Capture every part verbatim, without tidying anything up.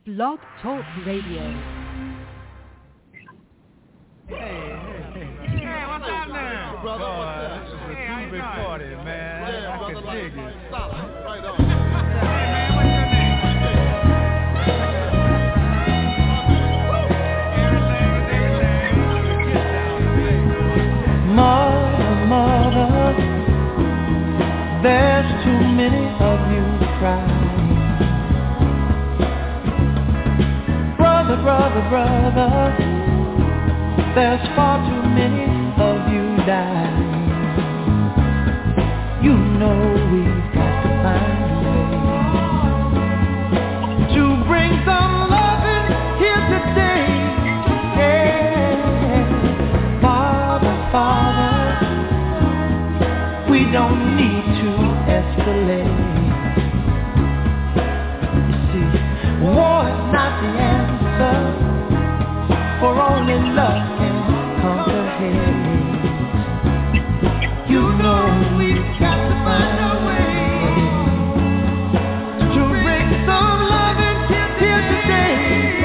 Blog Talk Radio. Hey, hey, hey. Hey, what's happening? Brother, oh, what's up? This is a hey, two-big party, man. Yeah, I brother, can like, dig like, it. stop. Right on. Hey, man, what's your name? Mother, mother, there's too many of you crying. Brother, brother, brother, there's far too many of you dying. You know we've got to find a way to bring some loving here today. Yeah. Father, Father, we don't need to escalate. You see, war is not the answer, for only love can conquer hate. You know we've got to find a way to bring some loving here today.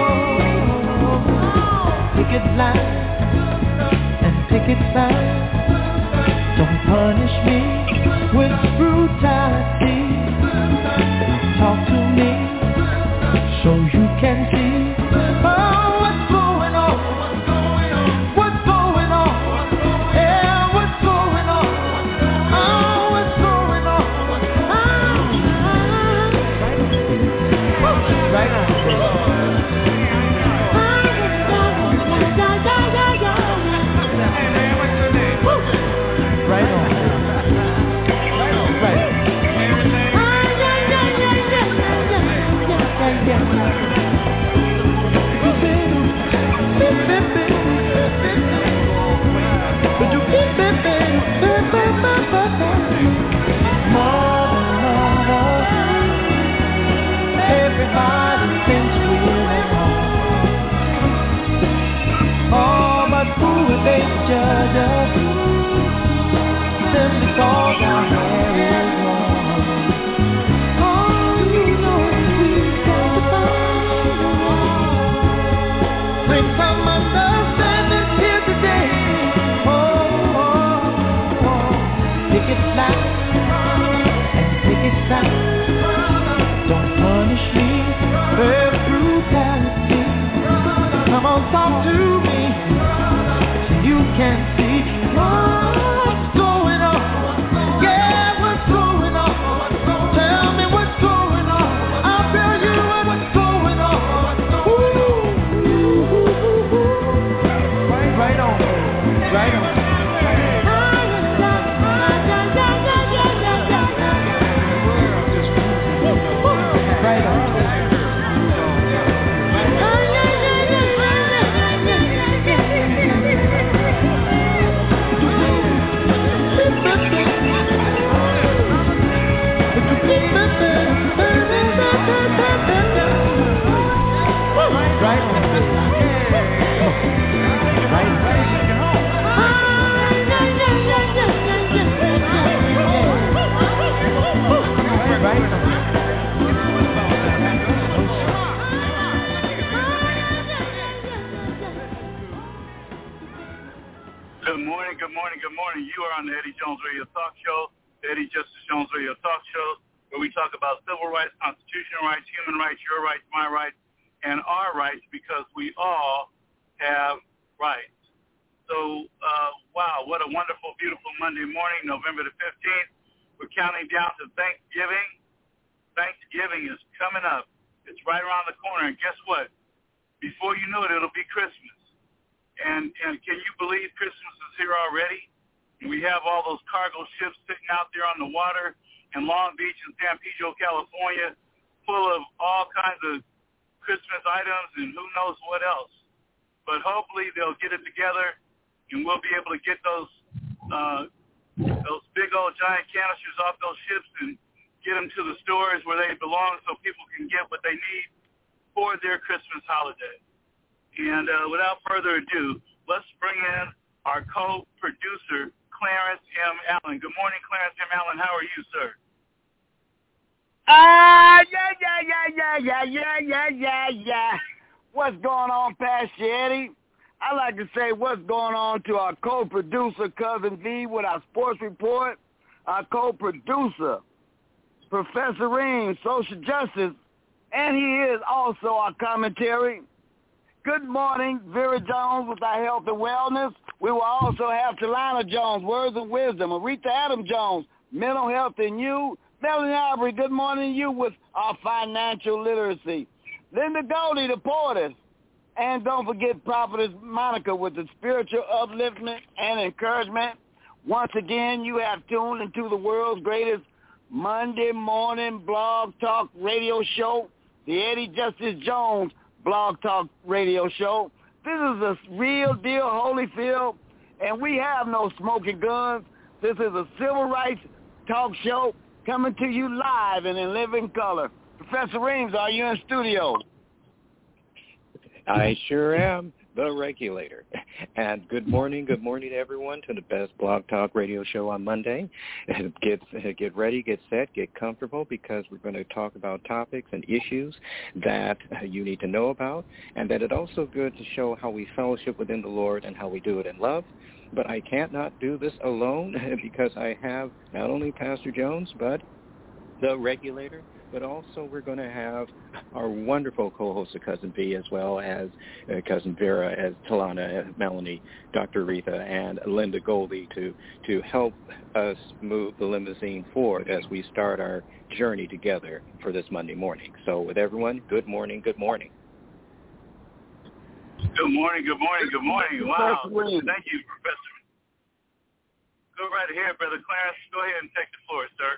Oh, picket line and picket sign. Don't punish me with brutality. Talk to me so you can see. Oh, what's going on? What's going on? Yeah, what's going on? Oh, what's going on? Ah, right on. Hey, man, what's your name? Right on. Right on. Right. Everything. Everybody thinks we're at home. Oh, but who are they to judge us? Simply cause our hair is long. Oh, you know we've got to find a way. Bring some understanding here today. Oh, oh, oh. Pick it flat and pick it tight. Don't punish me with brutality. Come on, talk to me so you can see what's going on. Yeah, what's going on? Tell me what's going on. I'll tell you what's going on. Ooh. Right, right on, right on. Right on. Right on. Right on. Good morning, good morning, good morning. You are on the Eddie Jones Radio Talk Show, the Eddie Justice Jones Radio Talk Show, where we talk about civil rights, constitutional rights, human rights, your rights, my rights, and our rights, because we all have rights. So, uh, wow, what a wonderful, beautiful Monday morning, November the fifteenth. We're counting down to Thanksgiving. Thanksgiving is coming up. It's right around the corner, and guess what? Before you know it, it'll be Christmas. And and can you believe Christmas is here already? And we have all those cargo ships sitting out there on the water in Long Beach and San Pedro, California, full of all kinds of Christmas items and who knows what else. But hopefully they'll get it together, and we'll be able to get those uh, those big old giant canisters off those ships and get them to the stores where they belong so people can get what they need for their Christmas holiday. And uh, without further ado, let's bring in our co-producer, Clarence M. Allen. Good morning, Clarence M. Allen. How are you, sir? Ah, uh, yeah, yeah, yeah, yeah, yeah, yeah, yeah, What's going on, Pastor Eddie? I like to say what's going on to our co-producer, Cousin V, with our sports report. Our co-producer, Professor Reams, social justice, and he is also our commentary. Good morning, Vera Jones with our health and wellness. We will also have Talana Jones, words of wisdom. Aretha Adam Jones, mental health and you. Melanie Aubrey, good morning to you with our financial literacy. Linda Goldie, the poetess. And don't forget Prophetess Monica with the spiritual upliftment and encouragement. Once again, you have tuned into the world's greatest Monday morning blog talk radio show, the Eddie Justice Jones blog talk radio show. This is a real deal Holyfield, and we have no smoking guns. This is a civil rights talk show coming to you live and in living color. Professor Reams, are you in studio? I sure am, the regulator. And good morning, good morning, everyone, to the best blog talk radio show on Monday. Get get ready, get set, get comfortable, because we're going to talk about topics and issues that you need to know about, and that it's also good to show how we fellowship within the Lord and how we do it in love. But I can't not do this alone because I have not only Pastor Jones, but the regulator, but also we're going to have our wonderful co-host, Cousin V, as well as uh, Cousin Vera, as Talana, uh, Melanie, Doctor Aretha, and Linda Goldie to, to help us move the limousine forward as we start our journey together for this Monday morning. So with everyone, good morning, good morning. Good morning, good morning, good morning. Wow. Thank you, Professor. Go right ahead, Brother Clarence. Go ahead and take the floor, sir.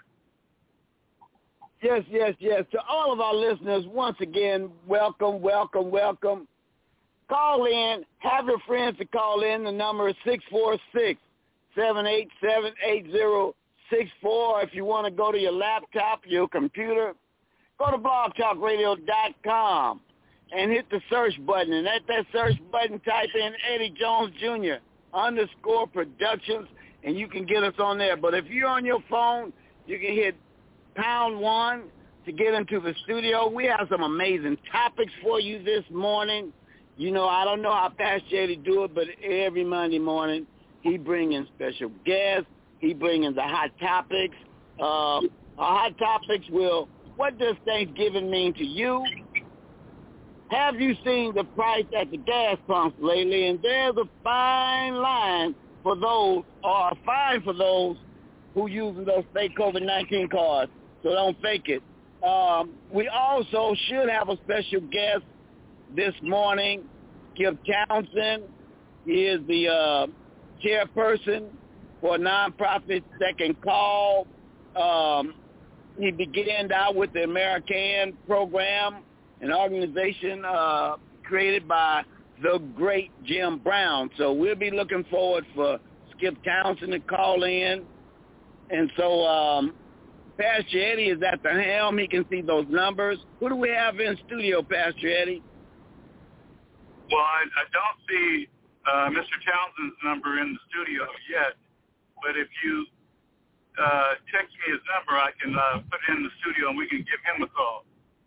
Yes, yes, yes. To all of our listeners, once again, welcome, welcome, welcome. Call in. Have your friends to call in. The number is six four six, seven eight seven, eight zero six four. If you want to go to your laptop, your computer, go to blog talk radio dot com and hit the search button. And at that search button, type in Eddie Jones Junior underscore Productions, and you can get us on there. But if you're on your phone, you can hit pound one to get into the studio. We have some amazing topics for you this morning. You know, I don't know how Pastor Eddie do it, but every Monday morning he bring in special guests. He bring in the hot topics. Uh, our hot topics will, what does Thanksgiving mean to you? Have you seen the price at the gas pumps lately? And there's a fine line for those, or a fine for those who using those fake COVID nineteen cards. So don't fake it. Um, we also should have a special guest this morning, Skip Townsend. He is the uh, chairperson for a nonprofit Second Call. Um, he began out with the American program, an organization uh, created by the great Jim Brown. So we'll be looking forward for Skip Townsend to call in. And so um, Pastor Eddie is at the helm. He can see those numbers. Who do we have in studio, Pastor Eddie? Well, I, I don't see uh, Mister Townsend's number in the studio yet, but if you uh, text me his number, I can uh, put it in the studio and we can give him a call.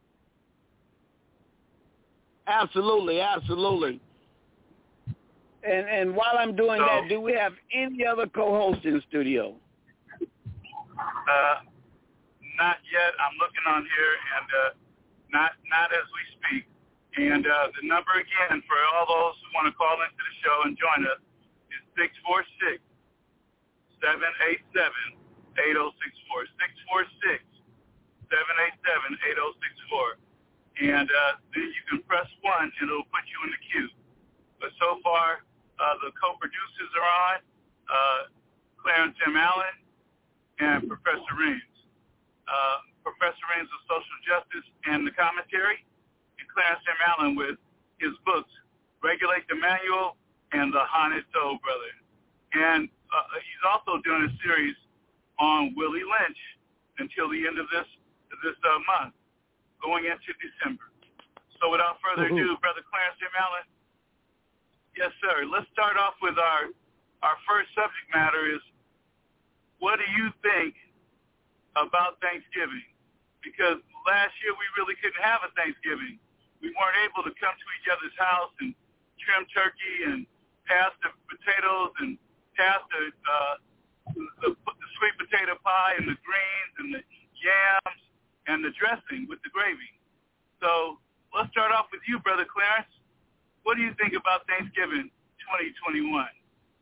Absolutely, absolutely. And and while I'm doing so, that, do we have any other co-hosts in the studio? Uh, not yet. I'm looking on here, and uh, not not as we speak. And uh, the number again for all those who want to call into the show and join us is six four six, seven eight seven, eight zero six four. six four six, seven eight seven, eight zero six four. And uh, then you can press one, and it'll put you in the queue. But so far, uh, the co-producers are on, uh, Clarence M. Allen and Professor Reams. Uh, Professor Reams of Social Justice and the Commentary, and Clarence M. Allen with his books, Regulate the Manual and The Haunted Soul Brother. And uh, he's also doing a series on Willie Lynch until the end of this this uh, month, going into December. So without further ado, Brother Clarence M. Allen. Yes, sir. Let's start off with our our first subject matter is, what do you think about Thanksgiving? Because last year we really couldn't have a Thanksgiving. We weren't able to come to each other's house and trim turkey and pass the potatoes and pass the, uh, the, the sweet potato pie and the greens and the yams and the dressing with the gravy. So let's start off with you, Brother Clarence. What do you think about Thanksgiving twenty twenty-one?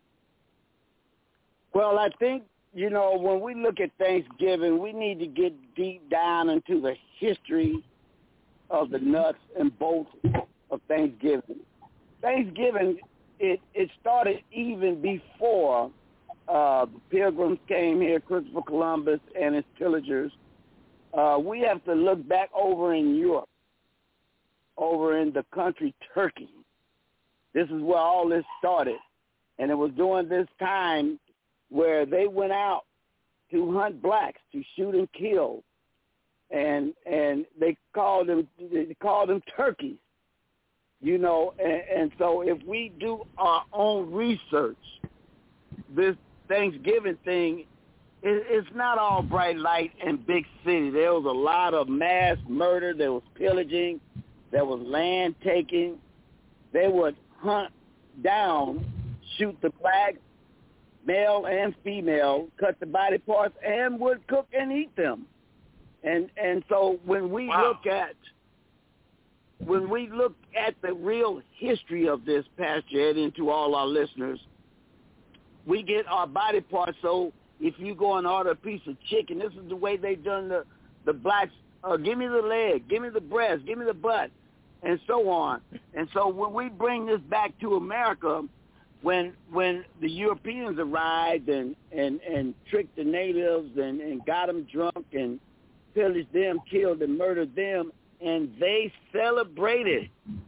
Well, I think, you know, when we look at Thanksgiving, we need to get deep down into the history of the nuts and bolts of Thanksgiving. Thanksgiving, it, it started even before uh, the Pilgrims came here, Christopher Columbus and his pillagers. Uh, we have to look back over in Europe, over in the country Turkey. This is where all this started. And it was during this time where they went out to hunt blacks, to shoot and kill. And and they called them they called them turkeys. You know, and, and so if we do our own research, this Thanksgiving thing, it, it's not all bright light and big city. There was a lot of mass murder. There was pillaging. There was land taking. They would hunt down, shoot the black, male and female, cut the body parts, and would cook and eat them. And and so when we wow. look at when we look at the real history of this, Pastor Ed, and to all our listeners, we get our body parts. So if you go and order a piece of chicken, this is the way they done the the blacks. Uh, give me the leg, give me the breast, give me the butt, and so on. And so when we bring this back to America, when when the Europeans arrived and, and, and tricked the natives and, and got them drunk and pillaged them, killed and murdered them, and they celebrated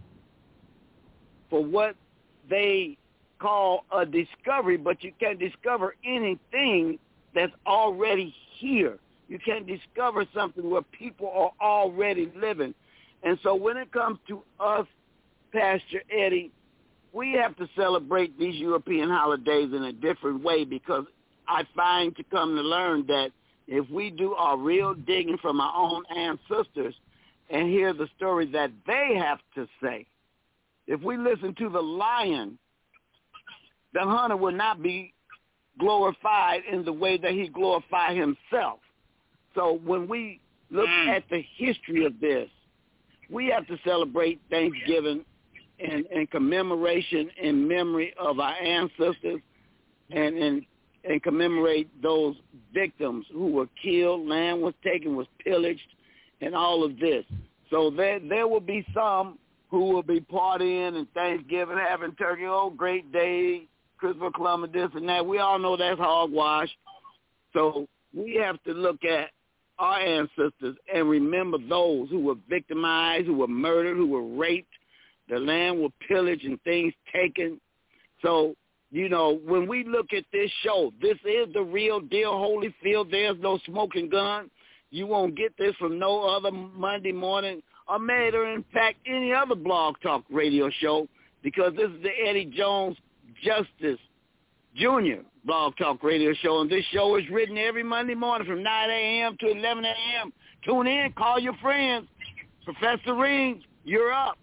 for what they call a discovery, but you can't discover anything that's already here. You can't discover something where people are already living. And so when it comes to us, Pastor Eddie, we have to celebrate these European holidays in a different way, because I find to come to learn that if we do our real digging from our own ancestors and hear the story that they have to say, if we listen to the lion, the hunter will not be glorified in the way that he glorified himself. So when we look mm. at the history of this, we have to celebrate Thanksgiving in, in commemoration in memory of our ancestors and, and and commemorate those victims who were killed, land was taken, was pillaged, and all of this. So there there will be some who will be partying and Thanksgiving, having turkey, oh, great day, Christopher Columbus, this and that. We all know that's hogwash. So we have to look at our ancestors and remember those who were victimized, who were murdered, who were raped, the land was pillaged and things taken. So, you know, when we look at this show, this is the real deal, Holyfield. There's no smoking gun. You won't get this from no other Monday morning or maybe, in fact, any other Blog Talk radio show, because this is the Eddie Jones Justice Junior Blog Talk radio show, and this show is written every Monday morning from nine a.m. to eleven a.m. Tune in, call your friends. Professor Rings, you're up.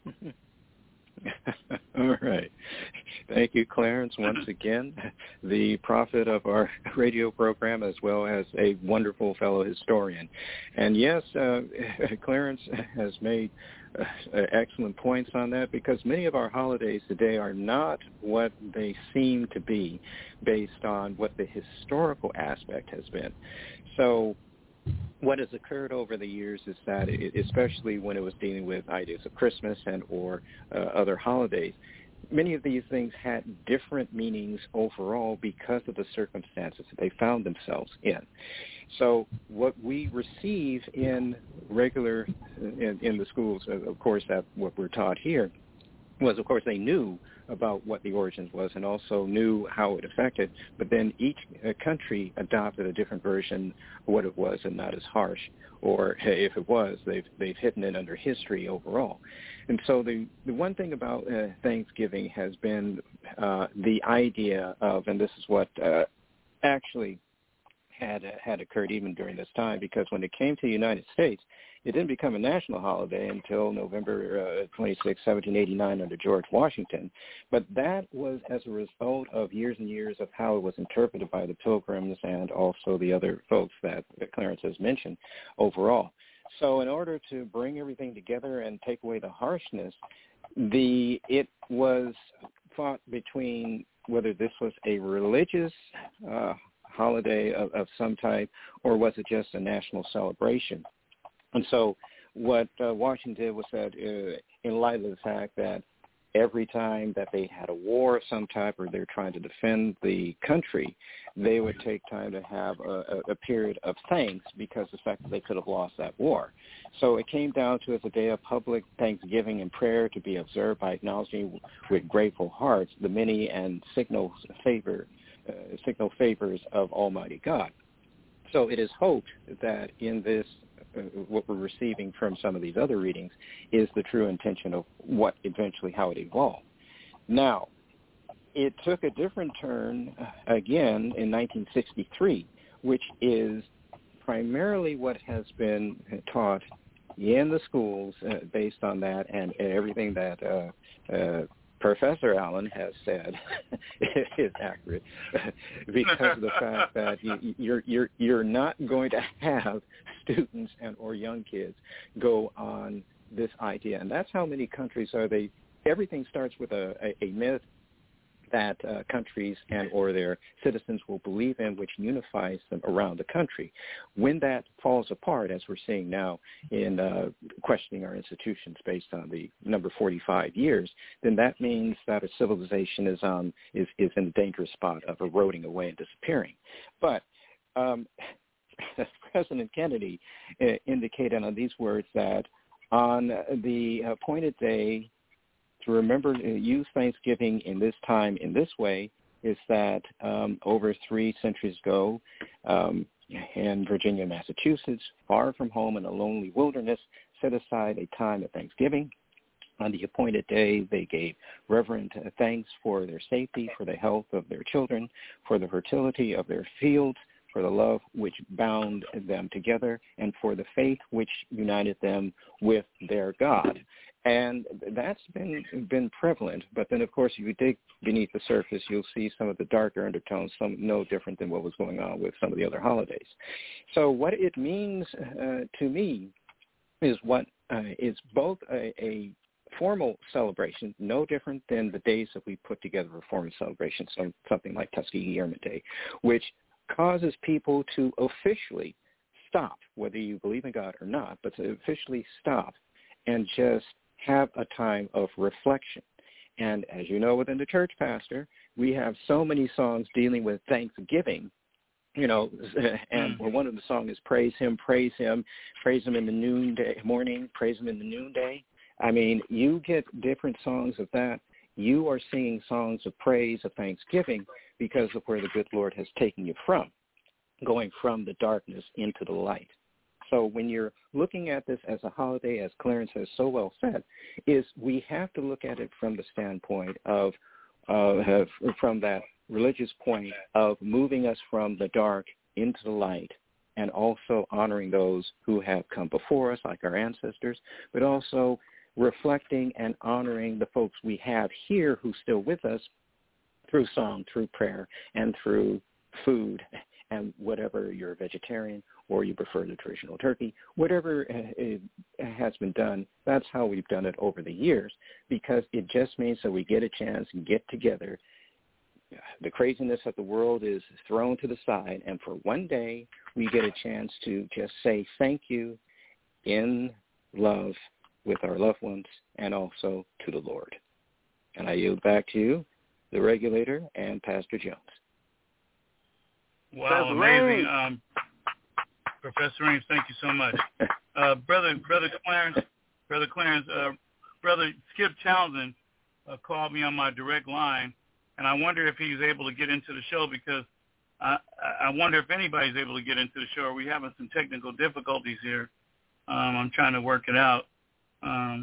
All right. Thank you, Clarence, once again, the prophet of our radio program, as well as a wonderful fellow historian. And yes, uh, Clarence has made uh, excellent points on that, because many of our holidays today are not what they seem to be based on what the historical aspect has been. So what has occurred over the years is that, it, especially when it was dealing with ideas of Christmas and or uh, other holidays, many of these things had different meanings overall because of the circumstances that they found themselves in. So what we receive in regular, in, in the schools, of course, that what we're taught here, was, of course, they knew about what the origins was and also knew how it affected, but then each uh, country adopted a different version of what it was and not as harsh, or hey, if it was, they've they've hidden it under history overall. And so the, the one thing about uh, Thanksgiving has been uh, the idea of, and this is what uh, actually had uh, had occurred even during this time, because when it came to the United States, it didn't become a national holiday until November uh, twenty-sixth, seventeen eighty-nine under George Washington. But that was as a result of years and years of how it was interpreted by the Pilgrims and also the other folks that, that Clarence has mentioned overall. So in order to bring everything together and take away the harshness, the it was fought between whether this was a religious uh, holiday of, of some type or was it just a national celebration. And so what uh, Washington did was that uh, in light of the fact that every time that they had a war of some type or they were trying to defend the country, they would take time to have a, a period of thanks because of the fact that they could have lost that war. So it came down to as a day of public thanksgiving and prayer to be observed by acknowledging with grateful hearts the many and signal favor, uh, signal favors of Almighty God. So it is hoped that in this Uh, what we're receiving from some of these other readings is the true intention of what eventually, how it evolved. Now, it took a different turn uh, again in nineteen sixty-three, which is primarily what has been taught in the schools uh, based on that and everything that uh, uh, Professor Allen has said is accurate because of the fact that you, you're you're you're not going to have students and or young kids go on this idea, and that's how many countries are they. Everything starts with a, a, a myth that uh, countries and or their citizens will believe in, which unifies them around the country. When that falls apart, as we're seeing now in uh, questioning our institutions based on the number forty-five years, then that means that a civilization is on is, is in a dangerous spot of eroding away and disappearing. But um, President Kennedy uh, indicated on these words that on the appointed day to remember, uh, use Thanksgiving in this time in this way is that um, over three centuries ago um, in Virginia, Massachusetts, far from home in a lonely wilderness, set aside a time of Thanksgiving. On the appointed day, they gave reverent uh, thanks for their safety, for the health of their children, for the fertility of their fields, for the love which bound them together, and for the faith which united them with their God. And that's been been prevalent. But then, of course, if you dig beneath the surface, you'll see some of the darker undertones, some no different than what was going on with some of the other holidays. So what it means uh, to me is what uh, is both a, a formal celebration, no different than the days that we put together for formal celebrations, so something like Tuskegee Airmen Day, which causes people to officially stop, whether you believe in God or not, but to officially stop and just have a time of reflection. And as you know, within the church, Pastor, we have so many songs dealing with Thanksgiving, you know, and mm. one of the songs is praise him, praise him, praise him in the noonday morning, praise him in the noonday. I mean, you get different songs of that. You are singing songs of praise, of thanksgiving, because of where the good Lord has taken you from, going from the darkness into the light. So when you're looking at this as a holiday, as Clarence has so well said, is we have to look at it from the standpoint of, uh, from that religious point of moving us from the dark into the light and also honoring those who have come before us, like our ancestors, but also reflecting and honoring the folks we have here who's still with us through song, through prayer, and through food, and whatever you're a vegetarian or you prefer the traditional turkey, whatever has been done, that's how we've done it over the years, because it just means that we get a chance to get together. The craziness of the world is thrown to the side, and for one day we get a chance to just say thank you in love with our loved ones and also to the Lord. And I yield back to you, the regulator, and Pastor Jones. Wow, amazing. Um, Professor Reams, thank you so much. Uh, brother, brother Clarence, brother Clarence, uh, brother Skip Townsend uh, called me on my direct line, and I wonder if he's able to get into the show because I, I wonder if anybody's able to get into the show. We're having some technical difficulties here. Um, I'm trying to work it out. Um,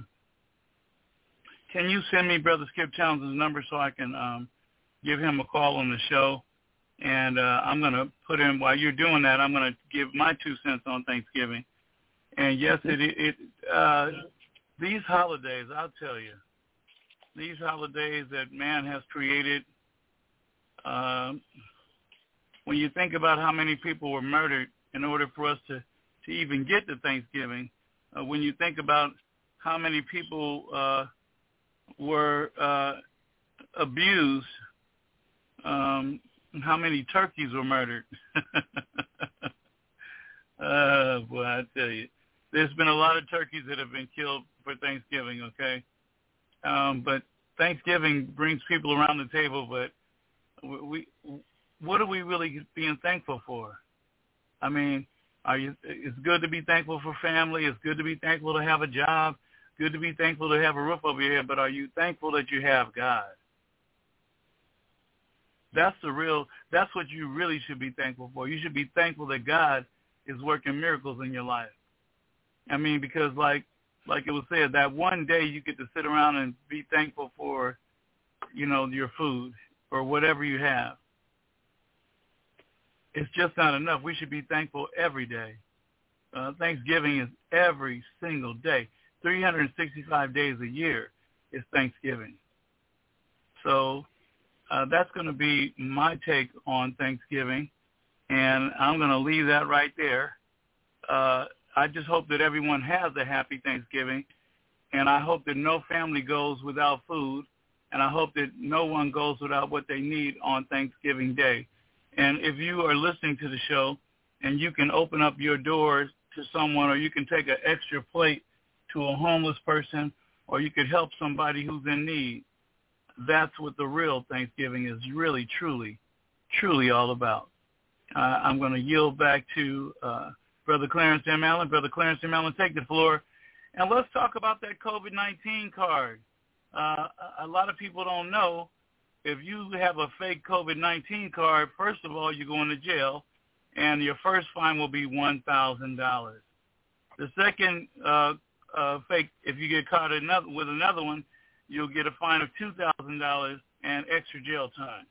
can you send me Brother Skip Townsend's number so I can um, give him a call on the show? And uh, I'm going to put in, while you're doing that, I'm going to give my two cents on Thanksgiving. And yes, it it uh, these holidays, I'll tell you, these holidays that man has created. Um, when you think about how many people were murdered in order for us to, to even get to Thanksgiving, uh, when you think about how many people uh, were uh, abused, um, how many turkeys were murdered. uh, boy, I tell you, there's been a lot of turkeys that have been killed for Thanksgiving, okay? Um, but Thanksgiving brings people around the table, but we, what are we really being thankful for? I mean, are you? It's good to be thankful for family. It's good to be thankful to have a job. Good to be thankful to have a roof over your head. But are you thankful that you have God? That's the real. That's what you really should be thankful for. You should be thankful that God is working miracles in your life. I mean, because like like it was said, that one day you get to sit around and be thankful for, you know, your food or whatever you have. It's just not enough. We should be thankful every day. Uh, Thanksgiving is every single day. three hundred sixty-five days a year is Thanksgiving. So uh, that's going to be my take on Thanksgiving, and I'm going to leave that right there. Uh, I just hope that everyone has a happy Thanksgiving, and I hope that no family goes without food, and I hope that no one goes without what they need on Thanksgiving Day. And if you are listening to the show and you can open up your doors to someone, or you can take an extra plate to a homeless person, or you could help somebody who's in need, that's what the real Thanksgiving is really, truly, truly all about. Uh, I'm going to yield back to uh, Brother Clarence M. Allen. Brother Clarence M. Allen, take the floor. And let's talk about that COVID nineteen card. Uh, a lot of people don't know, if you have a fake COVID nineteen card, first of all, you're going to jail, and your first fine will be one thousand dollars. The second uh, uh, fake, if you get caught another, with another one, you'll get a fine of two thousand dollars and extra jail time.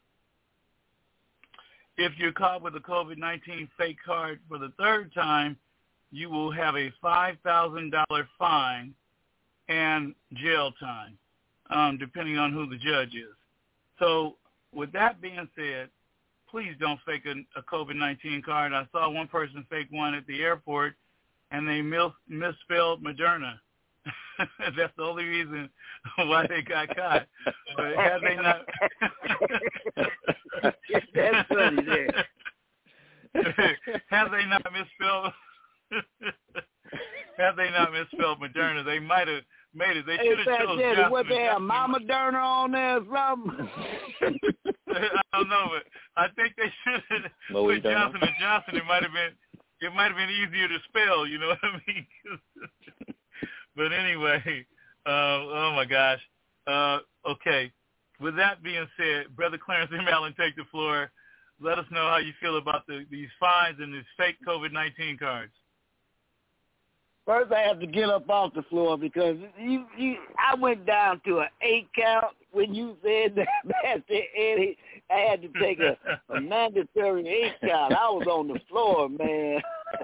If you're caught with a COVID nineteen fake card for the third time, you will have a five thousand dollars fine and jail time, um, depending on who the judge is. So with that being said, please don't fake a, a COVID nineteen card. I saw one person fake one at the airport, and they mis- misspelled Moderna. That's the only reason why they got caught. But had they not, that's funny there. had they not misspelled, had they not misspelled Moderna, they might have made it. They should have chose Daddy, Johnson. what they have, Mama Derner on there or something? I don't know, but I think they should have put Johnson and Johnson. It might have been, it might have been easier to spell. You know what I mean? But anyway, uh, oh my gosh. Uh, okay. With that being said, Brother Clarence M. Allen, take the floor. Let us know how you feel about the, these fines and these fake COVID nineteen cards. First, I have to get up off the floor because you, you, I went down to an eight count when you said that, Master Eddie. I had to take a, a mandatory eight count. I was on the floor, man.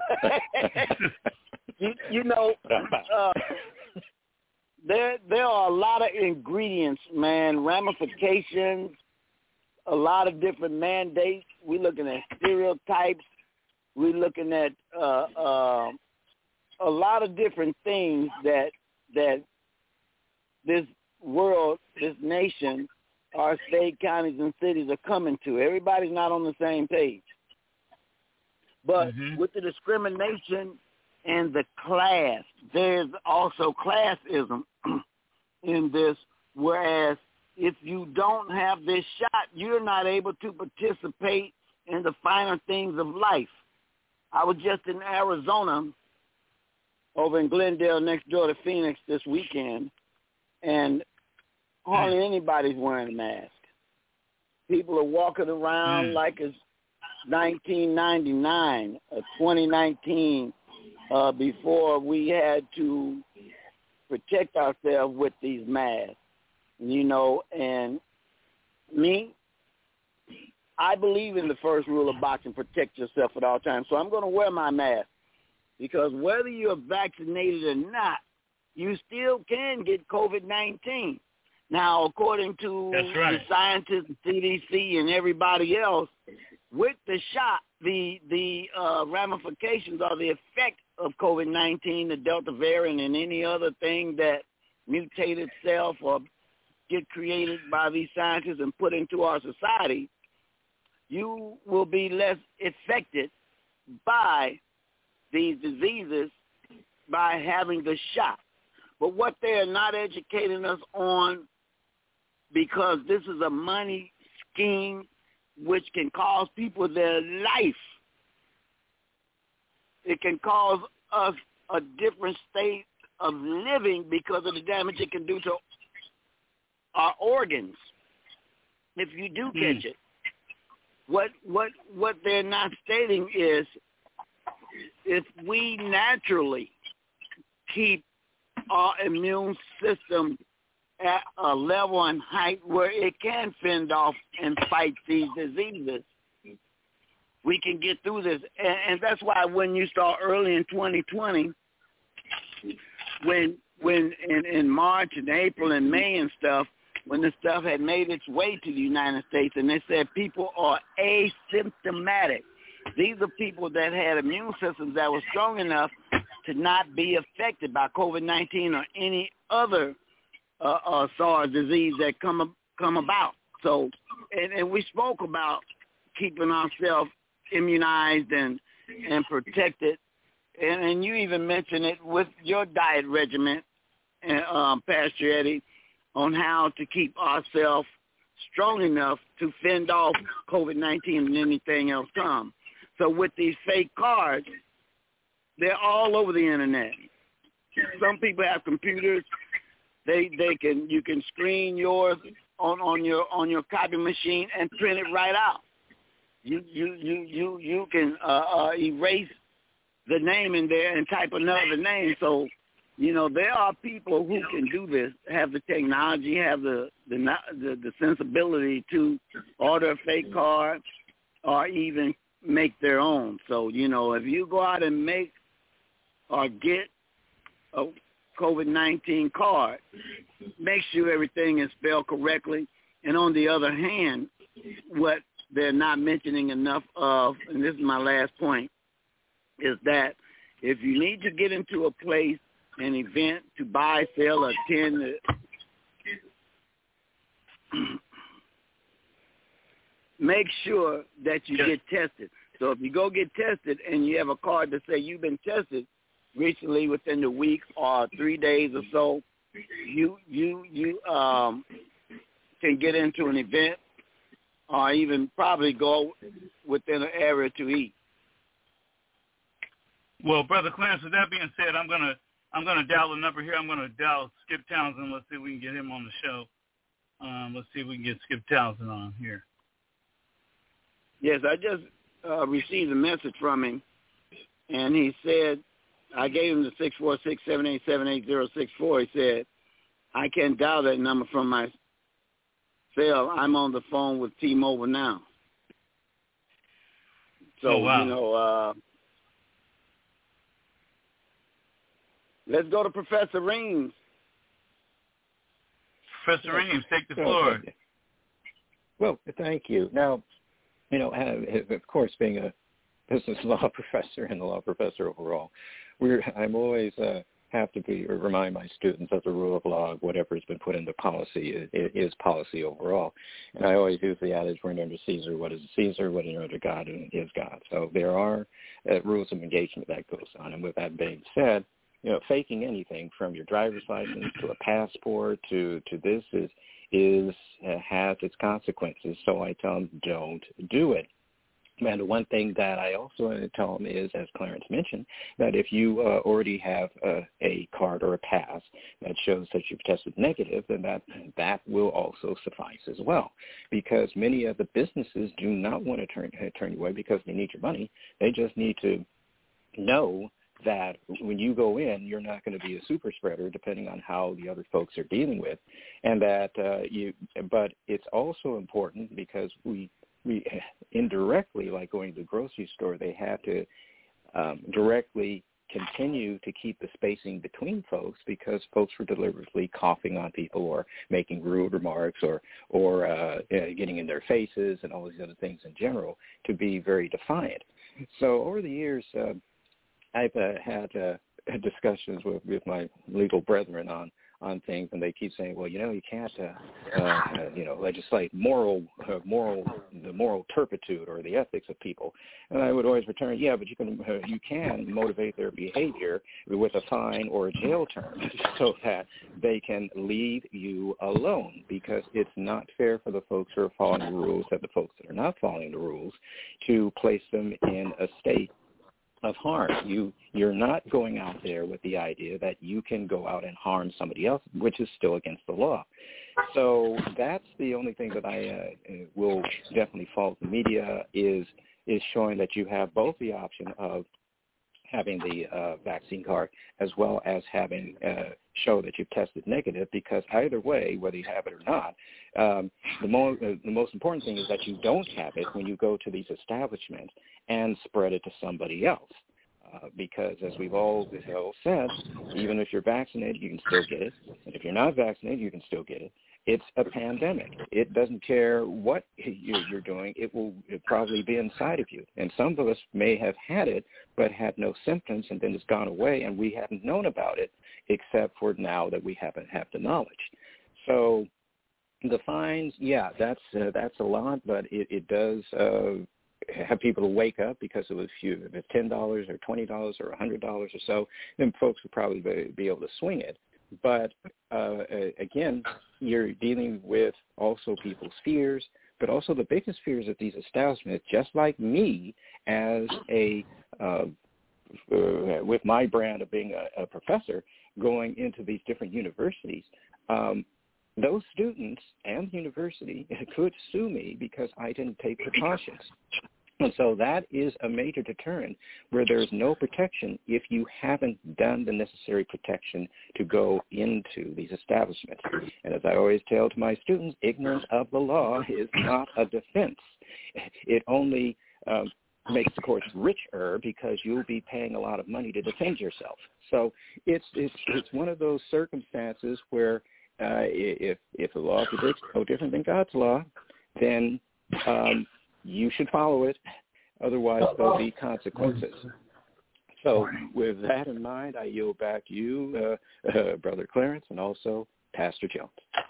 you, you know, uh, there there are a lot of ingredients, man, ramifications, a lot of different mandates. We're looking at stereotypes. We're looking at uh, uh, a lot of different things that that this world, this nation, our state, counties, and cities are coming to. Everybody's not on the same page. But mm-hmm. with the discrimination and the class, there's also classism in this, whereas if you don't have this shot, you're not able to participate in the finer things of life. I was just in Arizona, over in Glendale, next door to Phoenix this weekend, and hardly anybody's wearing a mask. People are walking around mm. like it's nineteen ninety-nine or twenty nineteen, uh, before we had to protect ourselves with these masks, you know. And me, I believe in the first rule of boxing: protect yourself at all times. So I'm going to wear my mask. because whether you're vaccinated or not, you still can get COVID nineteen. Now, according to That's right. the scientists, C D C, and everybody else, with the shot, the the uh, ramifications or the effect of COVID nineteen, the Delta variant, and any other thing that mutate itself or get created by these scientists and put into our society, you will be less affected by these diseases by having the shot. But what they're not educating us on, because this is a money scheme which can cause people their life. It can cause us a different state of living because of the damage it can do to our organs if you do catch mm. it. What what what they're not stating is if we naturally keep our immune system at a level and height where it can fend off and fight these diseases, we can get through this. And, and that's why when you saw early in twenty twenty, when when in, in March and April and May and stuff, when the stuff had made its way to the United States, and they said people are asymptomatic. These are people that had immune systems that were strong enough to not be affected by COVID nineteen or any other uh, uh, SARS disease that come come about. So, and, and we spoke about keeping ourselves immunized and and protected, and, and you even mentioned it with your diet regimen, uh, um, Pastor Eddie, on how to keep ourselves strong enough to fend off COVID nineteen and anything else come. So with these fake cards, they're all over the internet. Some people have computers. They they can you can screen yours on, on your on your copy machine and print it right out. You you you you you can uh, uh, erase the name in there and type another name. So, you know, there are people who can do this, have the technology, have the the the, the sensibility to order a fake card or even make their own. So, you know, if you go out and make or get a COVID nineteen card, make sure everything is spelled correctly. And on the other hand, what they're not mentioning enough of, and this is my last point, is that if you need to get into a place, an event, to buy, sell, or attend, make sure that you get tested. So if you go get tested and you have a card to say you've been tested recently within the week or three days or so, you you you um, can get into an event or even probably go within an area to eat. Well, Brother Clarence, with that being said, I'm gonna I'm gonna dial a number here. I'm gonna dial Skip Townsend. Let's see if we can get him on the show. Um, let's see if we can get Skip Townsend on here. Yes, I just uh, received a message from him, and he said, I gave him the six four six, seven eight seven, eight zero six four. He said, I can't dial that number from my cell. I'm on the phone with T-Mobile now. So, oh, wow. you know, uh, let's go to Professor Reams. Professor Reams, take the floor. Well, thank you. Now, you know, of course, being a business law professor and a law professor overall, we're I'm always uh, have to be or remind my students as a rule of law, whatever has been put into policy it, it is policy overall. And I always use the adage, we're under Caesar, what is Caesar, what is under God is God. So there are uh, rules of engagement that goes on. And with that being said, you know, faking anything from your driver's license to a passport to, to this is is uh, has its consequences. So I tell them, don't do it. And the one thing that I also want to tell them is, as Clarence mentioned, that if you uh, already have uh, a card or a pass that shows that you've tested negative, then that that will also suffice as well. Because many of the businesses do not want to turn turn you away because they need your money. They just need to know that when you go in, you're not going to be a super spreader, depending on how the other folks are dealing with, and that uh, you. But it's also important because we. We indirectly, like going to the grocery store, they have to um, directly continue to keep the spacing between folks because folks were deliberately coughing on people or making rude remarks or or uh, getting in their faces and all these other things in general to be very defiant. So over the years, uh, I've uh, had uh, discussions with, with my legal brethren on on things, and they keep saying, well, you know, you can't, uh, uh, you know, legislate moral, uh, moral, the moral turpitude or the ethics of people. And I would always return, yeah, but you can, uh, you can motivate their behavior with a fine or a jail term so that they can leave you alone, because it's not fair for the folks who are following the rules and the folks that are not following the rules to place them in a state of harm. You, you're not going out there with the idea that you can go out and harm somebody else, which is still against the law. So that's the only thing that I uh, will definitely fault the media is is showing that you have both the option of having the uh, vaccine card as well as having uh, show that you've tested negative, because either way, whether you have it or not, um, the, more, uh, the most important thing is that you don't have it when you go to these establishments and spread it to somebody else. Uh, because as we've all, all said, even if you're vaccinated, you can still get it. And if you're not vaccinated, you can still get it. It's a pandemic. It doesn't care what you're doing. It will probably be inside of you. And some of us may have had it but had no symptoms, and then it's gone away, and we haven't known about it except for now that we haven't have the knowledge. So the fines, yeah, that's uh, that's a lot, but it, it does uh, have people to wake up, because if you if it's ten dollars or twenty dollars or one hundred dollars or so, then folks would probably be, be able to swing it. But, uh, again, you're dealing with also people's fears, but also the biggest fears of these establishments, just like me as a, uh, uh, with my brand of being a, a professor going into these different universities, um, those students and the university could sue me because I didn't take precautions. And so that is a major deterrent, where there's no protection if you haven't done the necessary protection to go into these establishments. And as I always tell to my students, ignorance of the law is not a defense. It only um, makes the courts richer, because you'll be paying a lot of money to defend yourself. So it's it's it's one of those circumstances where uh, if if the law predicts no different than God's law, then um, you should follow it. Otherwise, there'll be consequences. So with that in mind, I yield back to you, uh, uh, Brother Clarence, and also Pastor Jones.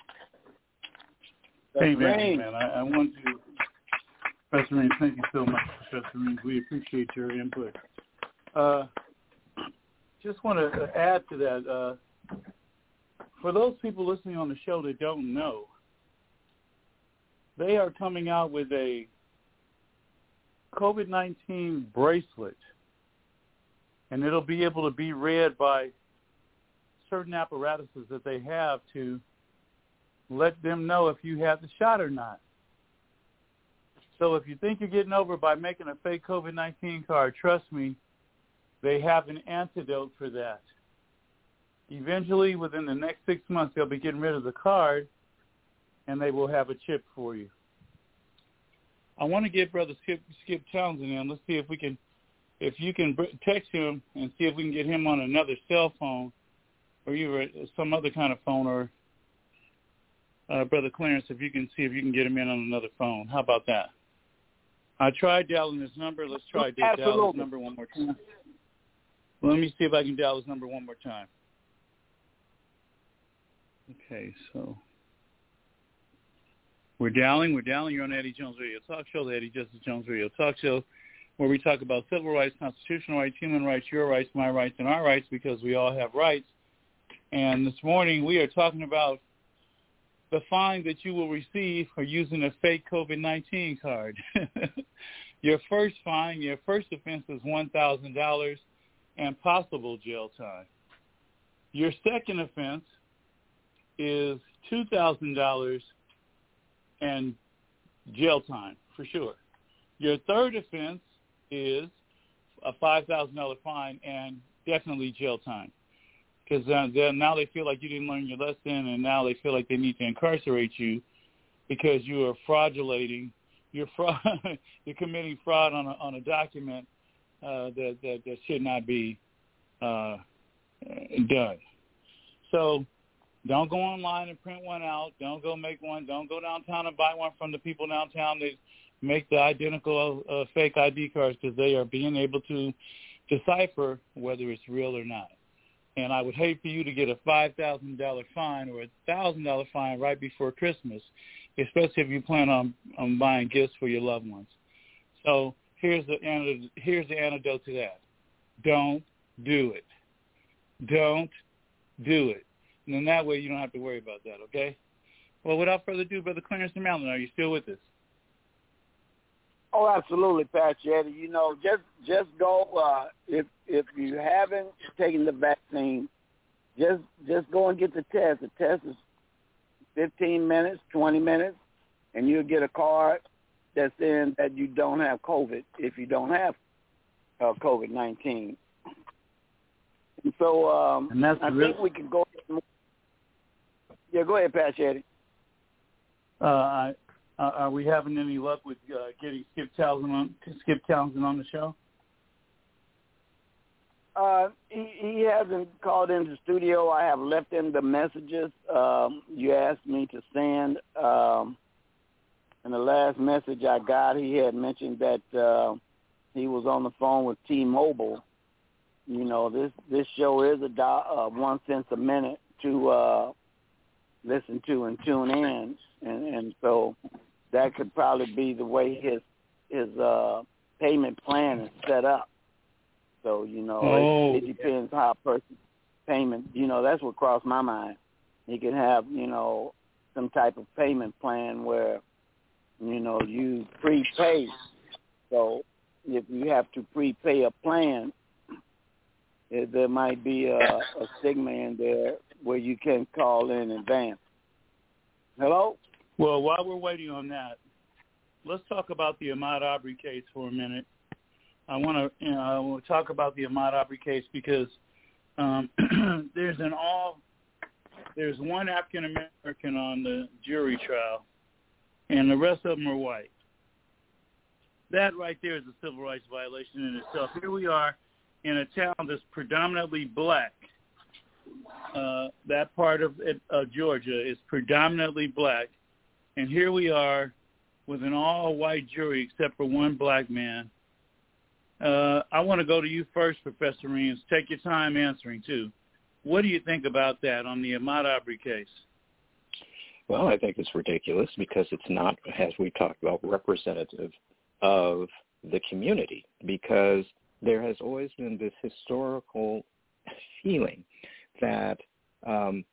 Hey, man, man, I, I want to, Professor Reams, thank you so much, Professor Reams. We appreciate your input. Uh, just want to add to that, uh, for those people listening on the show that don't know, they are coming out with a COVID nineteen bracelet, and it'll be able to be read by certain apparatuses that they have to let them know if you have the shot or not. So if you think you're getting over by making a fake COVID nineteen card, trust me, they have an antidote for that. Eventually, within the next six months, they'll be getting rid of the card, and they will have a chip for you. I want to get Brother Skip, Skip Townsend in. Let's see if we can, if you can text him and see if we can get him on another cell phone, or either some other kind of phone, or uh, Brother Clarence, if you can see if you can get him in on another phone. How about that? I tried dialing his number. Let's try to dial his number one more time. Let me see if I can dial his number one more time. Okay, so we're dialing, we're dialing. You're on the Eddie Jones Radio Talk Show, the Eddie Justice Jones Radio Talk Show, where we talk about civil rights, constitutional rights, human rights, your rights, my rights, and our rights, because we all have rights. And this morning we are talking about the fine that you will receive for using a fake COVID nineteen card. Your first fine, your first offense is one thousand dollars and possible jail time. Your second offense is two thousand dollars and jail time, for sure. Your third offense is a five thousand dollars fine and definitely jail time, because uh, now they feel like you didn't learn your lesson, and now they feel like they need to incarcerate you because you are fraudulating. You're fraud. You're committing fraud on a on a document uh, that, that that should not be uh, done. So don't go online and print one out. Don't go make one. Don't go downtown and buy one from the people downtown that make the identical uh, fake I D cards, because they are being able to decipher whether it's real or not. And I would hate for you to get a five thousand dollars fine or a one thousand dollars fine right before Christmas, especially if you plan on, on buying gifts for your loved ones. So here's the antidote, here's the antidote to that. Don't do it. Don't do it. And then that way you don't have to worry about that, okay? Well, without further ado, Brother Clarence DeMalin, are you still with us? Oh, absolutely, Pachetti. You know, just just go. Uh, if if you haven't taken the vaccine, just just go and get the test. The test is fifteen minutes, twenty minutes, and you'll get a card that's in that you don't have COVID if you don't have uh, COVID nineteen. And so um, and that's I really- think we can go. Yeah, go ahead, Pachetti. Uh, I, uh, are we having any luck with uh, getting Skip Townsend on Skip Townsend on the show? Uh, he, he hasn't called into the studio. I have left him the messages um, you asked me to send. Um, and the last message I got, he had mentioned that uh, he was on the phone with T-Mobile. You know, this this show is a do- uh, one cent a minute to uh, listen to and tune in, and, and so that could probably be the way his his uh, payment plan is set up. So, you know, oh. it, it depends how a person payment, you know, that's what crossed my mind. He can have, you know, some type of payment plan where, you know, you prepay. So if you have to prepay a plan, it, there might be a, a stigma in there where you can call in advance. Hello? Well, while we're waiting on that, let's talk about the Ahmaud Arbery case for a minute. I want to, you know, I want to talk about the Ahmaud Arbery case because um, there's an all, there's one African American on the jury trial, and the rest of them are white. That right there is a civil rights violation in itself. Here we are in a town that's predominantly black. Uh, that part of it, uh, Georgia is predominantly black, and here we are with an all-white jury except for one black man. Uh, I want to go to you first, Professor Reams. Take your time answering, too. What do you think about that on the Ahmaud Arbery case? Well, I think it's ridiculous because it's not, as we talked about, representative of the community, because there has always been this historical feeling that um,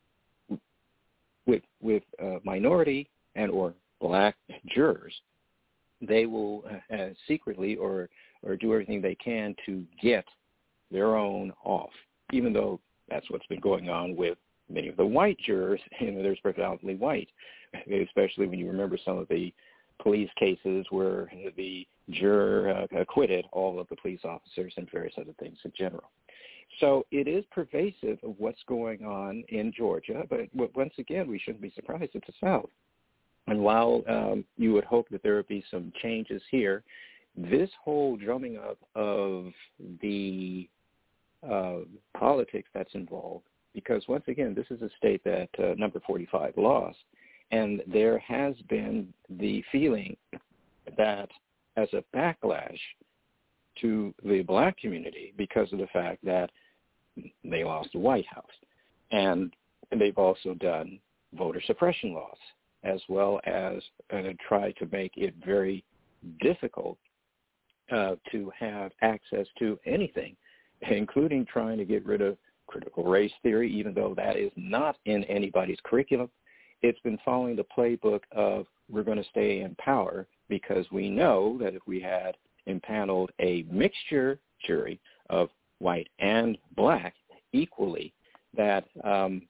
with with uh, minority and or black jurors, they will uh, secretly or or do everything they can to get their own off, even though that's what's been going on with many of the white jurors. You know, there's predominantly white, especially when you remember some of the police cases where the juror uh, acquitted all of the police officers and various other things in general. So it is pervasive of what's going on in Georgia, but once again, we shouldn't be surprised it's the South. And while um, you would hope that there would be some changes here, this whole drumming up of the uh, politics that's involved, because once again, this is a state that uh, number forty-five lost, and there has been the feeling that as a backlash to the black community because of the fact that they lost the White House. And they've also done voter suppression laws, as well as uh, try to make it very difficult uh, to have access to anything, including trying to get rid of critical race theory, even though that is not in anybody's curriculum. It's been following the playbook of we're going to stay in power because we know that if we had impaneled a mixture jury of white and black equally, that um,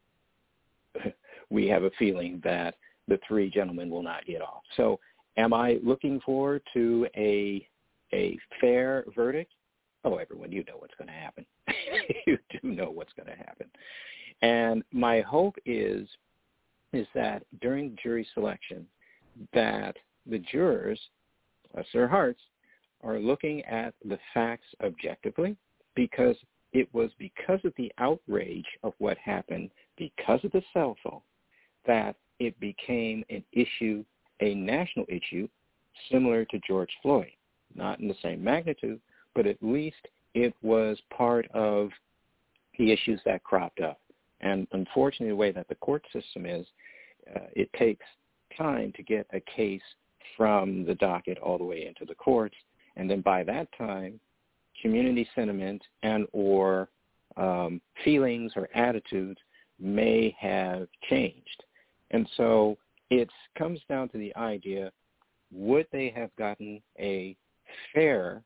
we have a feeling that the three gentlemen will not get off. So am I looking forward to a a fair verdict? Oh, everyone, you know what's going to happen. You do know what's going to happen. And my hope is is that during jury selection that the jurors, bless their hearts, are looking at the facts objectively, because it was because of the outrage of what happened, because of the cell phone, that it became an issue, a national issue, similar to George Floyd. Not in the same magnitude, but at least it was part of the issues that cropped up. And unfortunately, the way that the court system is, uh, it takes time to get a case from the docket all the way into the courts. And then by that time, community sentiment and or um, feelings or attitudes may have changed. And so it comes down to the idea, would they have gotten a fair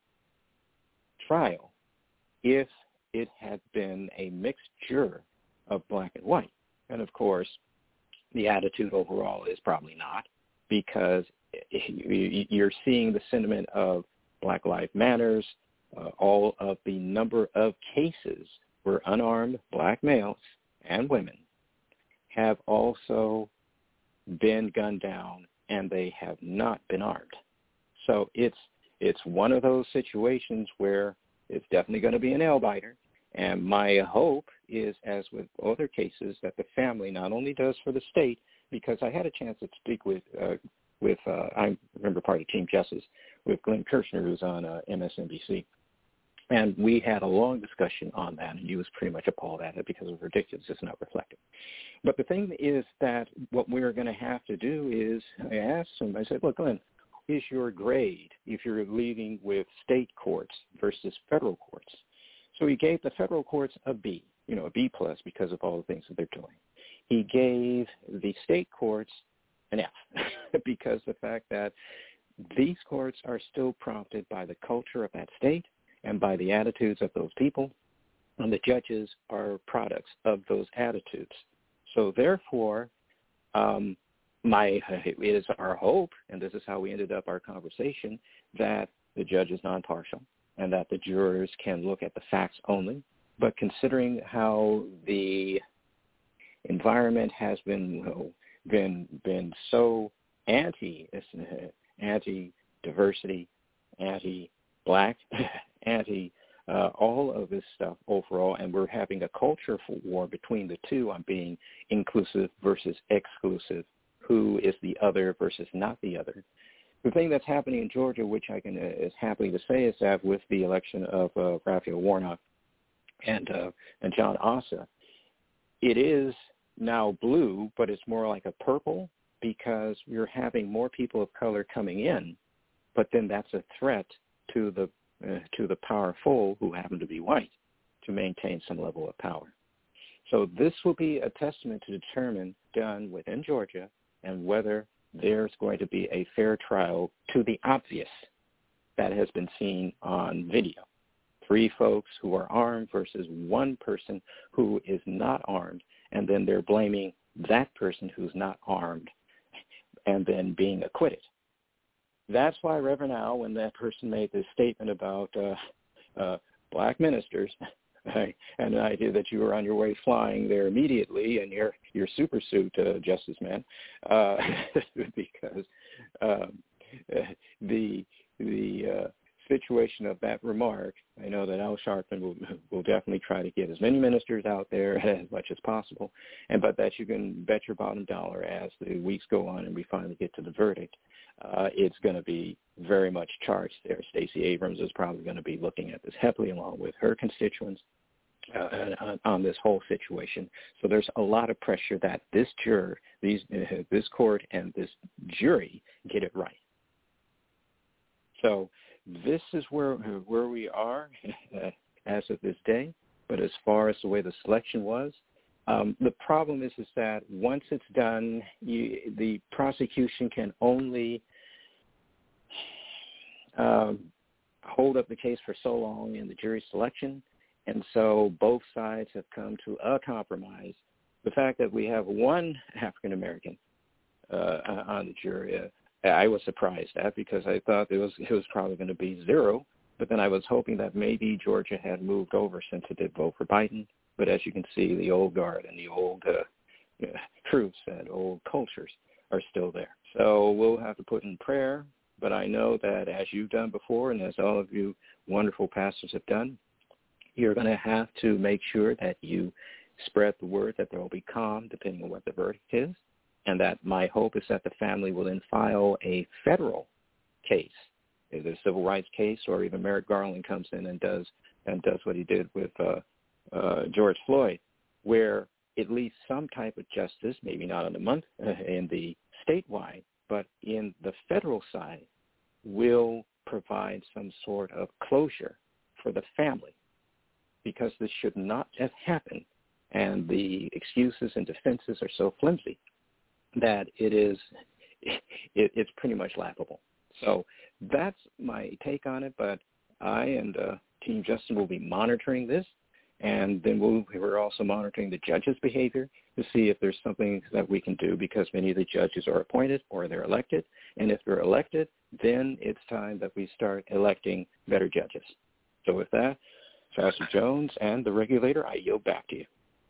trial if it had been a mixture of black and white? And of course, the attitude overall is probably not, because you're seeing the sentiment of Black Lives Matters, uh, all of the number of cases where unarmed black males and women have also been gunned down, and they have not been armed. So it's it's one of those situations where it's definitely going to be a nail-biter. And my hope is, as with other cases, that the family not only does for the state, because I had a chance to speak with, uh, with uh, I remember part of Team Justice, with Glenn Kirshner, who's on uh, M S N B C. And we had a long discussion on that, and he was pretty much appalled at it because it was ridiculous. It's not reflective. But the thing is that what we're going to have to do is, I asked him, I said, look, Glenn, is your grade if you're leading with state courts versus federal courts? So he gave the federal courts a B, you know, a B plus because of all the things that they're doing. He gave the state courts an F because the fact that these courts are still prompted by the culture of that state and by the attitudes of those people, and the judges are products of those attitudes. So therefore, um, my it is our hope, and this is how we ended up our conversation, that the judge is non-partial and that the jurors can look at the facts only. But considering how the environment has been you know, been been so anti anti diversity, anti black, anti uh, all of this stuff overall, and we're having a culture for war between the two on being inclusive versus exclusive, who is the other versus not the other. The thing that's happening in Georgia, which I can uh, is happy to say, is that with the election of uh, Raphael Warnock and uh, and John Ossa, it is now blue, but it's more like a purple because you're having more people of color coming in, but then that's a threat to the uh, to the powerful who happen to be white to maintain some level of power. So this will be a testament to determine done within Georgia and whether there's going to be a fair trial to the obvious that has been seen on video. Three folks who are armed versus one person who is not armed, and then they're blaming that person who's not armed and then being acquitted. That's why, Reverend Al, when that person made this statement about uh, uh, black ministers, and the idea that you were on your way flying there immediately in your, your super suit, uh, Justice Man, uh, because um, the the uh, situation of that remark, I know that Al Sharpton will, will definitely try to get as many ministers out there as much as possible, and but that you can bet your bottom dollar as the weeks go on and we finally get to the verdict, uh, it's going to be very much charged there. Stacey Abrams is probably going to be looking at this heavily along with her constituents uh, on, on this whole situation. So there's a lot of pressure that this juror, these, uh, this court and this jury get it right. So this is where where we are uh, as of this day. But as far as the way the selection was, um, the problem is is that once it's done, you, the prosecution can only um, hold up the case for so long in the jury selection, and so both sides have come to a compromise. The fact that we have one African American uh, on the jury. Uh, I was surprised at because I thought it was it was probably going to be zero, but then I was hoping that maybe Georgia had moved over since it did vote for Biden. But as you can see, the old guard and the old uh, uh, truths and old cultures are still there. So we'll have to put in prayer, but I know that as you've done before and as all of you wonderful pastors have done, you're going to have to make sure that you spread the word that there will be calm depending on what the verdict is, and that my hope is that the family will then file a federal case, either a civil rights case or even Merrick Garland comes in and does and does what he did with uh, uh, George Floyd, where at least some type of justice, maybe not in a month uh, in the statewide, but in the federal side, will provide some sort of closure for the family, because this should not have happened. And the excuses and defenses are so flimsy that it is, it, it's pretty much laughable. So that's my take on it, but I and uh, Team Justin will be monitoring this, and then we'll, we're also monitoring the judges' behavior to see if there's something that we can do, because many of the judges are appointed or they're elected, and if they're elected, then it's time that we start electing better judges. So with that, Pastor Jones and the regulator, I yield back to you.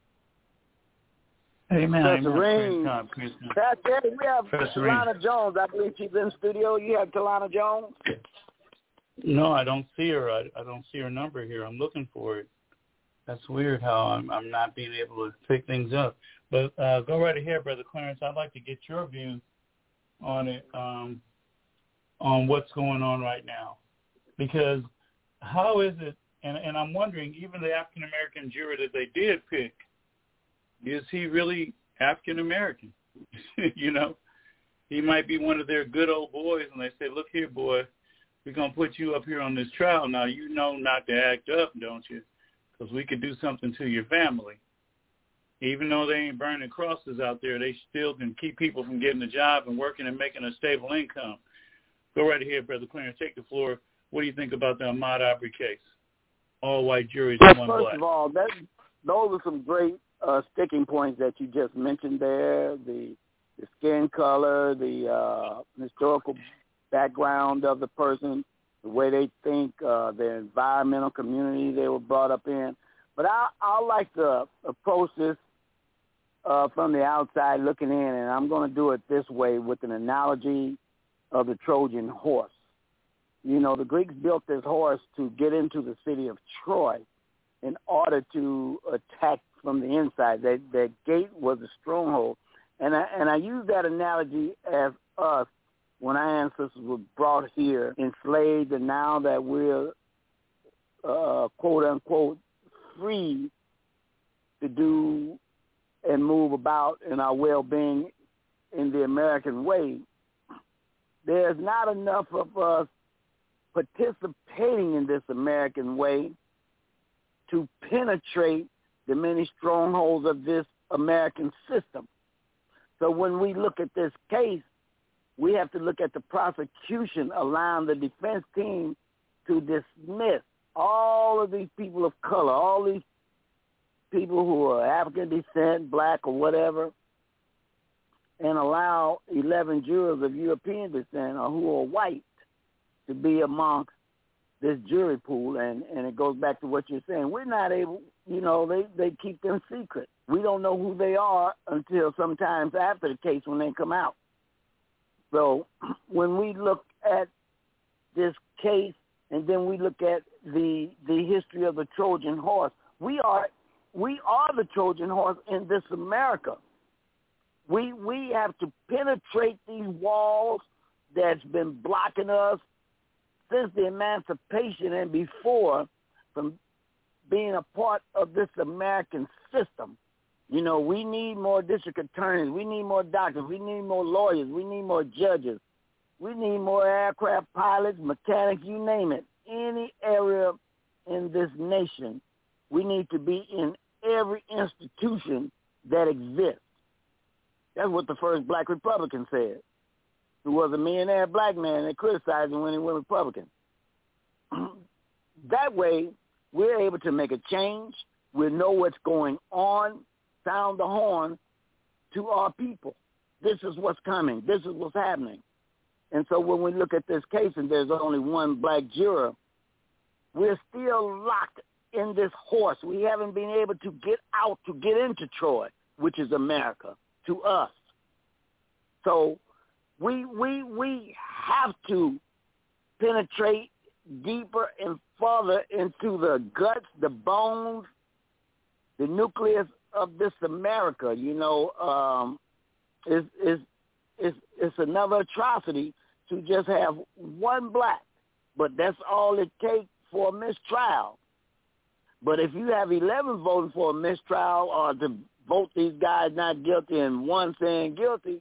Amen. Pastor Amen. Ring. Pastor, we have Pastor Talana Jones. I believe she's in studio. You have Talana Jones? No, I don't see her. I, I don't see her number here. I'm looking for it. That's weird how I'm, I'm not being able to pick things up. But uh, go right ahead, Brother Clarence. I'd like to get your views on it, um, on what's going on right now. Because how is it, and, and I'm wondering, even the African-American juror that they did pick, is he really African-American? You know, he might be one of their good old boys, and they say, look here, boy, we're going to put you up here on this trial. Now, you know not to act up, don't you? Because we could do something to your family. Even though they ain't burning crosses out there, they still can keep people from getting a job and working and making a stable income. Go right ahead, Brother Clarence. Take the floor. What do you think about the Ahmaud Arbery case? All white juries Well, and one first black. of all, that, those are some great uh, sticking points that you just mentioned there. The, the skin color, the uh, historical background of the person, the way they think, uh, their environmental community they were brought up in. But I, I like to approach this uh, from the outside looking in, and I'm going to do it this way with an analogy of the Trojan horse. You know, the Greeks built this horse to get into the city of Troy in order to attack from the inside. That, that gate was a stronghold. And I, and I use that analogy as us when our ancestors were brought here, enslaved, and now that we're, uh, quote, unquote, free to do and move about in our well-being in the American way, there's not enough of us participating in this American way to penetrate the many strongholds of this American system. So when we look at this case, we have to look at the prosecution allowing the defense team to dismiss all of these people of color, all these people who are African descent, black or whatever, and allow eleven jurors of European descent or who are white to be amongst this jury pool. And, and it goes back to what you're saying. We're not able, you know, they, they keep them secret. We don't know who they are until sometimes after the case when they come out. So when we look at this case and then we look at the the history of the Trojan horse, we are we are the Trojan horse in this America. We we have to penetrate these walls that's been blocking us since the emancipation and before from being a part of this American system. You know, we need more district attorneys. We need more doctors. We need more lawyers. We need more judges. We need more aircraft pilots, mechanics, you name it. Any area in this nation, we need to be in every institution that exists. That's what the first black Republican said, who was a millionaire black man and criticized him when he went Republican. That way, we're able to make a change. We know what's going on, sound the horn to our people. This is what's coming. This is what's happening. And so when we look at this case and there's only one black juror, we're still locked in this horse. We haven't been able to get out, to get into Troy, which is America, to us. So we we we have to penetrate deeper and further into the guts, the bones, the nucleus of this America. You know, um, is is is it's another atrocity to just have one black, but that's all it takes for a mistrial. But if you have eleven voting for a mistrial or to vote these guys not guilty and one saying guilty,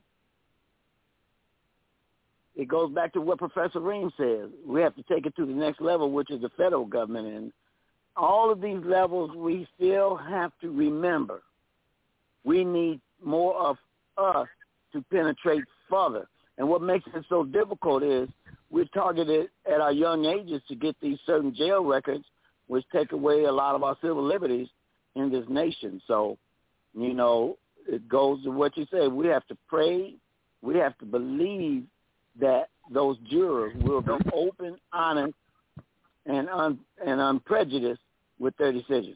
it goes back to what Professor Ream says. We have to take it to the next level, which is the federal government. And all of these levels, we still have to remember we need more of us to penetrate further. And what makes it so difficult is we're targeted at our young ages to get these certain jail records, which take away a lot of our civil liberties in this nation. So, you know, it goes to what you say. We have to pray. We have to believe that those jurors will be open, honest, and un, and unprejudiced with their decisions.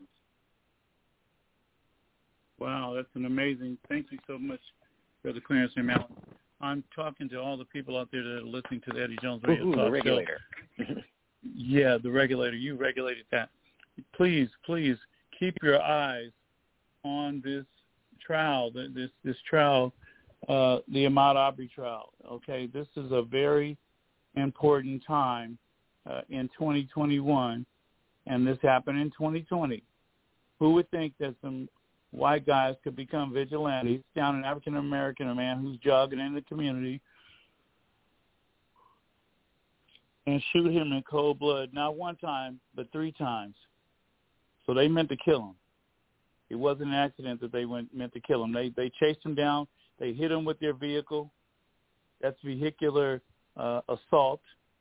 Wow, that's an amazing. Thank you so much, Brother Clarence and Malin. I'm talking to all the people out there that are listening to the Eddie Jones Radio Ooh, Talk the regulator. Yeah, the regulator. You regulated that. Please, please keep your eyes on this trial, this this trial, uh, the Ahmaud Arbery trial. Okay, this is a very important time uh, in twenty twenty-one, and this happened in twenty twenty. Who would think that some white guys could become vigilantes down an African American, a man who's jogging in the community, and shoot him in cold blood, not one time, but three times. So they meant to kill him. It wasn't an accident that they went meant to kill him. They they chased him down. They hit him with their vehicle. That's vehicular uh, assault.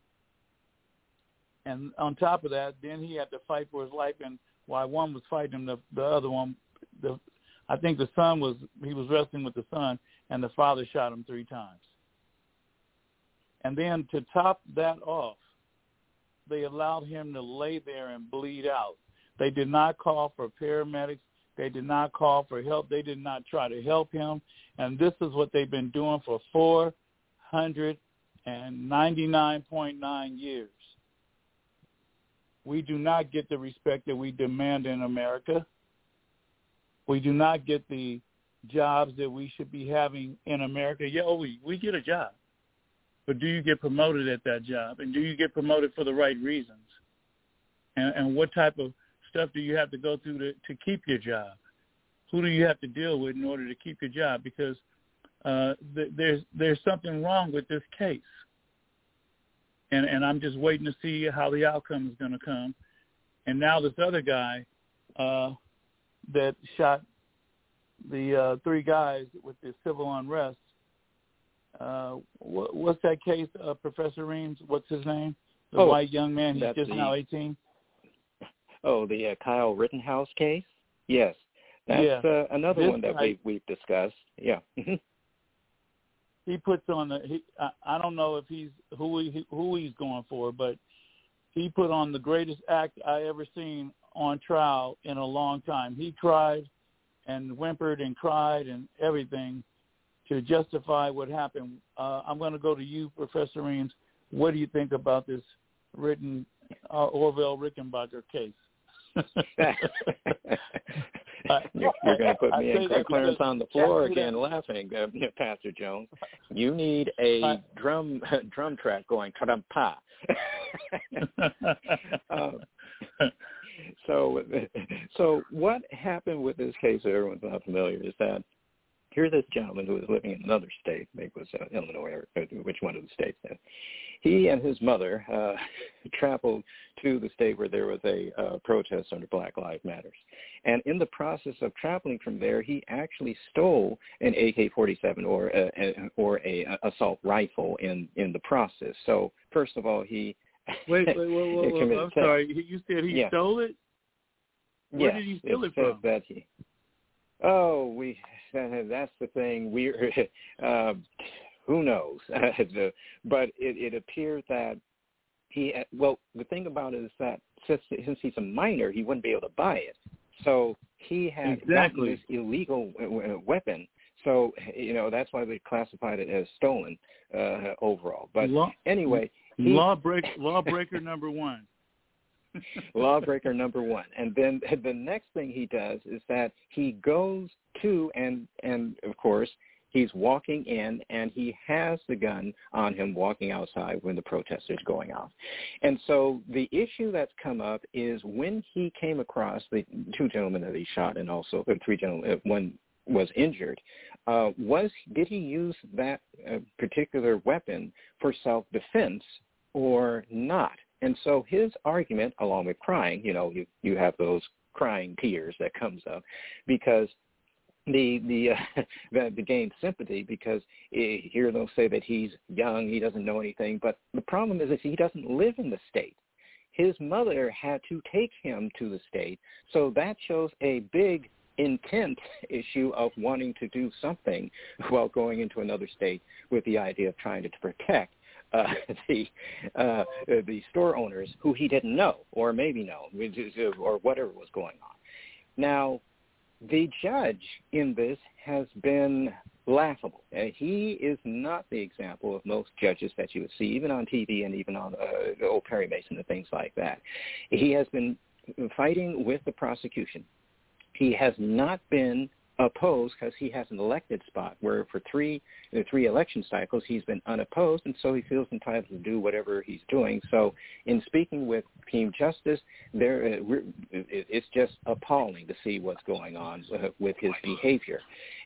And on top of that, then he had to fight for his life. And while one was fighting him, the, the other one, the I think the son was, he was wrestling with the son, and the father shot him three times. And then to top that off, they allowed him to lay there and bleed out. They did not call for paramedics. They did not call for help. They did not try to help him. And this is what they've been doing for four hundred ninety-nine point nine years. We do not get the respect that we demand in America. We do not get the jobs that we should be having in America. Yeah, we, we get a job. But do you get promoted at that job? And do you get promoted for the right reasons? And, and what type of stuff do you have to go through to, to keep your job? Who do you have to deal with in order to keep your job? Because uh, th- there's there's something wrong with this case. And, and I'm just waiting to see how the outcome is going to come. And now this other guy uh, that shot the uh, three guys with the civil unrest, uh, what, what's that case, uh, Professor Reams? What's his name? The oh, white young man, he's just the, now eighteen. Oh, the uh, Kyle Rittenhouse case? Yes. That's yeah. uh, another this one that guy, we, we've discussed. Yeah. He puts on the. He, I, I don't know if he's who he who he's going for, but he put on the greatest act I ever seen on trial in a long time. He cried and whimpered and cried and everything to justify what happened. Uh, I'm going to go to you, Professor Reams. What do you think about this written uh, Orville Rickenbacker case? you're you're going to put me and Clarence on the floor yeah, again laughing, uh, Pastor Jones. You need a uh, drum drum track going, ta-dum-pa. uh, so, so what happened with this case that everyone's not familiar is that here's this gentleman who was living in another state, maybe it was uh, Illinois, or which one of the states then. He and his mother uh, traveled to the state where there was a uh, protest under Black Lives Matter. And in the process of traveling from there, he actually stole an A K forty-seven or a, a, or a, a assault rifle in, in the process. So first of all, he wait, wait, wait, wait, wait, wait I'm sorry. You said he yeah. stole it? Where yes, did he steal it, it from? That he, oh, we. That's the thing. We. Uh, Who knows? But it, it appears that he, well, the thing about it is that since, since he's a minor, he wouldn't be able to buy it. So he had exactly. gotten this illegal weapon. So, you know, that's why they classified it as stolen uh, overall. But Long, anyway, he, Lawbreak, lawbreaker number one. Lawbreaker number one. And then the next thing he does is that he goes to, and, and of course, he's walking in, and he has the gun on him walking outside when the protest is going off. And so the issue that's come up is when he came across the two gentlemen that he shot, and also the three gentlemen, one was injured, uh, was did he use that uh, particular weapon for self-defense or not? And so his argument, along with crying, you know, you, you have those crying tears that comes up because the the uh, the, the gain sympathy because uh, here they'll say that he's young, he doesn't know anything, but the problem is that he doesn't live in the state. His mother had to take him to the state, so that shows a big intent issue of wanting to do something while going into another state with the idea of trying to protect uh, the uh, the store owners who he didn't know or maybe know or whatever was going on. Now, the judge in this has been laughable. Uh, he is not the example of most judges that you would see, even on T V and even on uh, old Perry Mason and things like that. He has been fighting with the prosecution. He has not been opposed because he has an elected spot where for three the three election cycles he's been unopposed, and so he feels entitled to do whatever he's doing. So in speaking with Team Justice, there uh, we're, it's just appalling to see what's going on uh, with his behavior.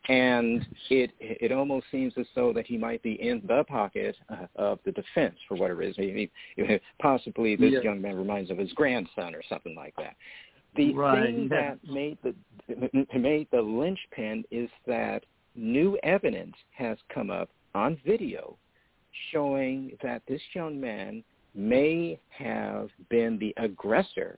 And it it almost seems as though that he might be in the pocket uh, of the defense for whatever it is. He, he, possibly this yeah. young man reminds of his grandson or something like that. The right. thing yeah. that made the made the linchpin is that new evidence has come up on video showing that this young man may have been the aggressor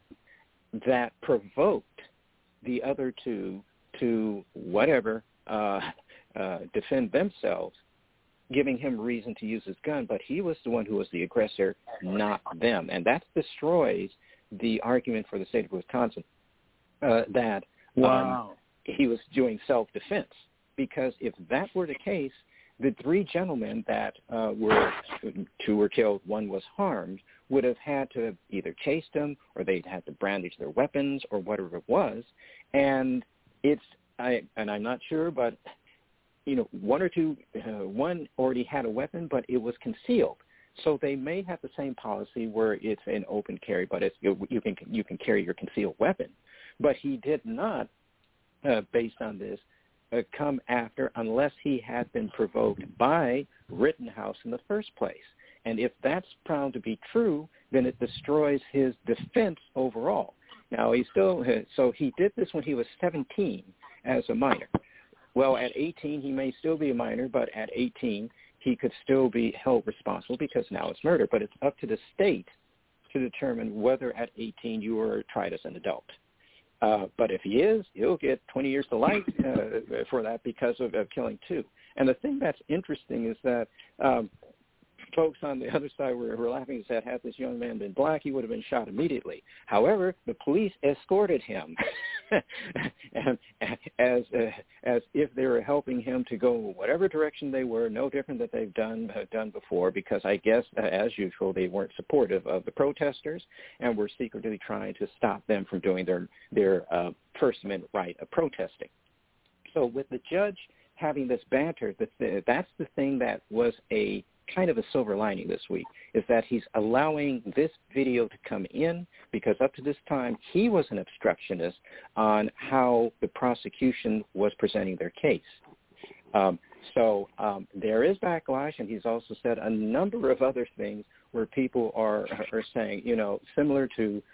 that provoked the other two to whatever uh, uh, defend themselves, giving him reason to use his gun. But he was the one who was the aggressor, not them, and that destroys the argument for the state of Wisconsin uh, that wow. um, he was doing self-defense. Because if that were the case, the three gentlemen that uh, were, two were killed, one was harmed, would have had to have either chased him or they'd had to brandish their weapons or whatever it was. And it's, I, and I'm not sure, but, you know, one or two, uh, one already had a weapon, but it was concealed. So they may have the same policy where it's an open carry, but it's, you, you can you can carry your concealed weapon. But he did not, uh, based on this, uh, come after unless he had been provoked by Rittenhouse in the first place. And if that's found to be true, then it destroys his defense overall. Now, he still so he did this when he was seventeen as a minor. Well, at eighteen, he may still be a minor, but at eighteen, he could still be held responsible because now it's murder. But it's up to the state to determine whether at eighteen you are tried as an adult. Uh, but if he is, he'll get twenty years to life uh, for that because of, of killing two. And the thing that's interesting is that um, folks on the other side were, were laughing and said, had this young man been black, he would have been shot immediately. However, the police escorted him and, as uh, as if they were helping him to go whatever direction they were, no different that they've done uh, done before, because I guess, uh, as usual, they weren't supportive of the protesters and were secretly trying to stop them from doing their, their uh, First Amendment right of protesting. So with the judge having this banter, the th- that's the thing that was a kind of a silver lining this week, is that he's allowing this video to come in because up to this time he was an obstructionist on how the prosecution was presenting their case. Um, so um, there is backlash, and he's also said a number of other things where people are, are saying, you know, similar to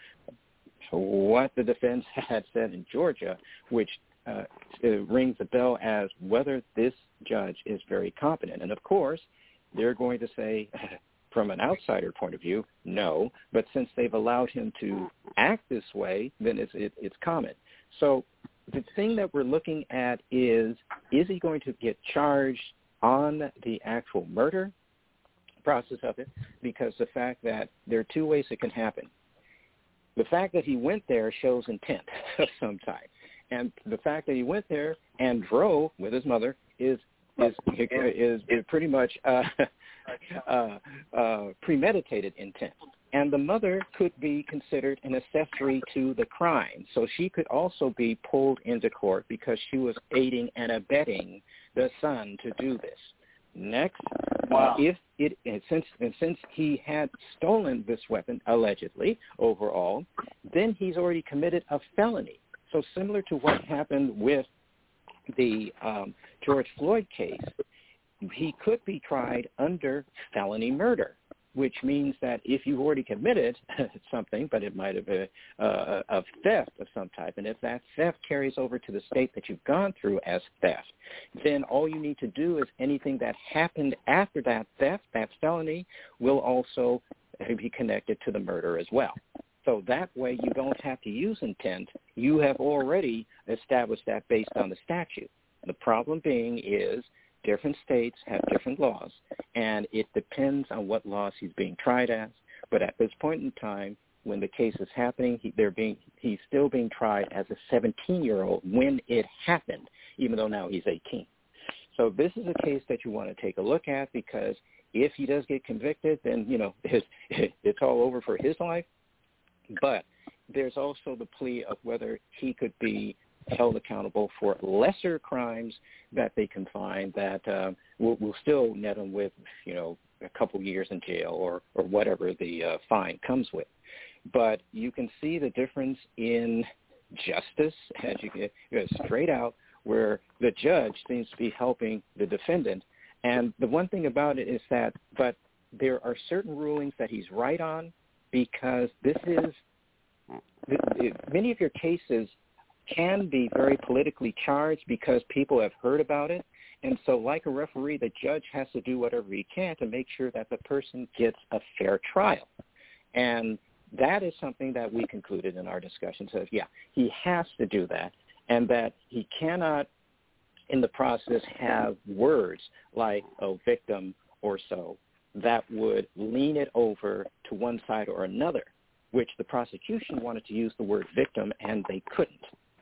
what the defense had said in Georgia, which uh, rings a bell as whether this judge is very competent. And of course, they're going to say, from an outsider point of view, no. But since they've allowed him to act this way, then it's, it, it's common. So the thing that we're looking at is, is he going to get charged on the actual murder process of it? Because the fact that there are two ways it can happen. The fact that he went there shows intent of some type. And the fact that he went there and drove with his mother is is is, is pretty much uh, uh, uh, premeditated intent. And the mother could be considered an accessory to the crime. So she could also be pulled into court because she was aiding and abetting the son to do this. Next, wow. uh, if it and since and since he had stolen this weapon, allegedly, overall, then he's already committed a felony. So similar to what happened with the um, George Floyd case, he could be tried under felony murder, which means that if you've already committed something, but it might have been uh, a theft of some type, and if that theft carries over to the state that you've gone through as theft, then all you need to do is anything that happened after that theft, that felony, will also be connected to the murder as well. So that way you don't have to use intent. You have already established that based on the statute. The problem being is different states have different laws, and it depends on what laws he's being tried as. But at this point in time, when the case is happening, he, they're being, he's still being tried as a seventeen-year-old when it happened, even though now he's eighteen. So this is a case that you want to take a look at, because if he does get convicted, then, you know, his, it's all over for his life. But there's also the plea of whether he could be held accountable for lesser crimes that they can find that uh, will, will still net them with, you know, a couple years in jail or, or whatever the uh, fine comes with. But you can see the difference in justice, as you get you know, straight out, where the judge seems to be helping the defendant. And the one thing about it is that, but there are certain rulings that he's right on, because this is, many of your cases can be very politically charged because people have heard about it. And so like a referee, the judge has to do whatever he can to make sure that the person gets a fair trial. And that is something that we concluded in our discussion. So, yeah, he has to do that, and that he cannot in the process have words like, oh, victim or so, that would lean it over to one side or another, which the prosecution wanted to use the word victim, and they couldn't.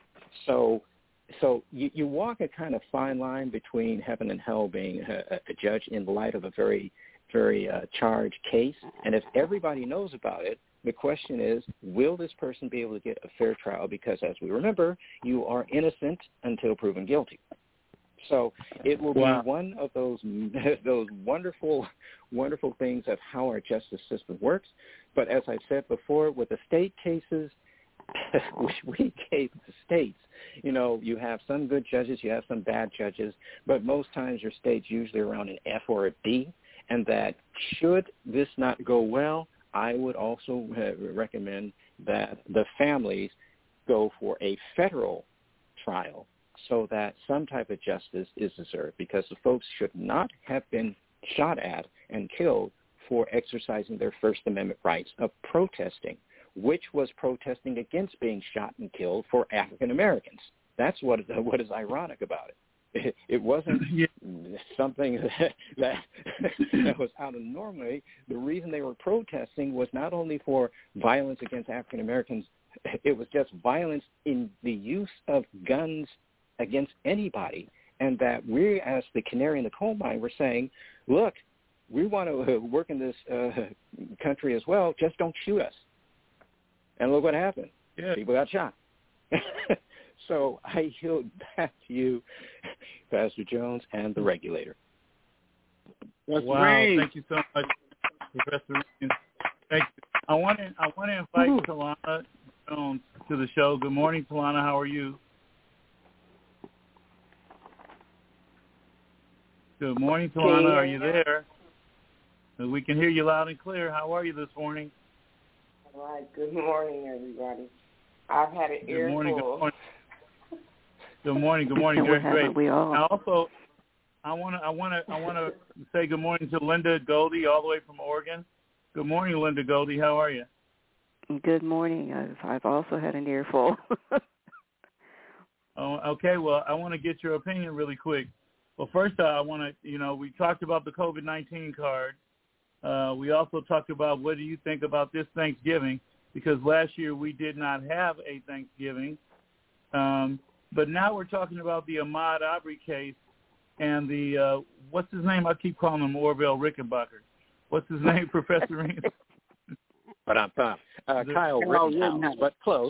So so you, you walk a kind of fine line between heaven and hell being a, a judge in light of a very, very uh, charged case. And if everybody knows about it, the question is, will this person be able to get a fair trial? Because as we remember, you are innocent until proven guilty. So it will wow. be one of those those wonderful, wonderful things of how our justice system works. But as I said before, with the state cases, which we gave the states, you know, you have some good judges, you have some bad judges, but most times your state's usually around an F or a D, and that should this not go well, I would also uh, recommend that the families go for a federal trial so that some type of justice is deserved, because the folks should not have been shot at and killed for exercising their First Amendment rights of protesting, which was protesting against being shot and killed for African Americans. That's what what is ironic about it. It, it wasn't yeah. something that, that that was out of normal. The reason they were protesting was not only for violence against African Americans, it was just violence in the use of guns against anybody. And that we, as the canary in the coal mine, were saying, look, we want to work in this uh, country as well, just don't shoot us. And look what happened. Yeah. People got shot. So I yield back to you, Pastor Jones, and the regulator. That's wow, great. Thank you so much, Professor Reagan. Thank you. I want to I want to invite Ooh. Talana Jones to the show. Good morning, Talana. How are you? Good morning, Talana. Are you there? We can hear you loud and clear. How are you this morning? All right. Good morning, everybody. I've had an good morning, earful. Good morning. Good morning. Good morning. Doing great. We all. Now also, I want to I want to I want to say good morning to Linda Goldie, all the way from Oregon. Good morning, Linda Goldie. How are you? Good morning. I've, I've also had an earful. Oh, okay. Well, I want to get your opinion really quick. Well, first, uh, I want to, you know, we talked about the COVID nineteen card. Uh, we also talked about what do you think about this Thanksgiving, because last year we did not have a Thanksgiving. Um, but now we're talking about the Ahmaud Arbery case. and the uh, what's his name? I keep calling him Orville Rickenbacker. What's his name, Professor Reams? But I'm uh, uh, Kyle Rittenhouse, but close.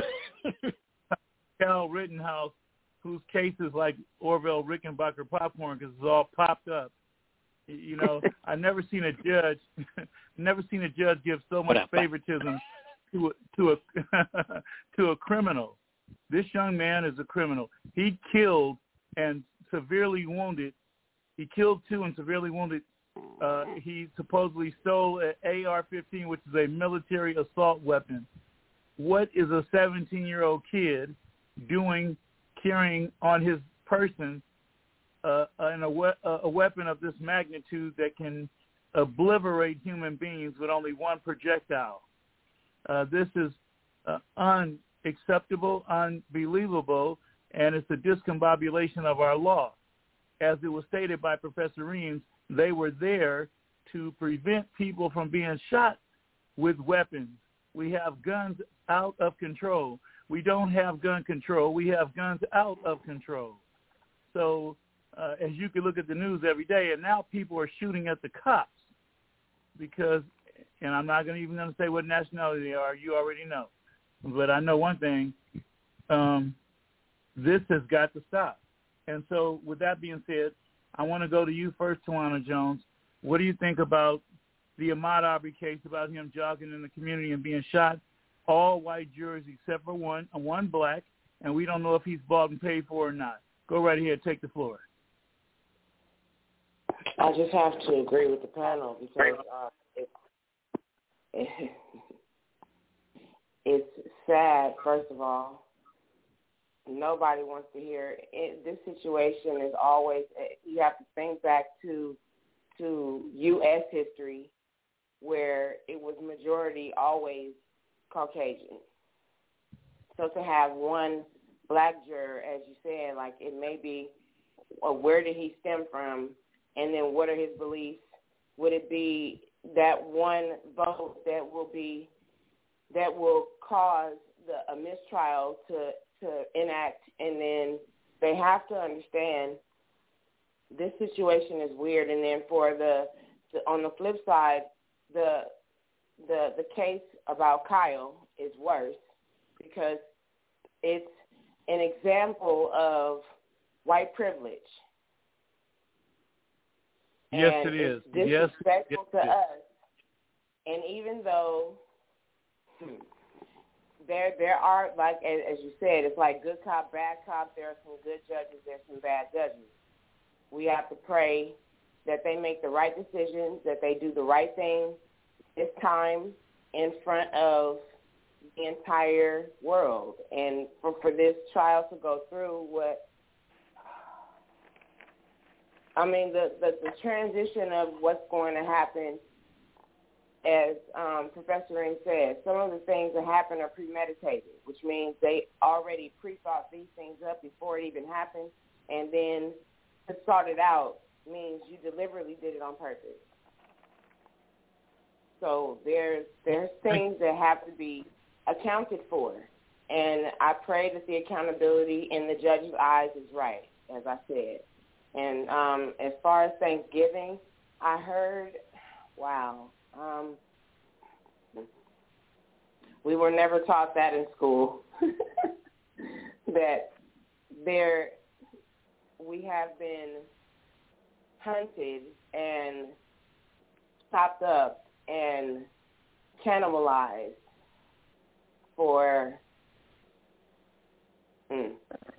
Kyle Rittenhouse, whose case is like Orville Rickenbacker popcorn because it's all popped up. You know, I've never seen a judge, never seen a judge give so much favoritism to a, to a to a criminal. This young man is a criminal. He killed and severely wounded. He killed two and severely wounded. Uh, he supposedly stole an A R fifteen, which is a military assault weapon. What is a seventeen-year-old kid doing, carrying on his person uh, in a, we- a weapon of this magnitude that can obliterate human beings with only one projectile? Uh, this is uh, unacceptable, unbelievable, and it's a discombobulation of our law. As it was stated by Professor Reams, they were there to prevent people from being shot with weapons. We have guns out of control. We don't have gun control. We have guns out of control. So uh, as you can look at the news every day, and now people are shooting at the cops because, and I'm not gonna even going to say what nationality they are. You already know. But I know one thing. Um, this has got to stop. And so with that being said, I want to go to you first, Tawana Jones. What do you think about the Ahmaud Arbery case, about him jogging in the community and being shot? All white jurors except for one, one black, and we don't know if he's bought and paid for or not. Go right ahead, take the floor. I just have to agree with the panel because uh, it's, it, it's sad, first of all. Nobody wants to hear it. This situation is always, you have to think back to to U S history where it was majority always Caucasian. So to have one black juror, as you said, like it may be, well, where did he stem from, and then what are his beliefs? Would it be that one vote that will be, that will cause the, a mistrial to to enact, and then they have to understand this situation is weird. And then for the, the on the flip side, the the the case about Kyle is worse because it's an example of white privilege. Yes, and it is. It's yes, disrespectful yes, to yes. us. And even though hmm, There, there are, like, as, as you said, it's like good cop, bad cop. There are some good judges. There's some bad judges. We have to pray that they make the right decisions, that they do the right thing this time in front of the entire world. And for, for this trial to go through, what, I mean, the, the, the transition of what's going to happen, as um, Professor Reams said, some of the things that happen are premeditated, which means they already pre-thought these things up before it even happened, and then to sort it out means you deliberately did it on purpose. So there's there's things that have to be accounted for, and I pray that the accountability in the judge's eyes is right, as I said. And um, as far as Thanksgiving, I heard, wow, Um, we were never taught that in school, that there we have been hunted and chopped up and cannibalized for, mm.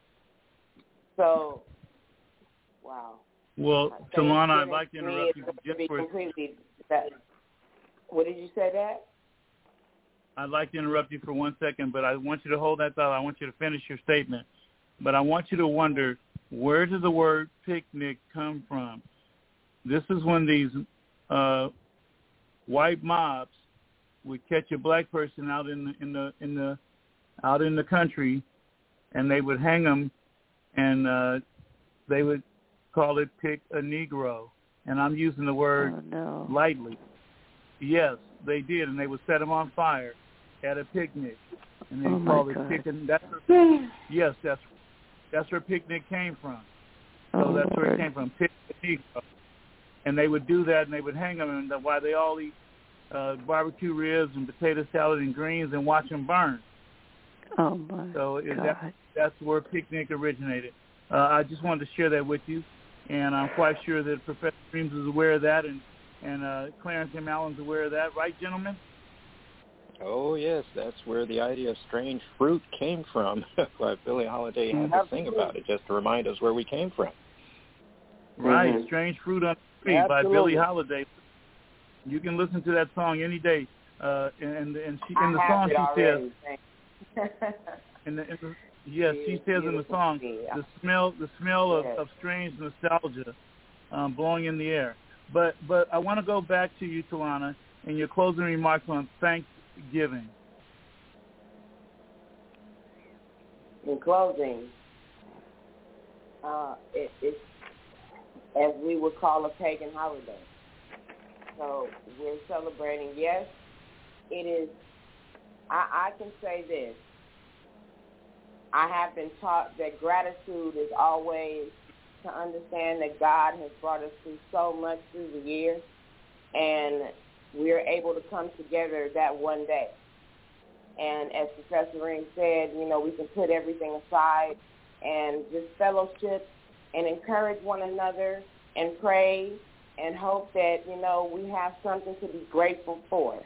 so, wow. Well, Tawana, I'd like to interrupt you just for completely that. What did you say, Dad? I'd like to interrupt you for one second, but I want you to hold that thought. I want you to finish your statement. But I want you to wonder, where does the word picnic come from? This is when these uh, white mobs would catch a black person out in the, in the in the out in the country, and they would hang them, and uh, they would call it pick a Negro. And I'm using the word oh, no. lightly. Yes, they did, and they would set them on fire at a picnic, and they oh called it God. picnic. That's where, yes, that's that's where picnic came from. So oh, that's where Lord. it came from, pit Negro. And they would do that, and they would hang them, and while they all eat uh, barbecue ribs and potato salad and greens and watch them burn. Oh, my So is God. that, that's where picnic originated. Uh, I just wanted to share that with you, and I'm quite sure that Professor Dreams is aware of that, and, and uh, Clarence M. Allen's aware of that. Right, gentlemen? Oh, yes, that's where the idea of strange fruit came from. But Billie Holiday had to sing about it just to remind us where we came from. Right, Mhm. Strange Fruit on the Tree by Absolutely. Billie Holiday. You can listen to that song any day. Uh, and and she, in the I song have she it says, already. in the, in the, yes, she It's says in the song, beautiful. the smell, the smell of, Yes. of strange nostalgia um, blowing in the air. But but I want to go back to you, Talana, and your closing remarks on Thanksgiving. In closing, uh, it, it's as we would call a pagan holiday. So we're celebrating. Yes, it is. I, I can say this. I have been taught that gratitude is always to understand that God has brought us through so much through the years, and we're able to come together that one day. And as Professor Ring said, you know, we can put everything aside and just fellowship and encourage one another and pray and hope that, you know, we have something to be grateful for.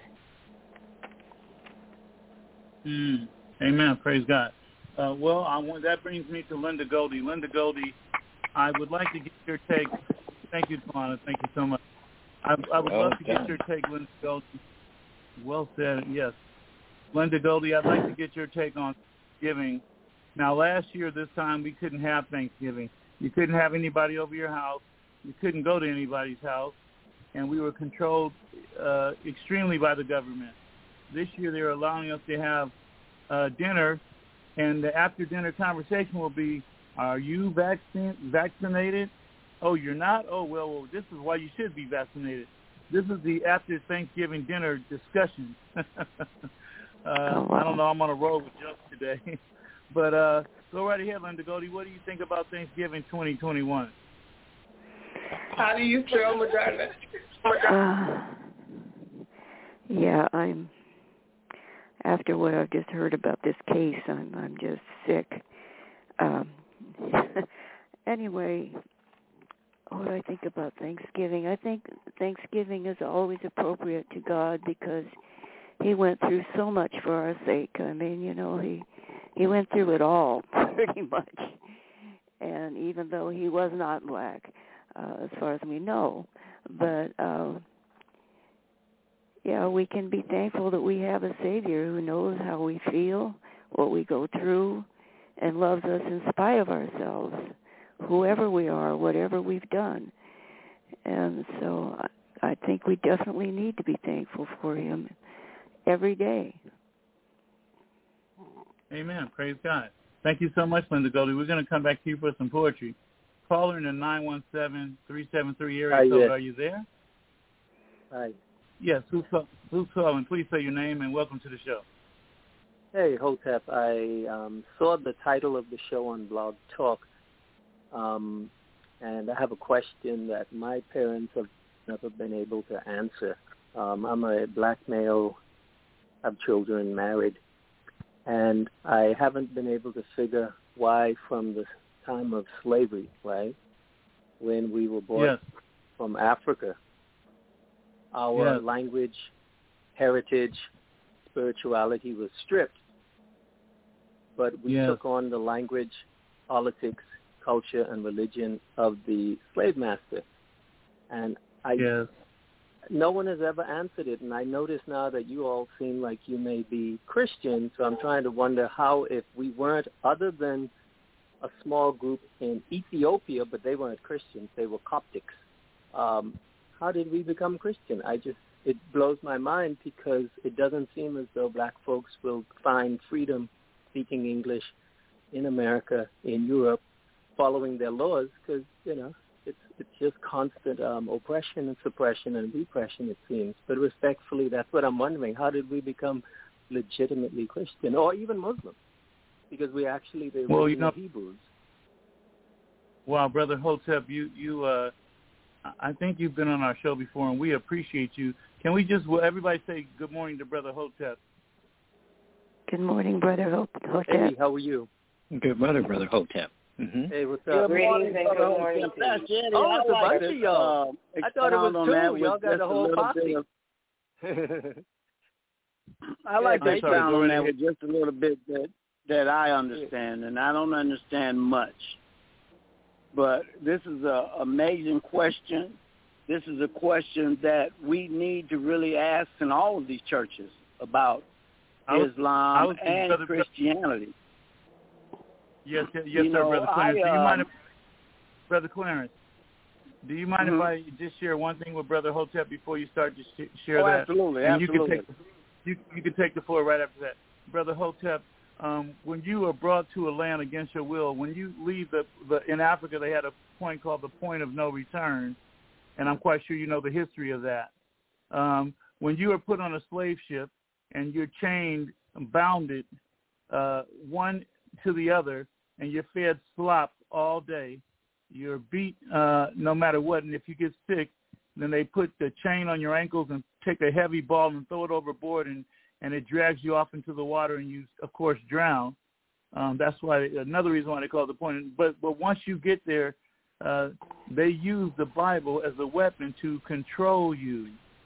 Mm. Amen. Praise God. Uh, well, I want, that brings me to Linda Goldie. Linda Goldie, I would like to get your take. Thank you, Talana. Thank you so much. I, I would Well love to get done. your take, Linda Goldie. Well said, yes. Linda Goldie, I'd like to get your take on Thanksgiving. Now, last year, this time, we couldn't have Thanksgiving. You couldn't have anybody over your house. You couldn't go to anybody's house. And we were controlled uh, extremely by the government. This year, they're allowing us to have uh, dinner, and the after-dinner conversation will be, are you vaccine- vaccinated? Oh, you're not? Oh, well, well, this is why you should be vaccinated. This is the after-Thanksgiving dinner discussion. uh, Oh, wow. I don't know. I'm on a roll with jokes today. But uh, go right ahead, Linda Goldie. What do you think about Thanksgiving twenty twenty-one? How do you feel, Madonna? Uh, yeah, I'm. After what I've just heard about this case, I'm I'm just sick. Um, anyway, what do I think about Thanksgiving? I think Thanksgiving is always appropriate to God because He went through so much for our sake. I mean, you know, He He went through it all pretty much. And even though He was not black, uh, as far as we know, but. Uh, Yeah, we can be thankful that we have a Savior who knows how we feel, what we go through, and loves us in spite of ourselves, whoever we are, whatever we've done. And so I, I think we definitely need to be thankful for Him every day. Amen. Praise God. Thank you so much, Linda Goldie. We're going to come back to you for some poetry. Caller in the nine one seven, three seven three area Hi, code. yes. Are you there? Hi. Yes. Who's, who's calling? Please say your name and welcome to the show. Hey, Hotep. I um, saw the title of the show on Blog Talk, um, and I have a question that my parents have never been able to answer. Um, I'm a black male, have children, married, and I haven't been able to figure why from the time of slavery, right, when we were brought Yes. from Africa, our Yes. language, heritage, spirituality was stripped, but we Yes. took on the language, politics, culture, and religion of the slave master. And I, Yes. no one has ever answered it, and I notice now that you all seem like you may be Christian, so I'm trying to wonder how, if we weren't, other than a small group in Ethiopia, but they weren't Christians, they were Coptics, um, how did we become Christian? I just, it blows my mind because it doesn't seem as though black folks will find freedom speaking English in America, in Europe, following their laws, because, you know, it's it's just constant um, oppression and suppression and repression, it seems. But respectfully, that's what I'm wondering. How did we become legitimately Christian or even Muslim? Because we actually the Well, you original know, Hebrews. Wow, Brother Hotep, you, you uh, I think you've been on our show before, and we appreciate you. Can we just, will everybody say good morning to Brother Hotep? Good morning, Brother Hotep. Hey, how are you? Good morning, Brother Hotep. Mm-hmm. Hey, what's up? Good morning and good morning to you. Jenny, Oh, it's a I like bunch to, of y'all. uh, I thought it was expound on two. that Y'all with got just the a whole little posse. bit of- I like to I'm sorry, expound go on right that ahead. with just a little bit that, that I understand, and I don't understand much. But this is an amazing question. This is a question that we need to really ask in all of these churches about I was, Islam I was, and brother, Christianity. Yes, yes, You sir, know, Brother Clarence. I, do you um, mind if, Brother Clarence, do you mind mm-hmm. if I just share one thing with Brother Hotep before you start to sh- share oh, that? absolutely, and absolutely. You can take the, you, you can take the floor right after that. Brother Hotep, um, when you are brought to a land against your will, when you leave the, the in Africa, they had a point called the point of no return, and I'm quite sure you know the history of that. Um, when you are put on a slave ship and you're chained, bounded, uh, one to the other, and you're fed slop all day, you're beat uh, no matter what, and if you get sick, then they put the chain on your ankles and take a heavy ball and throw it overboard, and, and it drags you off into the water, and you, of course, drown. Um, that's why another reason why they call it the point. But but once you get there, uh, they use the Bible as a weapon to control you.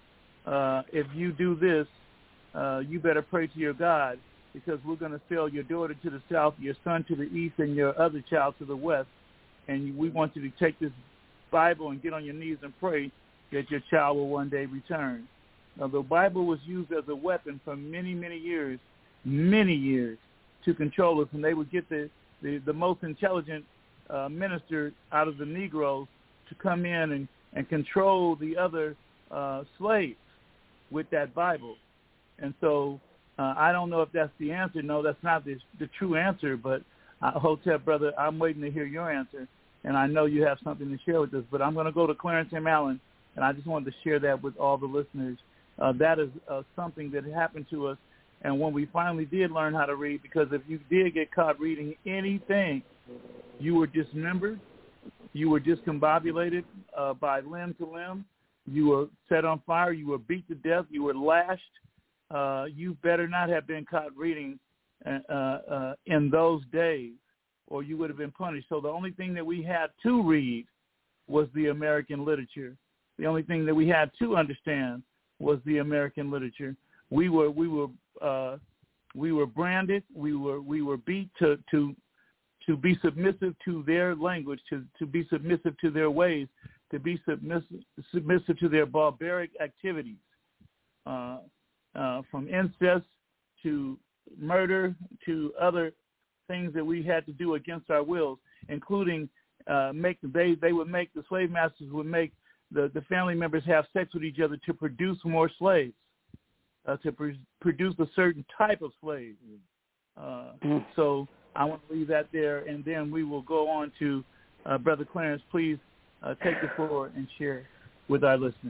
Uh, if you do this, uh, you better pray to your God, because we're going to sell your daughter to the south, your son to the east, and your other child to the west. And we want you to take this Bible and get on your knees and pray that your child will one day return. Now, the Bible was used as a weapon for many, many years, many years, to control us. And they would get the, the, the most intelligent uh, minister out of the Negroes to come in and, and control the other uh, slaves with that Bible. And so uh, I don't know if that's the answer. No, that's not the, the true answer. But uh, Hotep, brother, I'm waiting to hear your answer. And I know you have something to share with us. But I'm going to go to Clarence M. Allen, and I just wanted to share that with all the listeners. Uh, that is uh, something that happened to us. And when we finally did learn how to read, because if you did get caught reading anything, you were dismembered, you were discombobulated uh, by limb to limb, you were set on fire, you were beat to death, you were lashed. Uh, you better not have been caught reading uh, uh, in those days, or you would have been punished. So the only thing that we had to read was the American literature. The only thing that we had to understand was the American literature. We were we were uh, we were branded. We were we were beat to to to be submissive to their language, to, to be submissive to their ways, to be submissive submissive to their barbaric activities, uh, uh, from incest to murder to other things that we had to do against our wills, including uh, make they they would make the slave masters would make the, the family members have sex with each other to produce more slaves, uh, to pr- produce a certain type of slave. Uh, mm. So I want to leave that there, and then we will go on to uh, Brother Clarence. Please uh, take the floor and share with our listeners.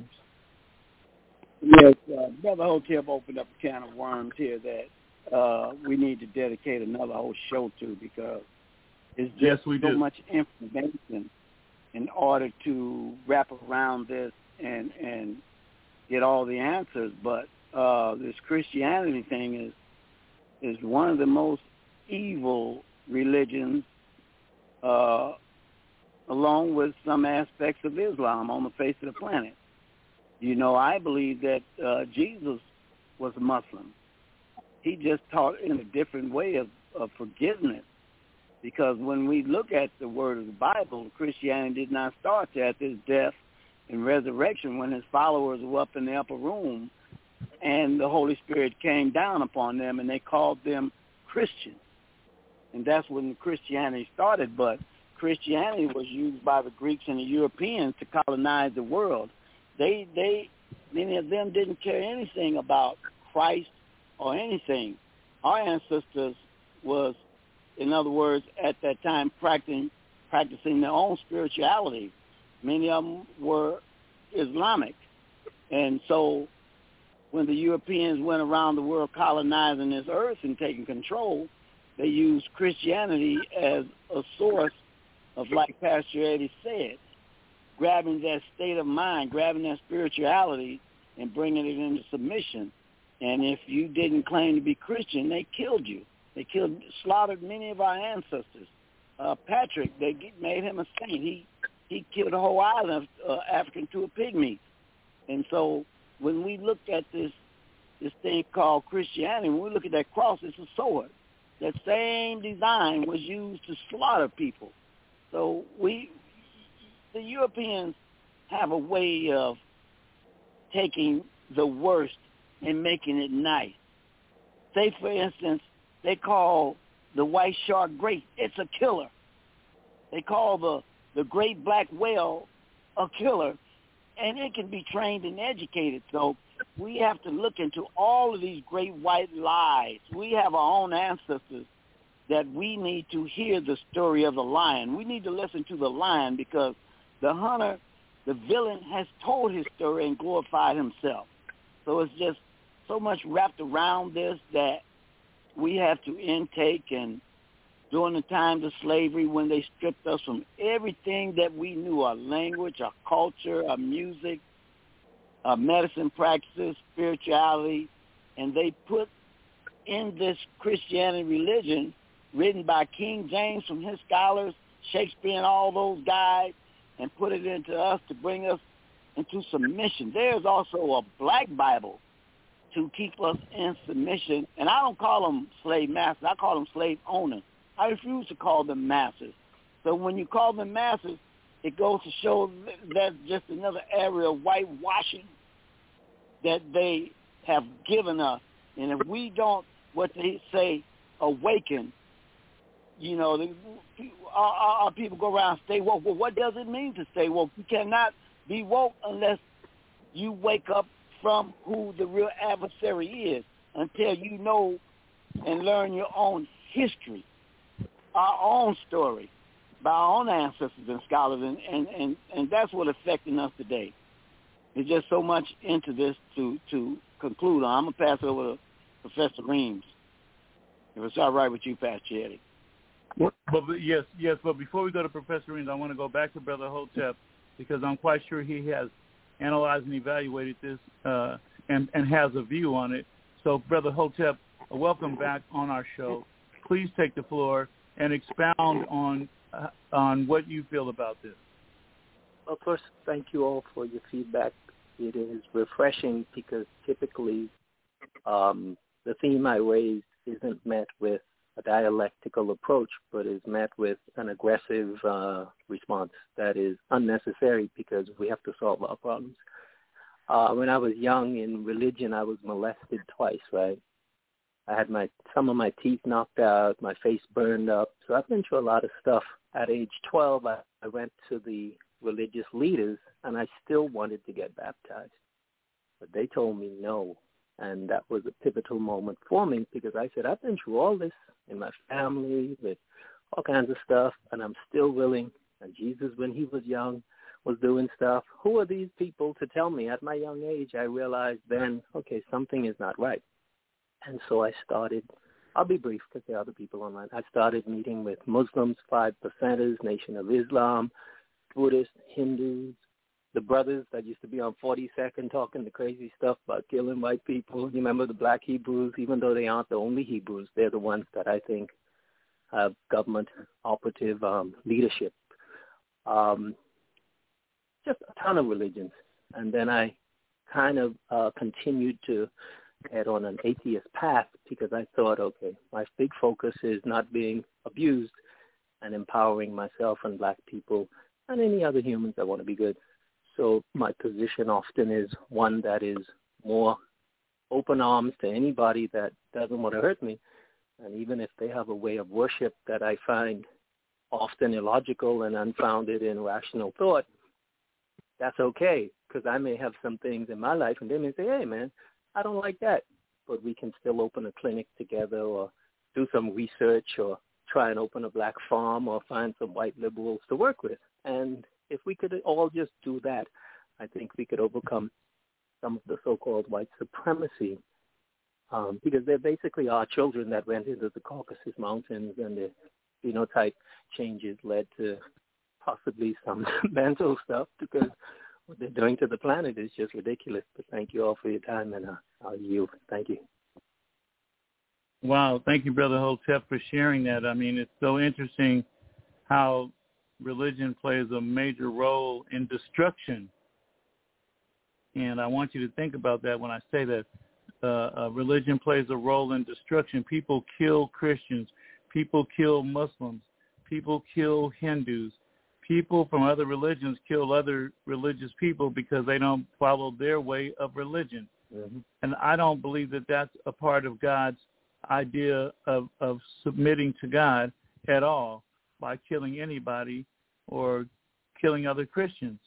Yes, uh, Brother Hotep opened up a can of worms here that uh, we need to dedicate another whole show to, because it's just yes, we so do. much information in order to wrap around this and and get all the answers. But uh, this Christianity thing is is one of the most evil religions, uh, along with some aspects of Islam on the face of the planet. You know, I believe that uh, Jesus was a Muslim. He just taught in a different way of, of forgiveness. Because when we look at the word of the Bible, Christianity did not start at his death and resurrection, when his followers were up in the upper room and the Holy Spirit came down upon them and they called them Christians. And that's when Christianity started. But Christianity was used by the Greeks and the Europeans to colonize the world. They, they, many of them didn't care anything about Christ or anything. Our ancestors was, in other words, at that time, practicing practicing their own spirituality. Many of them were Islamic. And so when the Europeans went around the world colonizing this earth and taking control, they used Christianity as a source of, like Pastor Eddie said, grabbing that state of mind, grabbing that spirituality and bringing it into submission. And if you didn't claim to be Christian, they killed you. They killed, slaughtered many of our ancestors. Uh, Patrick, they made him a saint. He he killed a whole island of uh, African to a pygmy. And so when we look at this this thing called Christianity, when we look at that cross, it's a sword. That same design was used to slaughter people. So we, the Europeans, have a way of taking the worst and making it nice. Say, for instance, they call the white shark great. It's a killer. They call the, the great black whale a killer, and it can be trained and educated. So we have to look into all of these great white lies. We have our own ancestors that we need to hear the story of the lion. We need to listen to the lion because the hunter, the villain, has told his story and glorified himself. So it's just so much wrapped around this that we have to intake. And during the times of slavery, when they stripped us from everything that we knew, our language, our culture, our music, our medicine practices, spirituality, and they put in this Christianity religion written by King James from his scholars, Shakespeare and all those guys, and put it into us to bring us into submission. There's also a black Bible to keep us in submission. And I don't call them slave masters. I call them slave owners. I refuse to call them masters. So when you call them masters, it goes to show that's just another area of whitewashing that they have given us. And if we don't, what they say, awaken, you know, the, our, our people go around and stay woke. Well, what does it mean to stay woke? You cannot be woke unless you wake up from who the real adversary is, until you know and learn your own history, our own story, by our own ancestors and scholars, and, and, and, and that's what's affecting us today. There's just so much into this to, to conclude on. I'm going to pass it over to Professor Reams, if it's all right with you, Pastor Eddie. But, but yes, yes. But before we go to Professor Reams, I want to go back to Brother Hotep, because I'm quite sure he has analyzed and evaluated this uh, and, and has a view on it. So, Brother Hotep, welcome back on our show. Please take the floor and expound on uh, on what you feel about this. Well, first, thank you all for your feedback. It is refreshing because typically um, the theme I raised isn't met with a dialectical approach, but is met with an aggressive uh, response that is unnecessary because we have to solve our problems. Uh, when I was young in religion, I was molested twice, right? I had my some of my teeth knocked out, my face burned up. So I've been through a lot of stuff. At age twelve, I, I went to the religious leaders, and I still wanted to get baptized. But they told me no. And that was a pivotal moment for me because I said, I've been through all this in my family with all kinds of stuff, and I'm still willing. And Jesus, when he was young, was doing stuff. Who are these people to tell me? At my young age, I realized then, okay, something is not right. And so I started, I'll be brief because there are other people online. I started meeting with Muslims, five percenters, Nation of Islam, Buddhists, Hindus, the brothers that used to be on forty-second talking the crazy stuff about killing white people. You remember the black Hebrews? Even though they aren't the only Hebrews, they're the ones that I think have government operative um, leadership. Um, just a ton of religions. And then I kind of uh, continued to head on an atheist path because I thought, okay, my big focus is not being abused and empowering myself and black people and any other humans that want to be good. So my position often is one that is more open arms to anybody that doesn't want to hurt me. And even if they have a way of worship that I find often illogical and unfounded in rational thought, that's okay, because I may have some things in my life and they may say, hey, man, I don't like that. But we can still open a clinic together or do some research or try and open a black farm or find some white liberals to work with. And if we could all just do that, I think we could overcome some of the so-called white supremacy, um, because they're basically our children that went into the Caucasus Mountains and the phenotype changes led to possibly some mental stuff, because what they're doing to the planet is just ridiculous. But thank you all for your time, and uh, I'll yield. Thank you. Wow. Thank you, Brother Hotep, for sharing that. I mean, it's so interesting how religion plays a major role in destruction. And I want you to think about that when I say that. Uh, uh, religion plays a role in destruction. People kill Christians. People kill Muslims. People kill Hindus. People from other religions kill other religious people because they don't follow their way of religion. Mm-hmm. And I don't believe that that's a part of God's idea of, of submitting to God at all by killing anybody or killing other Christians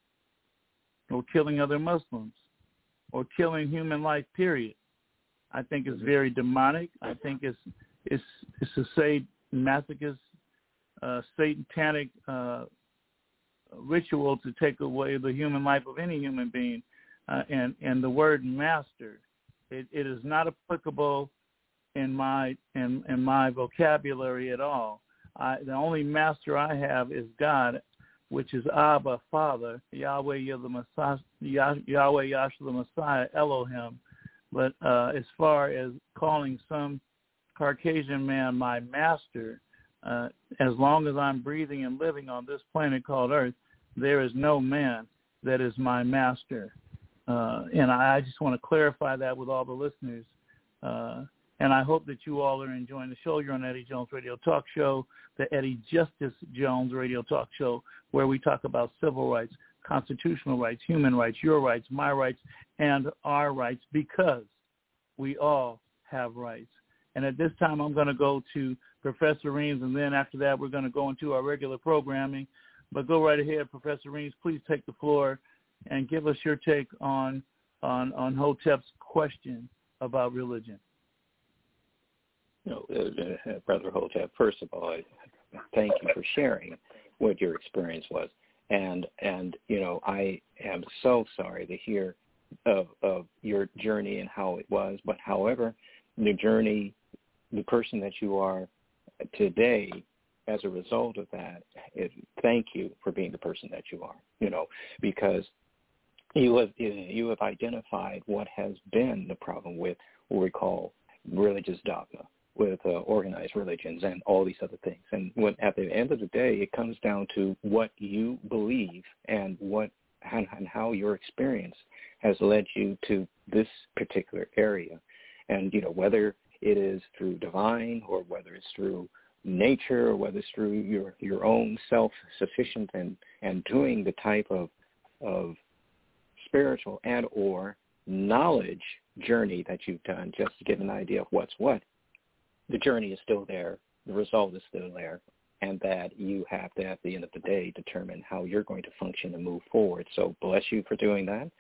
or killing other Muslims or killing human life, period. I think it's very demonic. I think it's it's it's a say masochist, uh, satanic uh, ritual to take away the human life of any human being. Uh, and and the word master, it, it is not applicable in my in, in my vocabulary at all. I, the only master I have is God, which is Abba, Father, Yahweh, the Messiah, Yahweh, Yahshua, the Messiah, Elohim. But uh, as far as calling some Caucasian man my master, uh, as long as I'm breathing and living on this planet called Earth, there is no man that is my master. Uh, and I just want to clarify that with all the listeners. Uh, and I hope that you all are enjoying the show. You're on Eddie Jones Radio Talk Show, the Eddie Justice Jones Radio Talk Show, where we talk about civil rights, constitutional rights, human rights, your rights, my rights, and our rights, because we all have rights. And at this time, I'm going to go to Professor Reams, and then after that, we're going to go into our regular programming. But go right ahead, Professor Reams. Please take the floor and give us your take on on, on Hotep's question about religion. No, uh, uh, Brother Hotep, first of all, I thank you for sharing what your experience was. And, and you know, I am so sorry to hear of, of your journey and how it was. But, however, the journey, the person that you are today, as a result of that, it, thank you for being the person that you are, you know, because you have, you have identified what has been the problem with what we call religious dogma, with uh, organized religions and all these other things. And when, at the end of the day, it comes down to what you believe and what and, and how your experience has led you to this particular area. And, you know, whether it is through divine or whether it's through nature or whether it's through your, your own self-sufficient and, and doing the type of, of spiritual and or knowledge journey that you've done, just to get an idea of what's what, the journey is still there, the result is still there, and that you have to, at the end of the day, determine how you're going to function and move forward. So bless you for doing that.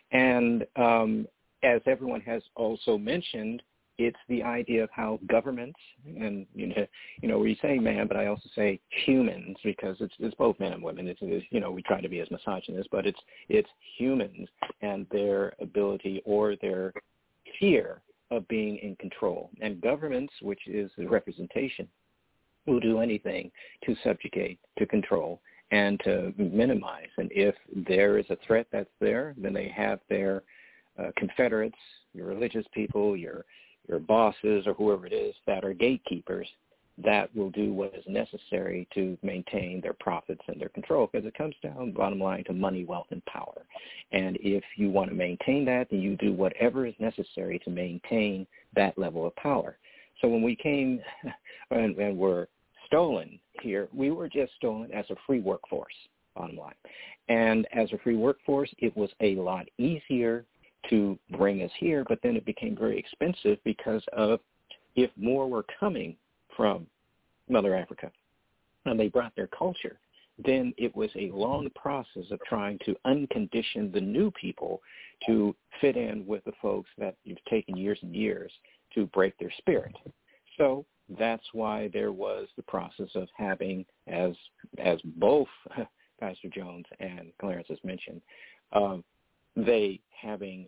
And um, as everyone has also mentioned, it's the idea of how governments, and you know, you know, we say man, but I also say humans, because it's it's both men and women. It's, it's you know, we try to be as misogynist, but it's it's humans and their ability or their fear of being in control. And governments, which is the representation, will do anything to subjugate, to control, and to minimize. And if there is a threat that's there, then they have their uh, confederates, your religious people, your your bosses, or whoever it is that are gatekeepers, that will do what is necessary to maintain their profits and their control, because it comes down, bottom line, to money, wealth, and power. And if you want to maintain that, then you do whatever is necessary to maintain that level of power. So when we came and, and were stolen here, we were just stolen as a free workforce, bottom line. And as a free workforce, it was a lot easier to bring us here, but then it became very expensive because of if more were coming from Mother Africa and they brought their culture, then it was a long process of trying to uncondition the new people to fit in with the folks that you've taken years and years to break their spirit. So that's why there was the process of having, as as both Pastor Jones and Clarence has mentioned, um, they having,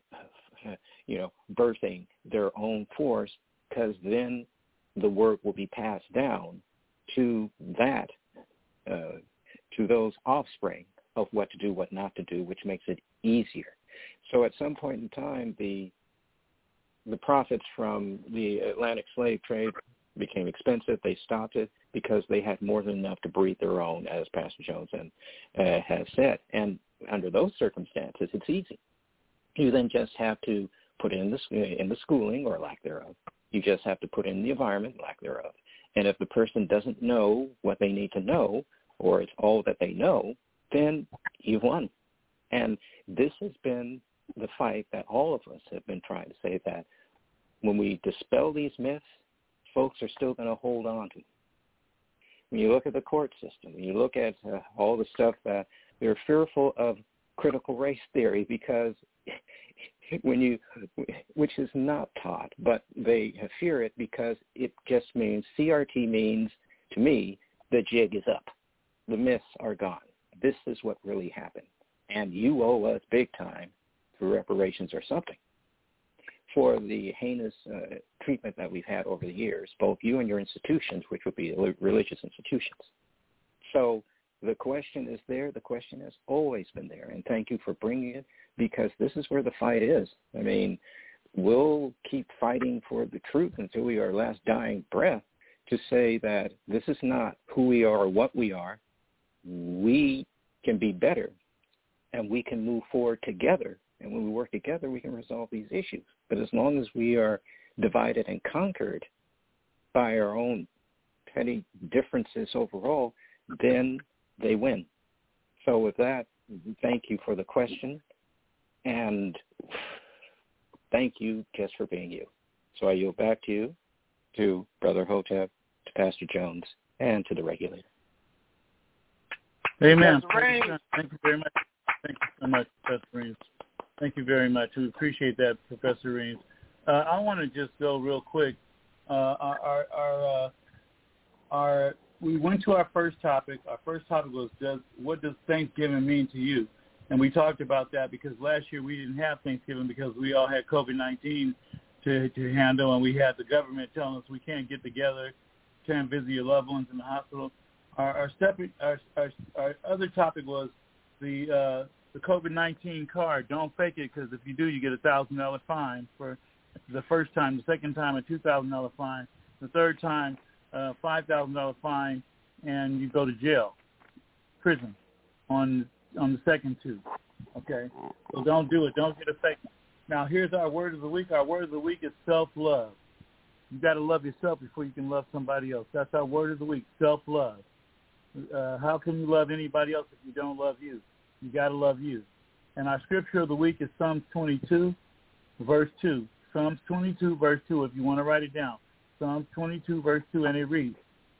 you know, birthing their own force, because then the work will be passed down to that uh, to those offspring of what to do, what not to do, which makes it easier. So at some point in time, the the profits from the Atlantic slave trade became expensive. They stopped it because they had more than enough to breed their own, as Pastor Jones and, uh, has said. And under those circumstances, it's easy. You then just have to put in the, in the schooling or lack thereof. You just have to put in the environment, lack thereof. And if the person doesn't know what they need to know, or it's all that they know, then you've won. And this has been the fight that all of us have been trying to say, that when we dispel these myths, folks are still going to hold on to them. When you look at the court system, when you look at uh, all the stuff that they're fearful of critical race theory, because when you, which is not taught, but they fear it because it just means, C R T means, to me, the jig is up. The myths are gone. This is what really happened. And you owe us big time through reparations or something for the heinous uh, treatment that we've had over the years, both you and your institutions, which would be religious institutions. So the question is there. The question has always been there. And thank you for bringing it, because this is where the fight is. I mean, we'll keep fighting for the truth until we are last dying breath, to say that this is not who we are or what we are. We can be better, and we can move forward together. And when we work together, we can resolve these issues. But as long as we are divided and conquered by our own petty differences overall, then they win. So with that, thank you for the question, and thank you just for being you. So I yield back to you, to Brother Hotep, to Pastor Jones, and to the regulator. Amen. Thank you very much. Thank you so much, Professor Reeves. Thank you very much. We appreciate that, Professor Reeves. Uh, I want to just go real quick. Uh, our, our, our, uh, our, we went to our first topic. Our first topic was, does, what does Thanksgiving mean to you? And we talked about that because last year we didn't have Thanksgiving because we all had COVID nineteen to, to handle, and we had the government telling us we can't get together, can't visit your loved ones in the hospital. Our, our, separate, our, our, our other topic was the uh, the COVID nineteen card. Don't fake it, because if you do, you get a one thousand dollars fine for the first time. The second time, a two thousand dollars fine. The third time, a five thousand dollars fine, and you go to jail, prison, on on the second two. Okay? So don't do it. Don't get affected. Now, here's our word of the week. Our word of the week is self-love. You got to love yourself before you can love somebody else. That's our word of the week, self-love. Uh, how can you love anybody else if you don't love you? You got to love you. And our scripture of the week is Psalms twenty-two, verse two. Psalms twenty-two, verse two, if you want to write it down. Psalms twenty-two, verse two, and it reads,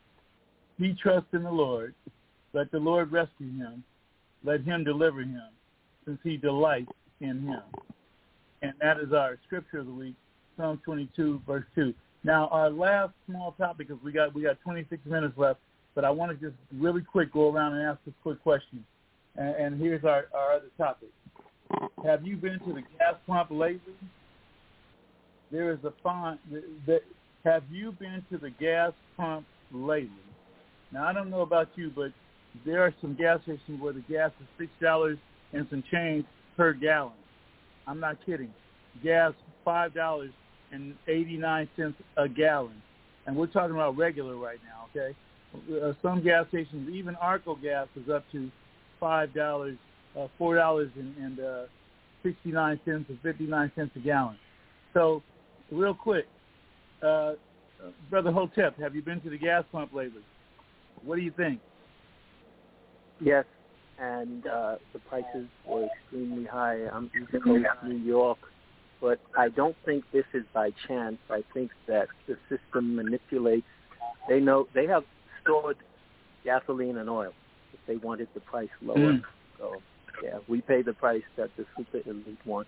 "He trusts in the Lord. Let the Lord rescue him. Let him deliver him, since he delights in him." And that is our scripture of the week, Psalms twenty-two, verse two. Now, our last small topic, because we got we got twenty-six minutes left, but I want to just really quick go around and ask this quick question. And, and here's our, our other topic. Have you been to the gas pump lately? There is a fine. That, have you been to the gas pump lately? Now, I don't know about you, but there are some gas stations where the gas is six dollars and some change per gallon. I'm not kidding. Gas, five dollars and eighty-nine cents a gallon. And we're talking about regular right now, okay? Uh, some gas stations, even Arco gas, is up to five dollars, uh, four dollars and, and uh, sixty-nine cents or fifty-nine cents a gallon. So, real quick, uh, Brother Hotep, have you been to the gas pump lately? What do you think? Yes, and uh, the prices were extremely high. I'm East Coast, New York, but I don't think this is by chance. I think that the system manipulates. They know they have stored gasoline and oil if they wanted the price lower. Mm. So, yeah, we pay the price that the super elite want.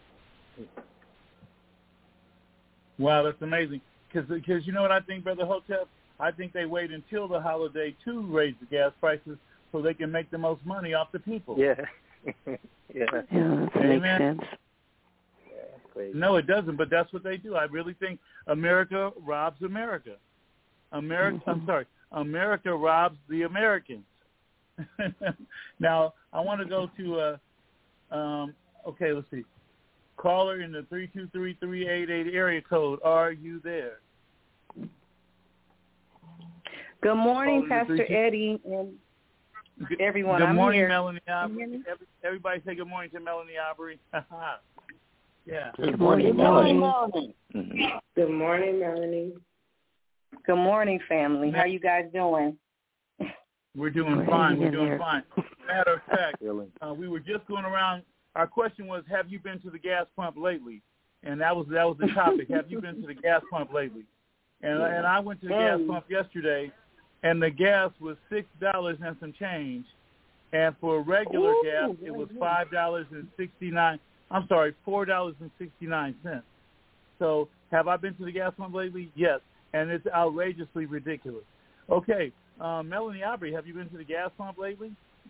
Wow, that's amazing. Because you know what I think, Brother Hotep? I think they wait until the holiday to raise the gas prices so they can make the most money off the people. Yeah. yeah. Yeah, that makes sense. Yeah, no, it doesn't, but that's what they do. I really think America robs America. America, mm-hmm. I'm sorry, America robs the Americans. Now, I want to go to, uh, um, okay, let's see. Caller in the three two three, three eight eight area code. Are you there? Good morning, Caller Pastor Eddie, and good, everyone. Good I'm morning, here. Melanie Aubrey. Every, everybody say good morning to Melanie Aubrey. Yeah. Good morning, Melanie. Melanie. Good morning, Melanie. Good morning, family. How you guys doing? We're doing We're fine. We're hanging in doing there. fine. Matter of fact, uh, we were just going around. Our question was, have you been to the gas pump lately? And that was that was the topic. Have you been to the gas pump lately? And Yeah. and I went to the gas pump yesterday, and the gas was six dollars and some change, and for regular Ooh, gas it was five dollars and sixty nine. I'm sorry, four dollars and sixty nine cents. So, have I been to the gas pump lately? Yes, and it's outrageously ridiculous. Okay, um, Melanie Aubrey, have you been to the gas pump lately?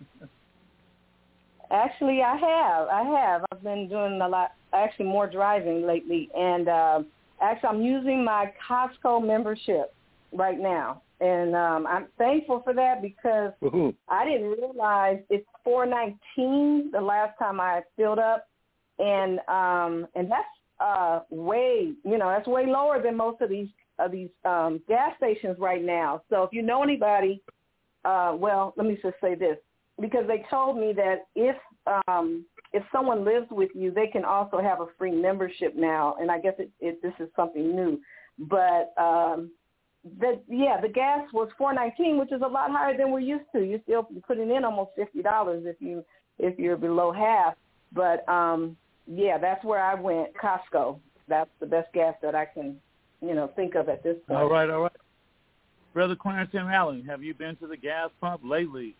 Actually, I have. I have. I've been doing a lot, actually more driving lately. And uh, actually, I'm using my Costco membership right now. And um, I'm thankful for that because Woo-hoo. I didn't realize it's four nineteen the last time I filled up. And um, and that's uh, way, you know, that's way lower than most of these of these um, gas stations right now. So if you know anybody, uh, well, let me just say this. Because they told me that if um, if someone lives with you, they can also have a free membership now, and I guess it, it, this is something new. But um, the yeah, the gas was four nineteen, which is a lot higher than we're used to. You're still putting in almost fifty dollars if you if you're below half. But um, yeah, that's where I went. Costco. That's the best gas that I can you know think of at this point. All right, all right. Brother Clarence M. Allen, have you been to the gas pump lately?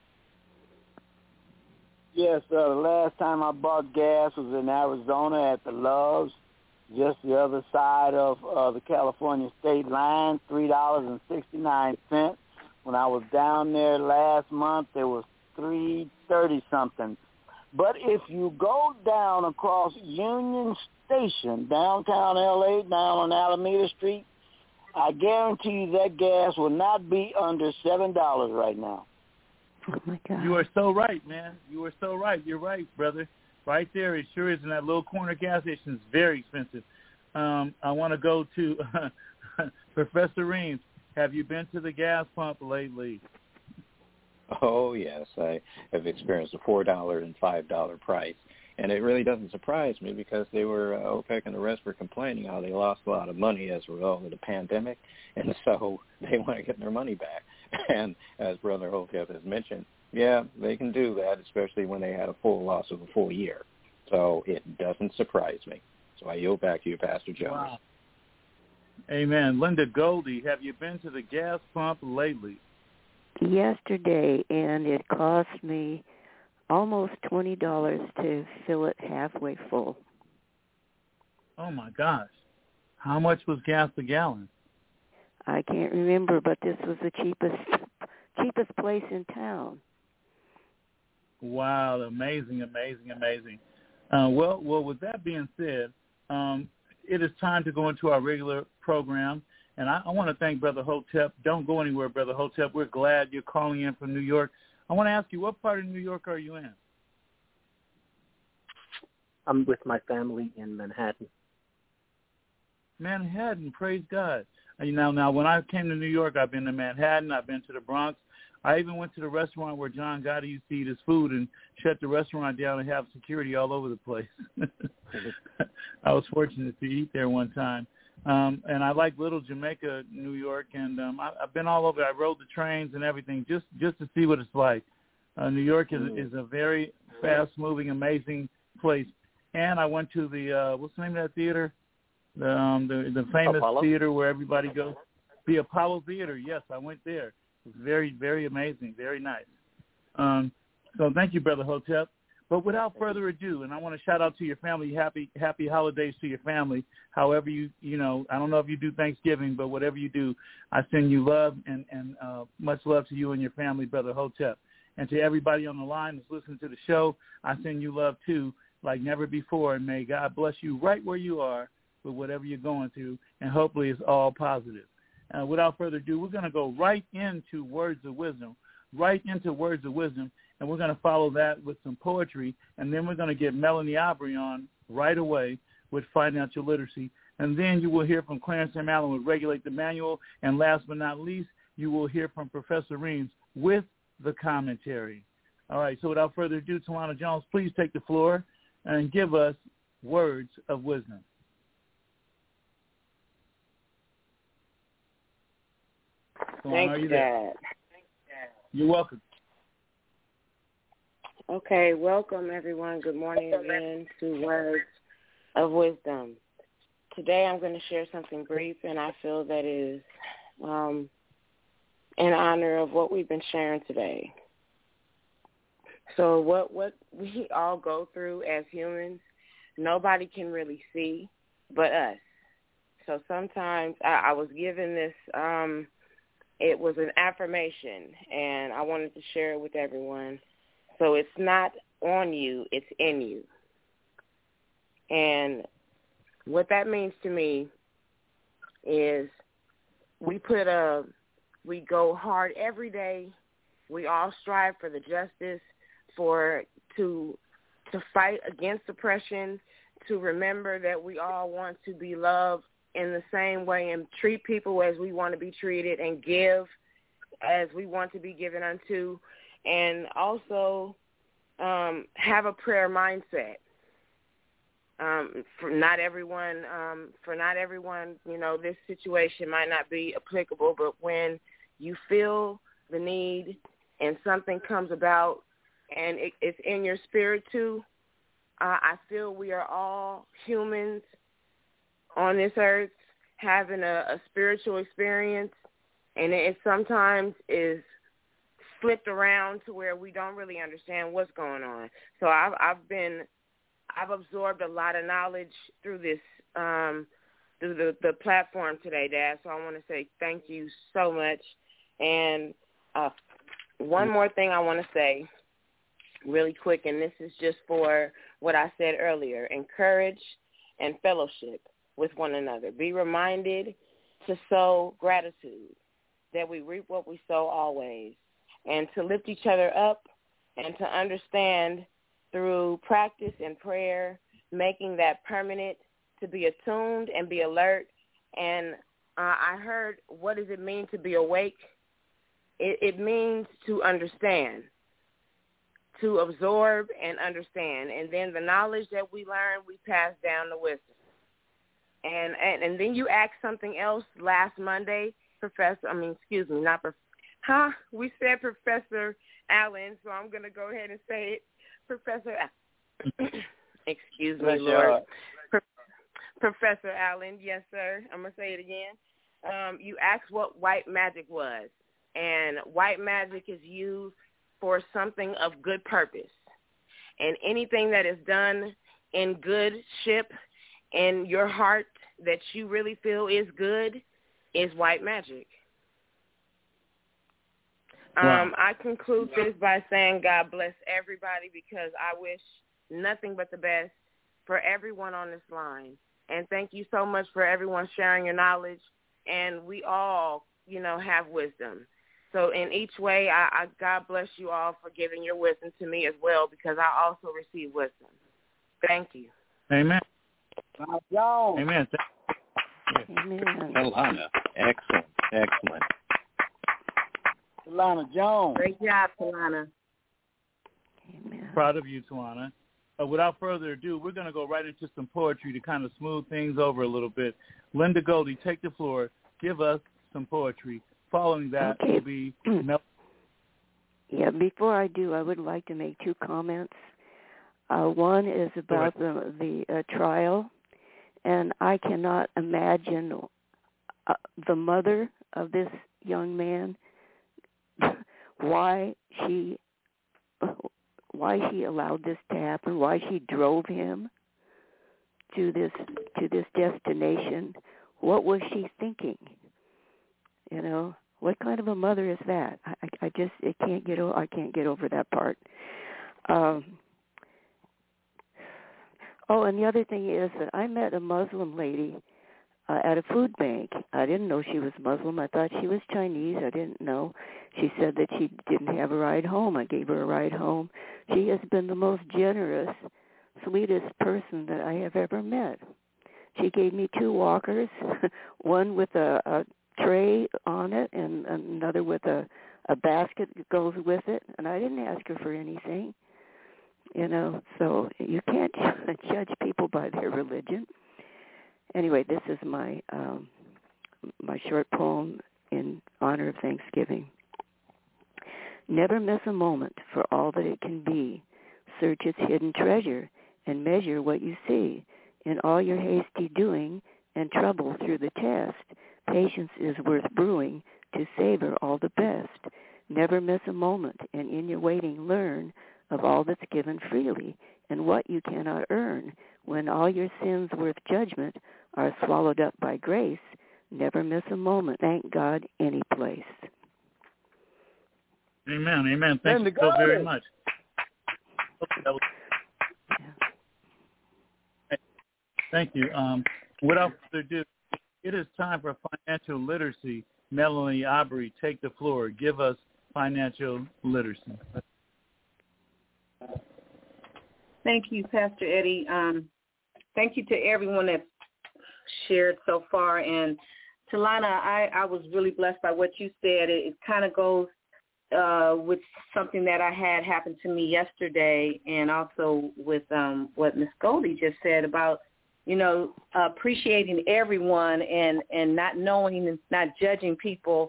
Yes, uh, the last time I bought gas was in Arizona at the Loves, just the other side of uh, the California state line, three dollars and sixty-nine cents. When I was down there last month, it was three thirty-something. But if you go down across Union Station, downtown L A, down on Alameda Street, I guarantee you that gas will not be under seven dollars right now. Oh, my God. You are so right, man. You are so right. You're right, brother. Right there. It sure is. In that little corner gas station is very expensive. Um, I want to go to uh, Professor Reams. Have you been to the gas pump lately? Oh, yes. I have experienced a four dollar and five dollar price. And it really doesn't surprise me because they were, uh, OPEC and the rest were complaining how they lost a lot of money as a result of the pandemic. And so they want to get their money back. And as Brother Hotep has mentioned, yeah, they can do that, especially when they had a full loss of a full year. So it doesn't surprise me. So I yield back to you, Pastor Jones. Wow. Amen. Linda Goldie, have you been to the gas pump lately? Yesterday, and it cost me almost twenty dollars to fill it halfway full. Oh, my gosh. How much was gas a gallon? I can't remember, but this was the cheapest cheapest place in town. Wow, amazing, amazing, amazing. Uh, well, well, with that being said, um, it is time to go into our regular program. And I, I want to thank Brother Hotep. Don't go anywhere, Brother Hotep. We're glad you're calling in from New York. I want to ask you, what part of New York are you in? I'm with my family in Manhattan. Manhattan, praise God. And now, now, when I came to New York, I've been to Manhattan. I've been to the Bronx. I even went to the restaurant where John Gotti used to eat his food and shut the restaurant down and have security all over the place. I was fortunate to eat there one time. Um, and I like Little Jamaica, New York, and um, I, I've been all over. I rode the trains and everything just, just to see what it's like. Uh, New York is, is a very fast-moving, amazing place. And I went to the, uh, what's the name of that theater? The, um, the, the famous Apollo? theater where everybody goes. The Apollo Theater, yes, I went there. It was very, very amazing, very nice. Um, so thank you, Brother Hotep. But without further ado, and I want to shout out to your family, happy happy holidays to your family. However you, you know, I don't know if you do Thanksgiving, but whatever you do, I send you love and, and uh, much love to you and your family, Brother Hotep. And to everybody on the line that's listening to the show, I send you love too, like never before. And may God bless you right where you are with whatever you're going through, and hopefully it's all positive. Uh, without further ado, we're going to go right into Words of Wisdom. right into Words of Wisdom, and we're going to follow that with some poetry, and then we're going to get Melanie Aubrey on right away with financial literacy. And then you will hear from Clarence M. Allen with Regulate the Manual. And last but not least, you will hear from Professor Reams with the commentary. All right, so without further ado, Talana Jones, please take the floor and give us words of wisdom. Talana, Thank are you, you there? Dad. You're welcome. Okay, welcome, everyone. Good morning again to Words of Wisdom. Today I'm going to share something brief, and I feel that is um, in honor of what we've been sharing today. So what, what we all go through as humans, nobody can really see but us. So sometimes I, I was given this, um, it was an affirmation, and I wanted to share it with everyone. So it's not on you, it's in you. And what that means to me is we put a, we go hard every day. We all strive for the justice, for to to fight against oppression, to remember that we all want to be loved in the same way and treat people as we want to be treated and give as we want to be given unto, and also um, have a prayer mindset. Um, for not everyone, um, for not everyone, you know, this situation might not be applicable, but when you feel the need and something comes about and it, it's in your spirit too, uh, I feel we are all humans on this earth having a, a spiritual experience, and it, it sometimes is flipped around to where we don't really understand what's going on. So I've, I've been I've absorbed a lot of knowledge through this, um, through the, the platform today, Dad. So I want to say thank you so much. And uh, one more thing I want to say really quick, and this is just for what I said earlier: encourage and fellowship with one another. Be reminded to sow gratitude, that we reap what we sow always, and to lift each other up and to understand through practice and prayer, making that permanent, to be attuned and be alert. And uh, I heard, what does it mean to be awake? It, it means to understand, to absorb and understand. And then the knowledge that we learn, we pass down the wisdom. And, and, and then you asked something else last Monday, Professor, I mean, excuse me, not Professor, huh? We said Professor Allen, so I'm going to go ahead and say it. Professor, excuse me, Lord. Pro- Professor Allen, yes, sir. I'm going to say it again. Um, you asked what white magic was, and white magic is used for something of good purpose. And anything that is done in good ship, in your heart, that you really feel is good, is white magic. Wow. Um, I conclude this by saying God bless everybody, because I wish nothing but the best for everyone on this line. And thank you so much for everyone sharing your knowledge. And we all, you know, have wisdom. So in each way, I, I God bless you all for giving your wisdom to me as well, because I also receive wisdom. Thank you. Amen. Jones. Amen. Amen. Talana, excellent, excellent. Talana Jones. Great job, Talana. Amen. Proud of you, Talana. Uh, without further ado, we're going to go right into some poetry to kind of smooth things over a little bit. Linda Goldie, take the floor. Give us some poetry. Following that Okay. will be Mel. Yeah, before I do, I would like to make two comments. Uh, one is about the, the uh, trial, and I cannot imagine uh, the mother of this young man, why she why she allowed this to happen, why she drove him to this to this destination. What was she thinking? You know, what kind of a mother is that? I, I just it can't get I can't get over that part. Um, oh, and the other thing is that I met a Muslim lady uh, at a food bank. I didn't know she was Muslim. I thought she was Chinese. I didn't know. She said that she didn't have a ride home. I gave her a ride home. She has been the most generous, sweetest person that I have ever met. She gave me two walkers, one with a, a tray on it and another with a, a basket that goes with it, and I didn't ask her for anything. You know, so you can't judge people by their religion. Anyway, this is my um, my short poem in honor of Thanksgiving. Never miss a moment for all that it can be. Search its hidden treasure and measure what you see. In all your hasty doing and trouble through the test, patience is worth brewing to savor all the best. Never miss a moment, and in your waiting learn of all that's given freely and what you cannot earn. When all your sins worth judgment are swallowed up by grace, never miss a moment. Thank God any place. Amen, amen. Thank you so very much. Thank you. Um, without further ado, it is time for financial literacy. Melanie Aubrey, take the floor. Give us financial literacy. Thank you, Pastor Eddie. Um, thank you to everyone that's shared so far. And Talana, I, I was really blessed by what you said. It, it kind of goes uh, with something that I had happen to me yesterday, and also with um, what Miz Goldie just said about, you know, uh, appreciating everyone and, and not knowing and not judging people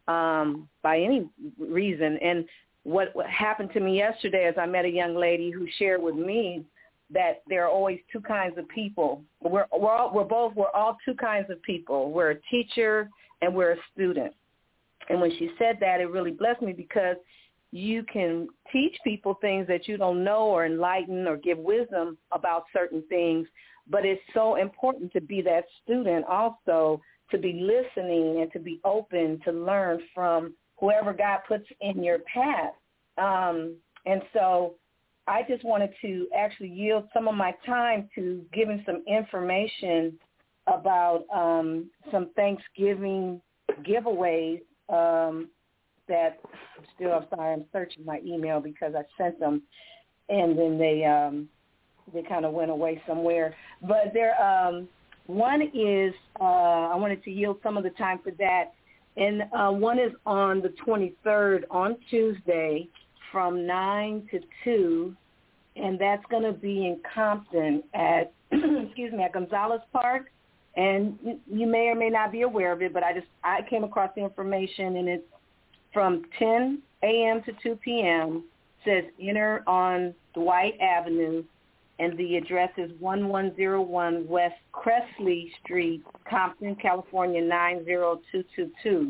um, by any reason. And what, what happened to me yesterday is I met a young lady who shared with me that there are always two kinds of people. We're we're all, we're both we're all two kinds of people. We're a teacher and we're a student. And when she said that, it really blessed me, because you can teach people things that you don't know or enlighten or give wisdom about certain things, but it's so important to be that student also, to be listening and to be open to learn from whoever God puts in your path. Um, and so I just wanted to actually yield some of my time to giving some information about um, some Thanksgiving giveaways um, that still, I'm sorry, I'm searching my email because I sent them, and then they um, they kind of went away somewhere. But there, um, one is, uh, I wanted to yield some of the time for that, and uh, one is on the twenty-third, on Tuesday, from nine to two, and that's going to be in Compton at, excuse me, at Gonzalez Park. And you may or may not be aware of it, but I just I came across the information, and it's from ten a.m. to two p.m. It says enter on Dwight Avenue, and the address is one one zero one West Cressley Street, Compton, California, nine zero two two two.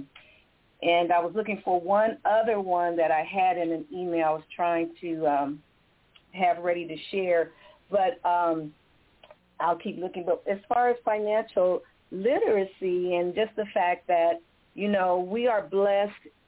And I was looking for one other one that I had in an email I was trying to um, have ready to share, but um, I'll keep looking. But as far as financial literacy and just the fact that, you know, we are blessed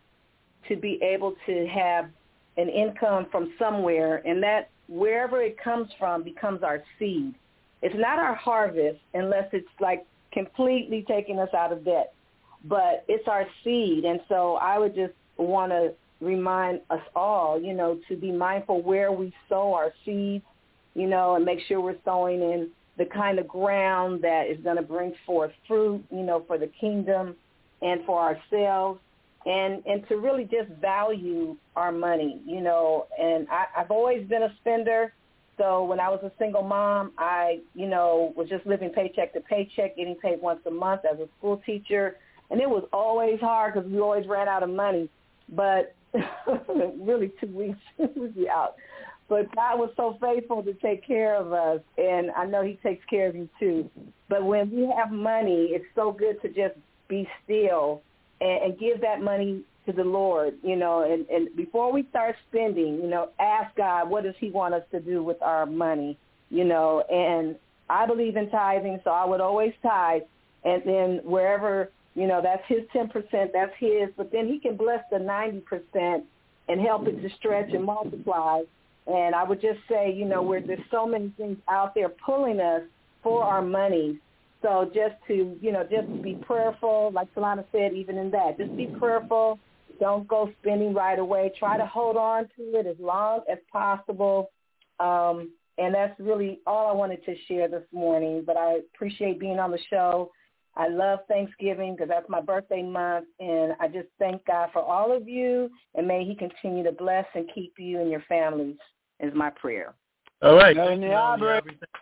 to be able to have an income from somewhere, and that wherever it comes from becomes our seed. It's not our harvest unless it's like completely taking us out of debt, but it's our seed. And so I would just want to remind us all, you know, to be mindful where we sow our seeds, you know, and make sure we're sowing in the kind of ground that is going to bring forth fruit, you know, for the kingdom and for ourselves, and, and to really just value our money, you know. And I, I've always been a spender. So when I was a single mom, I, you know, was just living paycheck to paycheck, getting paid once a month as a school teacher. And it was always hard because we always ran out of money. But really two weeks we'd be out. But God was so faithful to take care of us, and I know he takes care of you too. But when we have money, it's so good to just be still and, and give that money to the Lord, you know, and, and before we start spending, you know, ask God, what does he want us to do with our money, you know. And I believe in tithing, so I would always tithe, and then wherever, you know, that's his ten percent, that's his, but then he can bless the ninety percent and help it to stretch and multiply. And I would just say, you know, where there's so many things out there pulling us for our money. So just to, you know, just be prayerful, like Solana said, even in that. Just be prayerful. Don't go spending right away. Try to hold on to it as long as possible. Um, and that's really all I wanted to share this morning. But I appreciate being on the show. I love Thanksgiving because that's my birthday month. And I just thank God for all of you. And may he continue to bless and keep you and your families is my prayer. All right. Melanie Aubrey.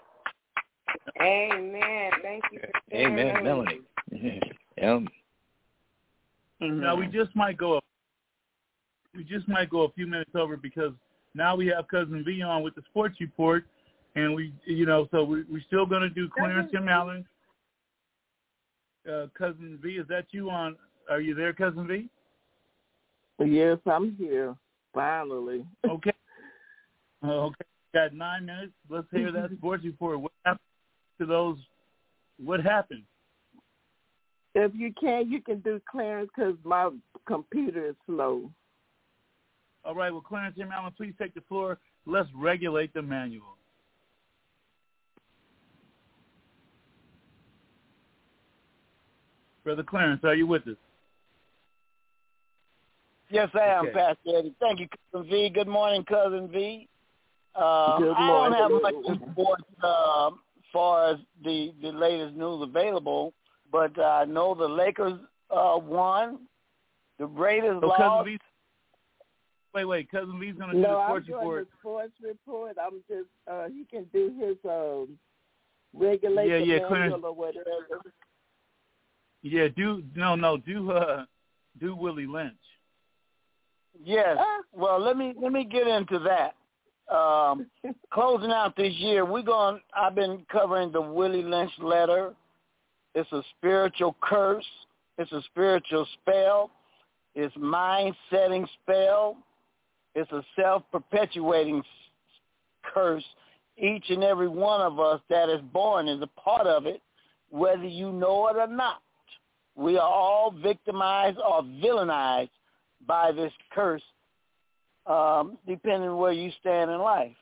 Amen. Thank you for sharing. Amen, Melanie. Yeah. Mm-hmm. Now we just might go. We just might go a few minutes over because now we have Cousin V on with the sports report, and we, you know, so we, we're still going to do Clarence Jim Allen. Uh, Cousin V, is that you on? Are you there, Cousin V? Yes, I'm here. Finally. Okay. Okay. Got nine minutes. Let's hear that sports report. What happened to those? What happened? If you can, you can do Clarence because my computer is slow. All right. Well, Clarence Jim Allen, please take the floor. Let's regulate the manual. Brother Clarence, are you with us? Yes, I am, Okay. Pastor Eddie. Thank you, Cousin V. Good morning, Cousin V. Um, Good I don't morning. have much in sports uh, as far as the, the latest news available, but uh, I know the Lakers uh, won. The Raiders So lost. Cousin V, wait, wait. Cousin V's going to do No, the I'm sports doing report. the sports report. I'm just, uh, he can do his um, regulate Yeah, the yeah, manual Clarence. or whatever. Yeah, do no, no, do uh, do Willie Lynch. Yes. Well, let me let me get into that. Um, closing out this year, we're going. I've been covering the Willie Lynch letter. It's a spiritual curse. It's a spiritual spell. It's mind-setting spell. It's a self-perpetuating curse. Each and every one of us that is born is a part of it, whether you know it or not. We are all victimized or villainized by this curse, um, depending on where you stand in life.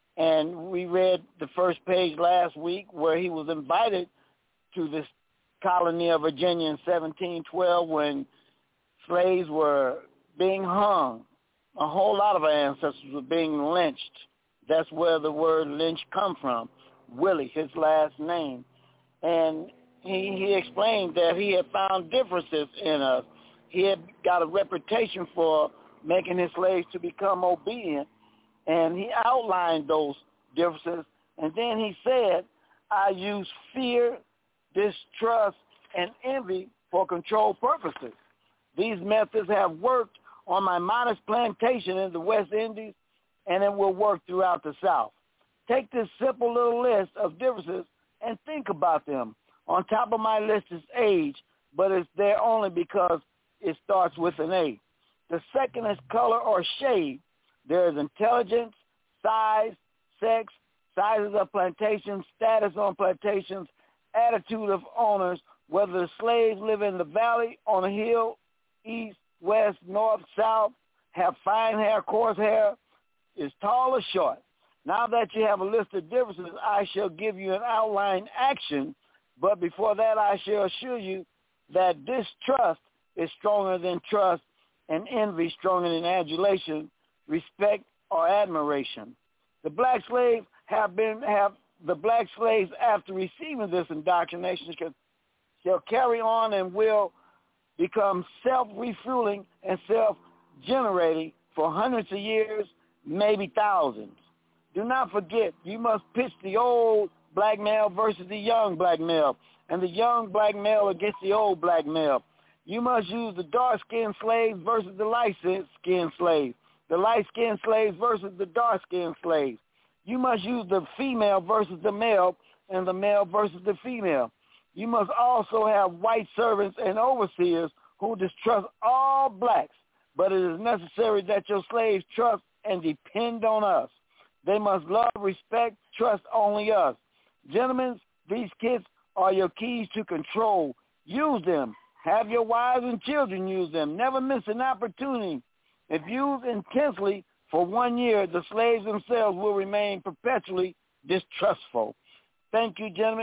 And we read the first page last week where he was invited to this colony of Virginia in seventeen twelve when slaves were being hung. A whole lot of our ancestors were being lynched. That's where the word lynch come from, Willie, his last name. And he, he explained that he had found differences in us. He had got a reputation for making his slaves to become obedient, and he outlined those differences. And then he said, I use fear, distrust, and envy for control purposes. These methods have worked on my modest plantation in the West Indies, and it will work throughout the South. Take this simple little list of differences and think about them. On top of my list is age, but it's there only because it starts with an A. The second is color or shade. There is intelligence, size, sex, sizes of plantations, status on plantations, attitude of owners, whether the slaves live in the valley, on a hill, east, west, north, south, have fine hair, coarse hair, is tall or short. Now that you have a list of differences, I shall give you an outline action, but before that I shall assure you that distrust is stronger than trust and envy stronger than adulation, respect, or admiration. The black slaves have been, have the black slaves after receiving this indoctrination shall carry on and will become self-refueling and self-generating for hundreds of years, maybe thousands. Do not forget, you must pitch the old black male versus the young black male, and the young black male against the old black male. You must use the dark-skinned slaves versus the light-skinned slaves, the light-skinned slaves versus the dark-skinned slaves. You must use the female versus the male, and the male versus the female. You must also have white servants and overseers who distrust all blacks, but it is necessary that your slaves trust and depend on us. They must love, respect, trust only us. Gentlemen, these kids are your keys to control. Use them. Have your wives and children use them. Never miss an opportunity. If used intensely for one year, the slaves themselves will remain perpetually distrustful. Thank you, gentlemen.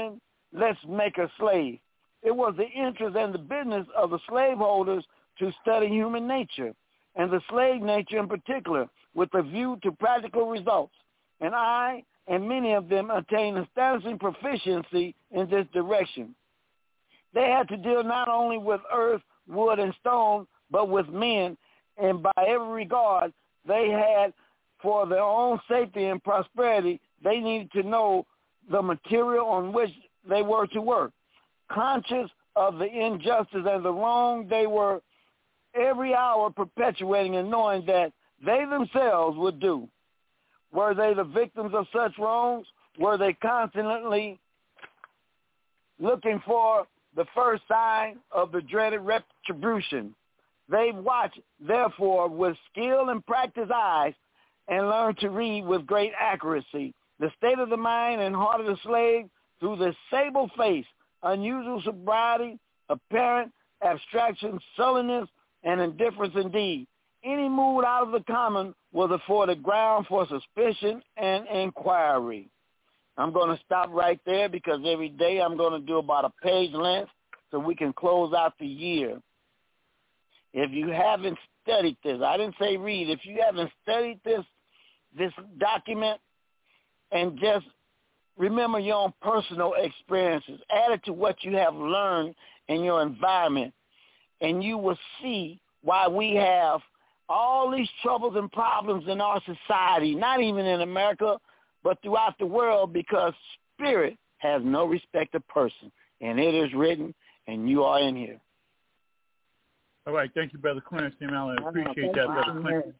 let's make a slave. It was the interest and the business of the slaveholders to study human nature, and the slave nature in particular, with a view to practical results. And I and many of them attained astonishing proficiency in this direction. They had to deal not only with earth, wood, and stone, but with men, and by every regard they had, for their own safety and prosperity, they needed to know the material on which they were to work. Conscious of the injustice and the wrong, they were every hour perpetuating and knowing that they themselves would do. Were they the victims of such wrongs? Were they constantly looking for the first sign of the dreaded retribution? They watched, therefore, with skill and practiced eyes, and learned to read with great accuracy the state of the mind and heart of the slave through the sable face, unusual sobriety, apparent abstraction, sullenness, and indifference indeed. Any mood out of the common was afforded ground for suspicion and inquiry. I'm going to stop right there because every day I'm going to do about a page length so we can close out the year. If you haven't studied this, I didn't say read, if you haven't studied this, this document, and just remember your own personal experiences, add it to what you have learned in your environment, and you will see why we have all these troubles and problems in our society, not even in America, but throughout the world, because spirit has no respect of person. And it is written, and you are in here. All right. Thank you, Brother Clarence. I appreciate that, Brother Clarence.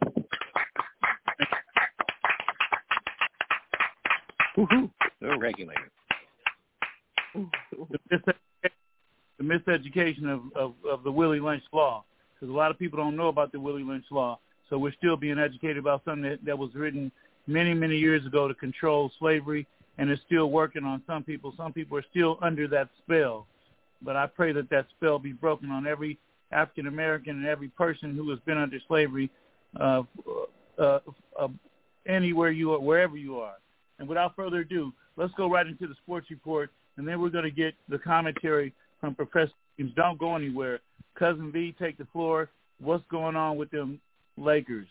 Woohoo. No regulator. The, mis- the miseducation of, of, of the Willie Lynch law. Because a lot of people don't know about the Willie Lynch law. So we're still being educated about something that, that was written many, many years ago to control slavery, and it's still working on some people. Some people are still under that spell. But I pray that that spell be broken on every African-American and every person who has been under slavery uh, uh, uh, anywhere you are, wherever you are. And without further ado, let's go right into the sports report, and then we're going to get the commentary from Professor James. Don't go anywhere. Cousin V, take the floor. What's going on with them Lakers?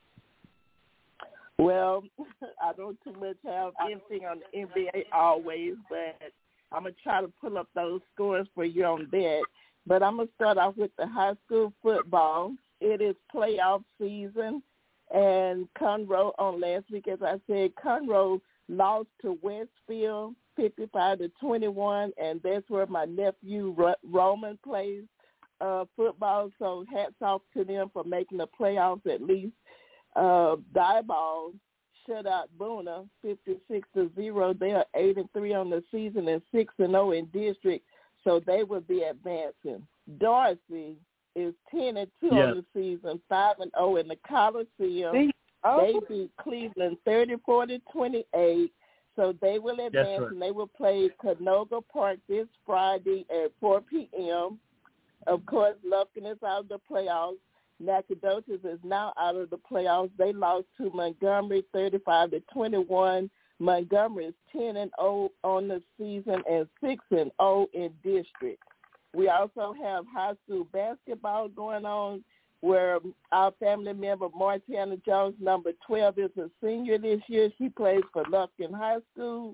Well, I don't too much have anything on the N B A always, but I'm going to try to pull up those scores for you on that. But I'm going to start off with the high school football. It is playoff season, and Conroe on last week, as I said, Conroe lost to Westfield fifty-five to twenty-one, and that's where my nephew Roman plays uh, football. So hats off to them for making the playoffs at least. Uh, Diboll shut out Boona fifty-six to zero. They are eight and three on the season and six and zero in district, so they will be advancing. Darcy is ten and two yes. on the season, five and zero in the Coliseum. Oh. They beat Cleveland thirty-four to twenty-eight, so they will advance right. and they will play Canoga Park this Friday at four p.m. Of course, Lufkin is out of the playoffs. Nacogdoches is now out of the playoffs. They lost to Montgomery thirty-five to twenty-one. Montgomery is ten and zero on the season and six and zero in district. We also have high school basketball going on, where our family member Martiana Jones, number twelve, is a senior this year. She plays for Lufkin High School.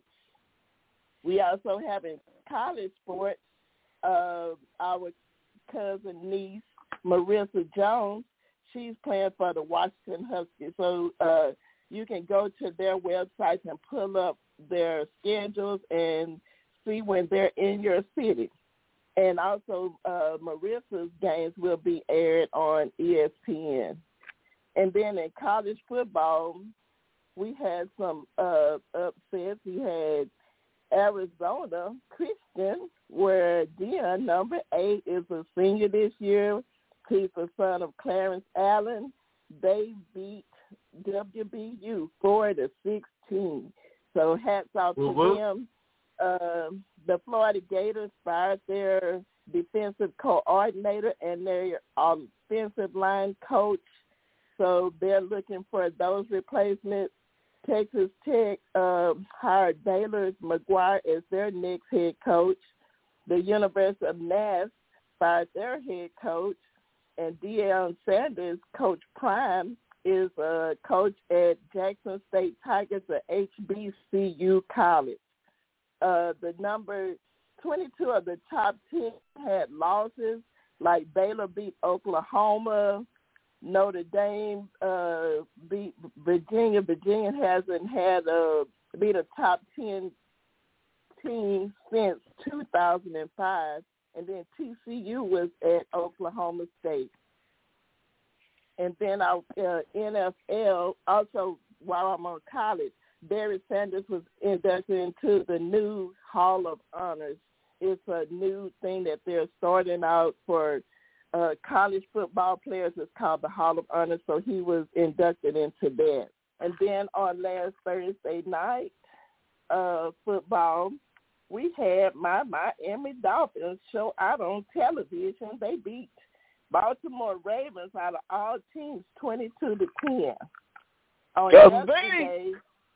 We also have in college sports uh, our cousin niece, Marissa Jones. She's playing for the Washington Huskies. So uh, you can go to their website and pull up their schedules and see when they're in your city. And also, uh, Marissa's games will be aired on E S P N. And then in college football, we had some uh, upsets. We had Arizona Christian, where Dion, number eight, is a senior this year. He's the son of Clarence Allen. They beat W B U four to sixteen. So hats off to mm-hmm. them. Uh, the Florida Gators fired their defensive coordinator and their offensive line coach, so they're looking for those replacements. Texas Tech uh, hired Baylor McGuire as their next head coach. The University of Nass fired their head coach, and Deion Sanders, Coach Prime, is a coach at Jackson State Tigers at H B C U College. Uh, the number twenty-two of the top ten had losses, like Baylor beat Oklahoma, Notre Dame uh, beat Virginia. Virginia hasn't had a beat a top ten team since two thousand five, and then T C U was at Oklahoma State. And then our uh, N F L, also while I'm on college, Barry Sanders was inducted into the new Hall of Honors. It's a new thing that they're starting out for uh, college football players. It's called the Hall of Honors, so he was inducted into that. And then on last Thursday night, uh, football, we had my Miami Dolphins show out on television. They beat Baltimore Ravens out of all teams twenty-two to ten. On yesterday,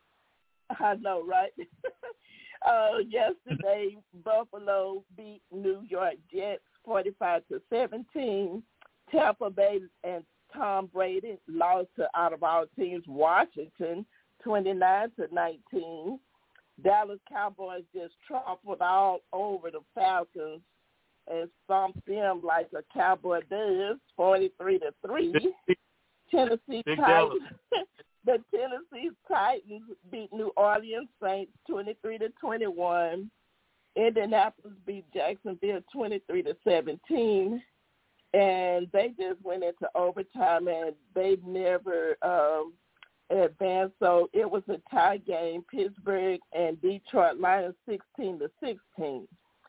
I know, right? uh, yesterday, Buffalo beat New York Jets forty-five to seventeen. Tampa Bay and Tom Brady lost to, out of all teams, Washington twenty-nine to nineteen. Dallas Cowboys just trampled all over the Falcons and stomped them like a cowboy does, forty-three to three. Tennessee Big Titans, the Tennessee Titans beat New Orleans Saints twenty-three to twenty-one. Indianapolis beat Jacksonville twenty-three to seventeen, and they just went into overtime, and they never um, advanced. So it was a tie game. Pittsburgh and Detroit Lions sixteen to sixteen.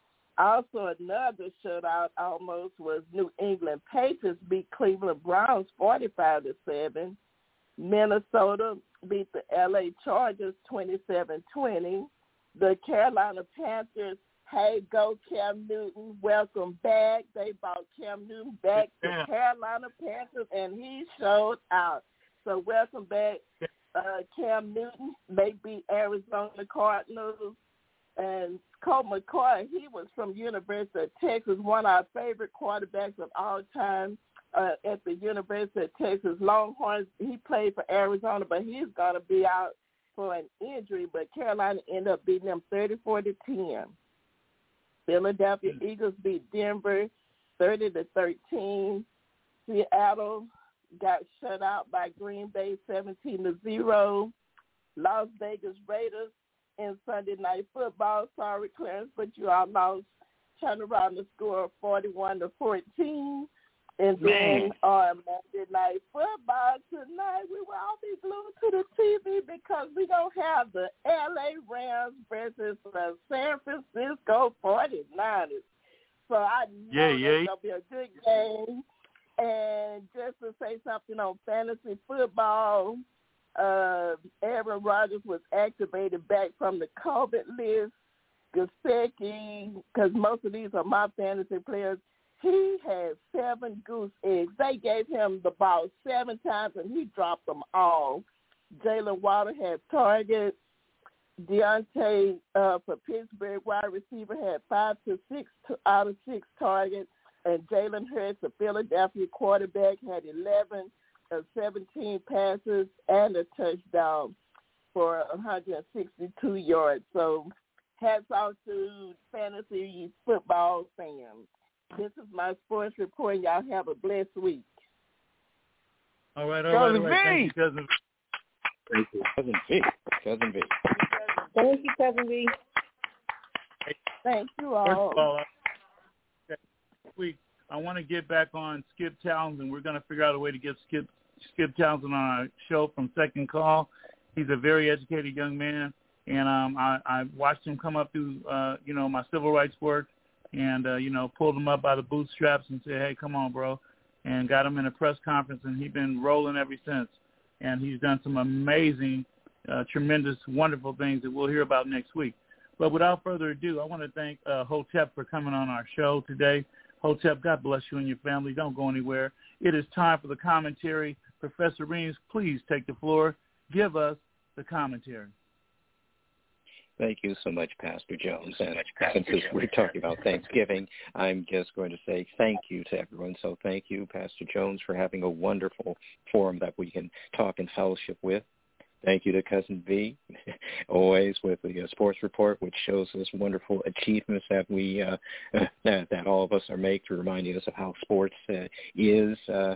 Also, another shutout almost was New England Patriots beat Cleveland Browns forty-five to seven. Minnesota beat the L A Chargers twenty-seven twenty. The Carolina Panthers, hey, go Cam Newton, welcome back. They brought Cam Newton back to Yeah. Carolina Panthers, and he showed out. So welcome back, uh, Cam Newton. They beat Arizona Cardinals. And Colt McCoy, he was from University of Texas, one of our favorite quarterbacks of all time uh, at the University of Texas Longhorns. He played for Arizona, but he's going to be out for an injury. But Carolina ended up beating them thirty-four to ten. Philadelphia Eagles beat Denver thirty to thirteen. Seattle got shut out by Green Bay seventeen to zero. Las Vegas Raiders in Sunday Night Football, sorry, Clarence, but you all lost, turned around the score of forty-one to fourteen. And then on Monday Night Football tonight, we will all be glued to the T V because we're going to have the L A Rams versus the San Francisco forty-niners. So I know yeah, it's yeah. going to be a good game. And just to say something on fantasy football, uh, Aaron Rodgers was activated back from the COVID list. Gesicki, because most of these are my fantasy players, he had seven goose eggs. They gave him the ball seven times, and he dropped them all. Jalen Waddle had targets. Deontay uh, for Pittsburgh wide receiver had five to six to, out of six targets. And Jalen Hurts, the Philadelphia quarterback, had eleven of seventeen passes and a touchdown for one hundred sixty-two yards. So hats off to fantasy football fans. This is my sports report. Y'all have a blessed week. All right, all right, all right. Thank you, Cousin. Thank you, Cousin V. Cousin V. Thank you, Cousin V. Thank you First all. of all, this week I want to get back on Skip Townsend. We're going to figure out a way to get Skip Skip Townsend on our show from Second Call. He's a very educated young man, and um, I, I watched him come up through, uh, you know, my civil rights work, and uh, you know, pulled him up by the bootstraps and said, "Hey, come on, bro," and got him in a press conference, and he's been rolling ever since. And he's done some amazing, uh, tremendous, wonderful things that we'll hear about next week. But without further ado, I want to thank uh, Hotep for coming on our show today. Hotep, God bless you and your family. Don't go anywhere. It is time for the commentary. Professor Reams, please take the floor. Give us the commentary. Thank you so much, Pastor Jones. And since we're talking about Thanksgiving, I'm just going to say thank you to everyone. So thank you, Pastor Jones, for having a wonderful forum that we can talk and fellowship with. Thank you to Cousin V, always with the uh, sports report, which shows us wonderful achievements that we uh, that, that all of us are making, reminding us of how sports uh, is uh,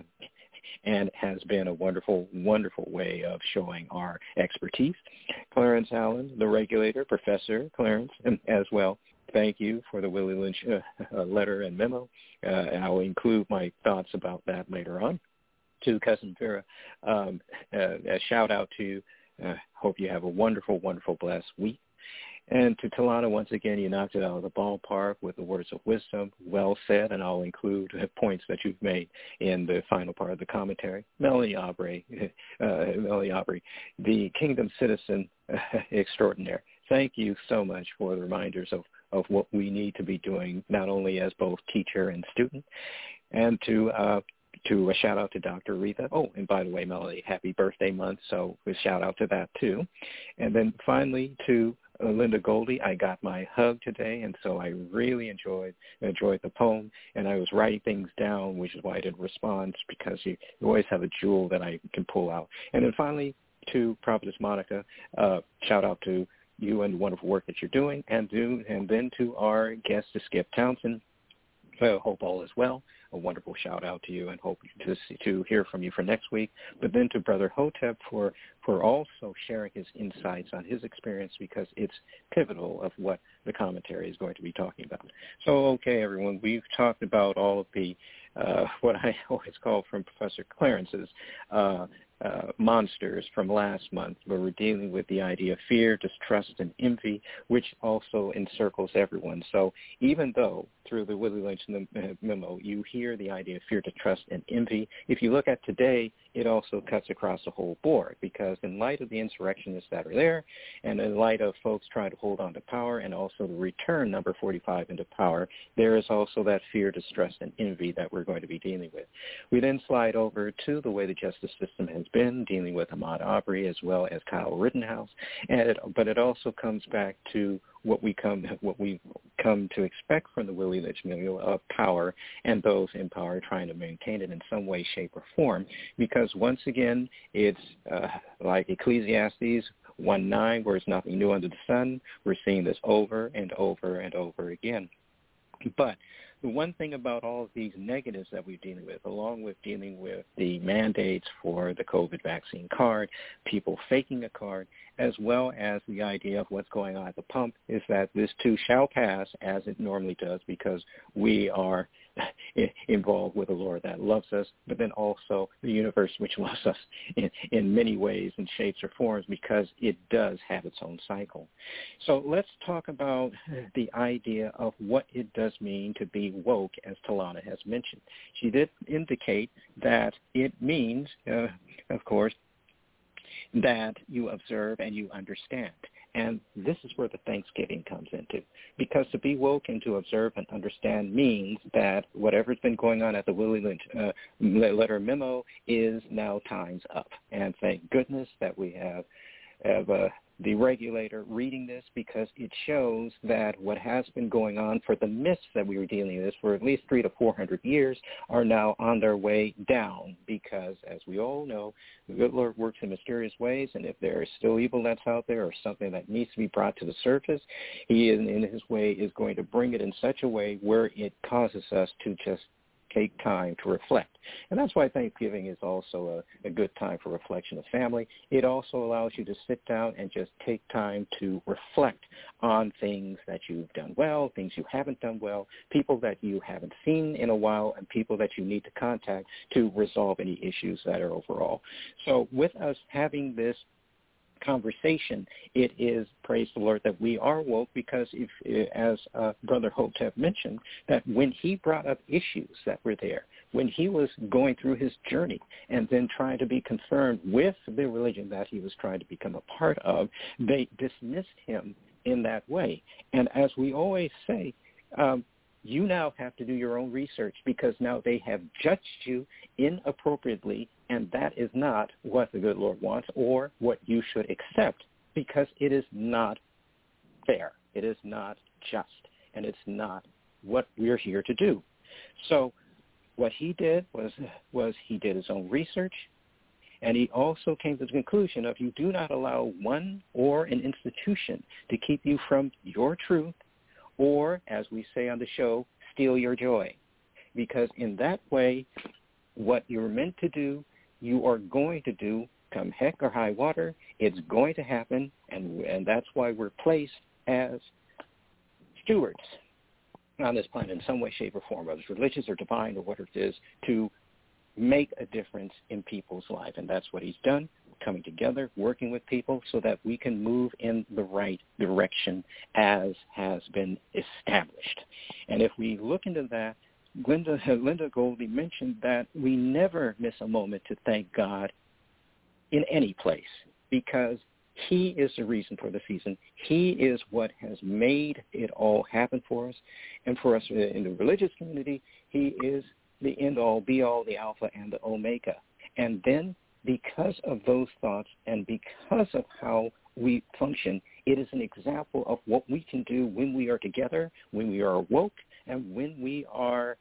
and has been a wonderful, wonderful way of showing our expertise. Clarence Allen, the regulator, Professor Clarence, as well. Thank you for the Willie Lynch uh, letter and memo. Uh, and I'll include my thoughts about that later on. To Cousin Vera, um, uh, a shout out to you. Uh, hope you have a wonderful, wonderful, blessed week. And to Talana, once again, you knocked it out of the ballpark with the words of wisdom. Well said, and I'll include points that you've made in the final part of the commentary. Melanie Aubrey, uh, Melanie Aubrey, the Kingdom Citizen extraordinaire. Thank you so much for the reminders of, of what we need to be doing, not only as both teacher and student, and to uh, to a shout out to Doctor Aretha. Oh, and by the way, Melanie, happy birthday month, so a shout out to that too. And then finally to uh, Linda Goldie, I got my hug today, and so I really enjoyed enjoyed the poem, and I was writing things down, which is why I didn't respond, because you, you always have a jewel that I can pull out. And then finally to Prophetess Monica, uh, shout out to you and the wonderful work that you're doing, and do and then to our guest, to Skip Townsend. I hope all is well. A wonderful shout out to you, and hope to see, to hear from you for next week. But then to Brother Hotep for for also sharing his insights on his experience, because it's pivotal of what the commentary is going to be talking about. So, okay, everyone, we've talked about all of the uh, what I always call from Professor Clarence's uh, uh, monsters from last month, where we're dealing with the idea of fear, distrust, and envy, which also encircles everyone. So even though through the Willie Lynch memo you hear the idea of fear, distrust, and envy, if you look at today, it also cuts across the whole board, because in light of the insurrectionists that are there, and in light of folks trying to hold on to power, and also the return number forty-five into power, there is also that fear, distrust, and envy that we're going to be dealing with. We then slide over to the way the justice system has been, dealing with Ahmaud Arbery as well as Kyle Rittenhouse, and it, but it also comes back to what we come what we come to expect from the Willie Lynch milieu of power, and those in power trying to maintain it in some way, shape, or form. Because once again, it's uh, like Ecclesiastes one nine, where it's nothing new under the sun. We're seeing this over and over and over again. But the one thing about all of these negatives that we're dealing with, along with dealing with the mandates for the COVID vaccine card, people faking a card, as well as the idea of what's going on at the pump, is that this too shall pass, as it normally does, because we are involved with a Lord that loves us, but then also the universe, which loves us in, in many ways and shapes or forms, because it does have its own cycle. So let's talk about the idea of what it does mean to be woke, as Talana has mentioned. She did indicate that it means, uh, of course, that you observe and you understand. And this is where the Thanksgiving comes into, because to be woke and to observe and understand means that whatever's been going on at the Willie Lynch uh, letter memo is now time's up. And thank goodness that we have, have uh, the regulator reading this, because it shows that what has been going on for the myths that we were dealing with for at least three to four hundred years are now on their way down, because as we all know, the good Lord works in mysterious ways, and if there is still evil that's out there or something that needs to be brought to the surface, he in, in his way is going to bring it in such a way where it causes us to just take time to reflect. And that's why Thanksgiving is also a, a good time for reflection of family. It also allows you to sit down and just take time to reflect on things that you've done well, things you haven't done well, people that you haven't seen in a while, and people that you need to contact to resolve any issues that are overall. So with us having this conversation, it is, praise the Lord, that we are woke, because if, as uh, Brother Hotep mentioned, that when he brought up issues that were there, when he was going through his journey and then trying to be confirmed with the religion that he was trying to become a part of, they dismissed him in that way. And as we always say, um, you now have to do your own research because now they have judged you inappropriately, and that is not what the good Lord wants or what you should accept because it is not fair. It is not just, and it's not what we're here to do. So what he did was was he did his own research, and he also came to the conclusion of you do not allow one or an institution to keep you from your truth or, as we say on the show, steal your joy. Because in that way, what you're meant to do, you are going to do come heck or high water. It's going to happen, and and that's why we're placed as stewards on this planet in some way, shape, or form, whether it's religious or divine or whatever it is, to make a difference in people's life. And that's what he's done, coming together, working with people so that we can move in the right direction as has been established. And if we look into that, Linda, Linda Goldie mentioned that we never miss a moment to thank God in any place because he is the reason for the season. He is what has made it all happen for us. And for us in the religious community, he is the end-all, be-all, the alpha, and the omega. And then because of those thoughts and because of how we function, it is an example of what we can do when we are together, when we are awoke, and when we are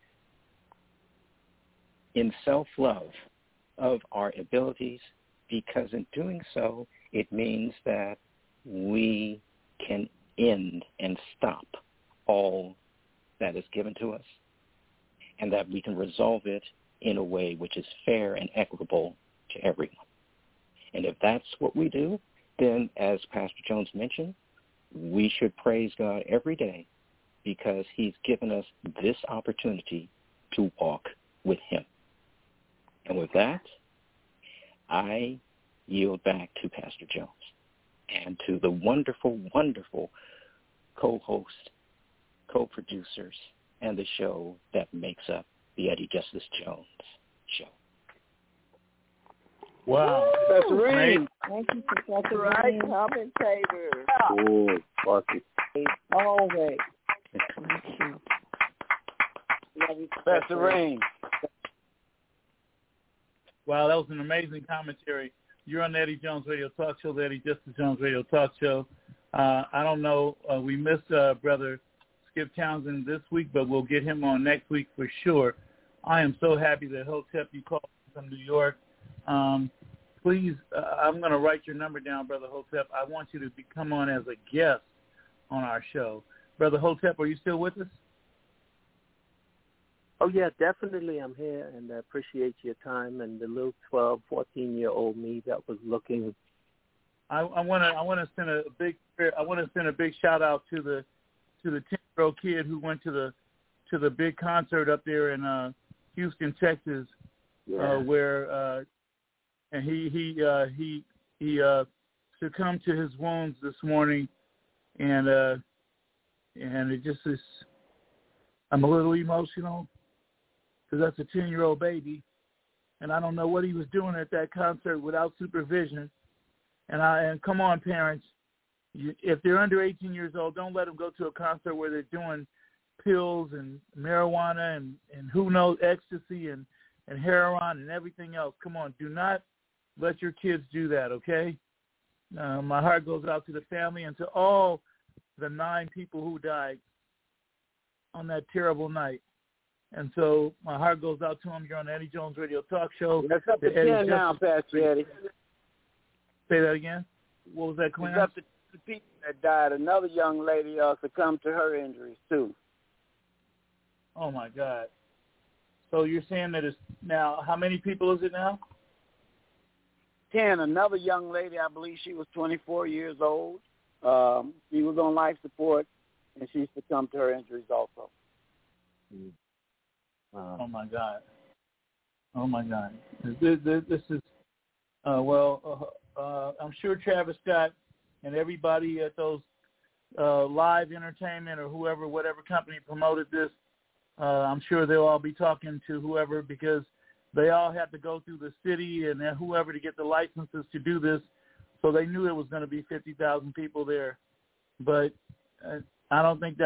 in self-love of our abilities, because in doing so, it means that we can end and stop all that is given to us, and that we can resolve it in a way which is fair and equitable to everyone. And if that's what we do, then as Pastor Jones mentioned, we should praise God every day because he's given us this opportunity to walk with him. And with that, I yield back to Pastor Jones and to the wonderful, wonderful co-host, co-producers, and the show that makes up the Eddie Justice Jones Show. Wow. That's right. Thank you, Professor Right commentator. Oh, fuck it. Always. Professor Rain. Wow, that was an amazing commentary. You're on the Eddie Jones Radio Talk Show, the Eddie Justice Jones Radio Talk Show. Uh, I don't know, uh, we missed uh, Brother Skip Townsend this week, but we'll get him on next week for sure. I am so happy that Hotep, you called from New York. Um, please, uh, I'm going to write your number down, Brother Hotep. I want you to be, come on as a guest on our show. Brother Hotep, are you still with us? Oh, yeah, definitely I'm here, and I appreciate your time and the little twelve, fourteen-year-old me that was looking. I want to I want to send a big I want to send a big shout out to the to the ten-year-old kid who went to the to the big concert up there in uh, Houston, Texas, Yeah. uh, where uh, and he he uh, he he uh, succumbed to his wounds this morning, and uh, and it just is. I'm a little emotional because that's a ten-year-old baby, and I don't know what he was doing at that concert without supervision. And I and come on, parents, you, if they're under eighteen years old, don't let them go to a concert where they're doing pills and marijuana and, and who knows, ecstasy and, and heroin and everything else. Come on, do not let your kids do that, okay? Uh, my heart goes out to the family and to all the nine people who died on that terrible night. And so my heart goes out to them. You're on the Eddie Jones Radio Talk Show. That's up to ten now, Pastor Eddie. Say that again. What was that, Clarence? It's up to the people that died. Another young lady uh, succumbed to her injuries, too. Oh, my God. So you're saying that it's now, how many people is it now? ten. Another young lady, I believe she was twenty-four years old. Um, she was on life support, and she succumbed to her injuries also. Mm. Wow. Oh, my God. Oh, my God. This, this, this is, uh, well, uh, uh, I'm sure Travis Scott and everybody at those uh, live entertainment or whoever, whatever company promoted this, uh, I'm sure they'll all be talking to whoever because they all had to go through the city and then whoever to get the licenses to do this. So they knew it was going to be fifty thousand people there. But uh, I don't think that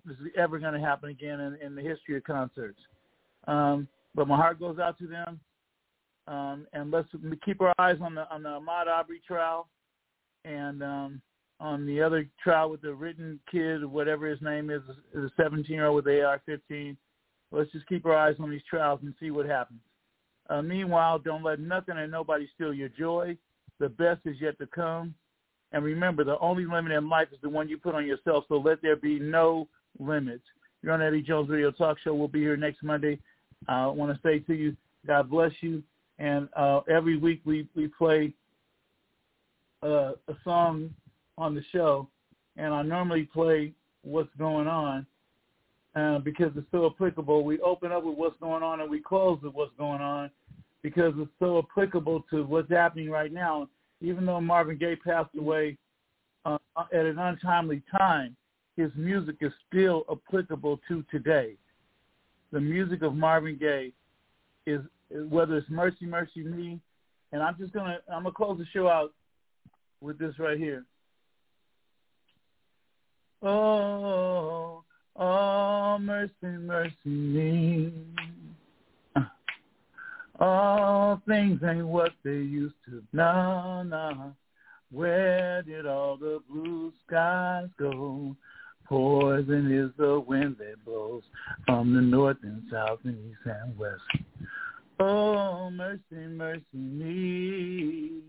this is ever going to happen again in, in the history of concerts. Um, but my heart goes out to them, um, and let's keep our eyes on the on the Ahmaud Arbery trial, and um, on the other trial with the written kid, whatever his name is, is a seventeen-year-old with A R fifteen. Let's just keep our eyes on these trials and see what happens. Uh, meanwhile, don't let nothing and nobody steal your joy. The best is yet to come. And remember, the only limit in life is the one you put on yourself, so let there be no limits. You're on Eddie Jones Radio Talk Show. We'll be here next Monday. I want to say to you, God bless you. And uh, every week we, we play uh, a song on the show, and I normally play What's Going On uh, because it's so applicable. We open up with What's Going On, and we close with What's Going On because it's so applicable to what's happening right now. Even though Marvin Gaye passed away uh, at an untimely time, his music is still applicable to today. The music of Marvin Gaye is, whether it's Mercy, Mercy Me, and I'm just gonna I'm gonna close the show out with this right here. Oh, oh, mercy, mercy me. All things ain't what they used to. No, no. Where did all the blue skies go? Poison is the wind that blows from the north and south and east and west. Oh, mercy, mercy me.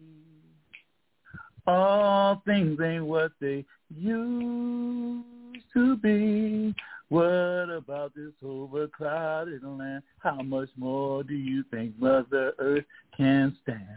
All things ain't what they used to be. What about this overcrowded land? How much more do you think Mother Earth can stand?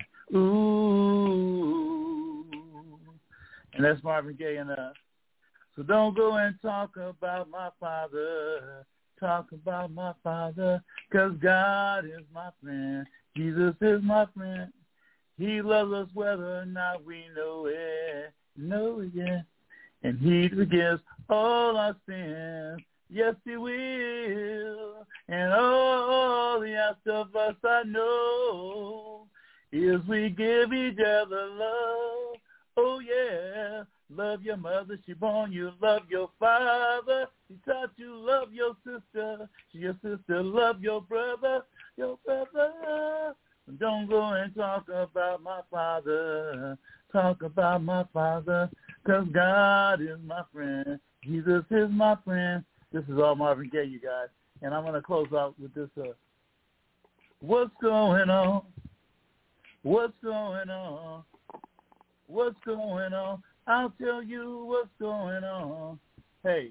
Ooh. And that's Marvin Gaye and us. So don't go and talk about my father. Talk about my father, 'cause God is my friend. Jesus is my friend. He loves us whether or not we know it. Know it, yeah. And he forgives all our sins. Yes, he will. And all the ask of us I know is we give each other love. Oh, yeah. Love your mother, she born you. Love your father, she taught you. Love your sister, your sister. Love your brother, your brother. Don't go and talk about my father. Talk about my father, 'cause God is my friend. Jesus is my friend. This is all Marvin Gaye, you guys. And I'm going to close out with this. Uh, what's going on? What's going on? What's going on? I'll tell you what's going on. Hey.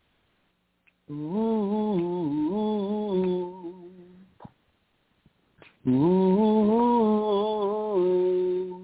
Ooh. Ooh.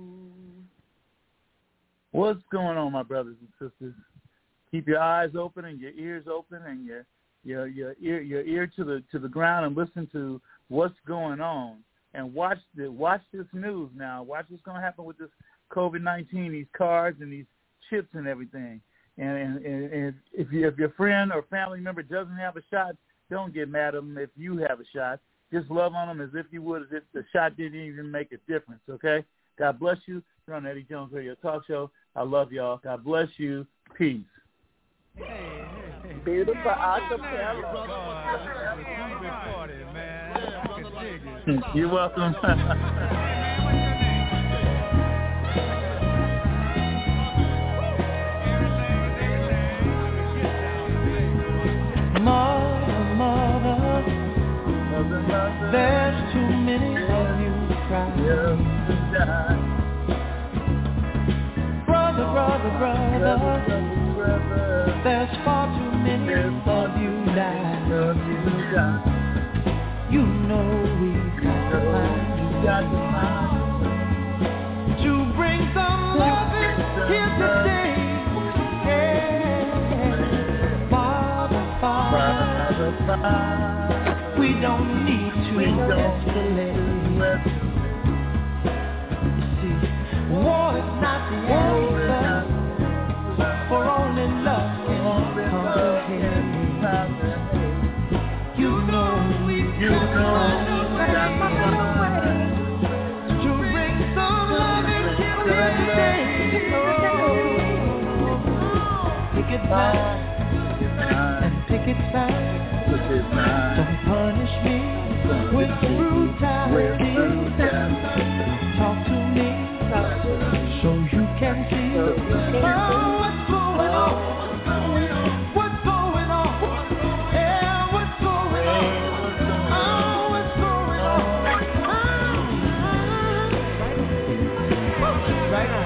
What's going on, my brothers and sisters? Keep your eyes open and your ears open and your your your ear your ear to the to the ground and listen to what's going on. And watch the watch this news now. Watch what's going to happen with this COVID nineteen, these cards and these chips and everything. And, and, and if you, if your friend or family member doesn't have a shot, don't get mad at them if you have a shot. Just love on them as if you would, as if the shot didn't even make a difference, okay? God bless you. You're on the Eddie Jones Radio Talk Show. I love y'all. God bless you. Peace. Hey, hey, hey. Beautiful acapella. You're welcome. Mother, mother, there's too many of you crying. Brother, brother, brother, there's far too many of you dying. You know we got to find to bring some love here today. We don't need to escalate. You see, war is not the answer, for only love can conquer hate. You know we've got to find a way to bring some love into today. Oh, pick it back and pick wicked sign. Don't punish me with brutality. Talk to me so you can see oh, what's going on. What's going on? Yeah, what's going on? Oh, what's going on? Right now.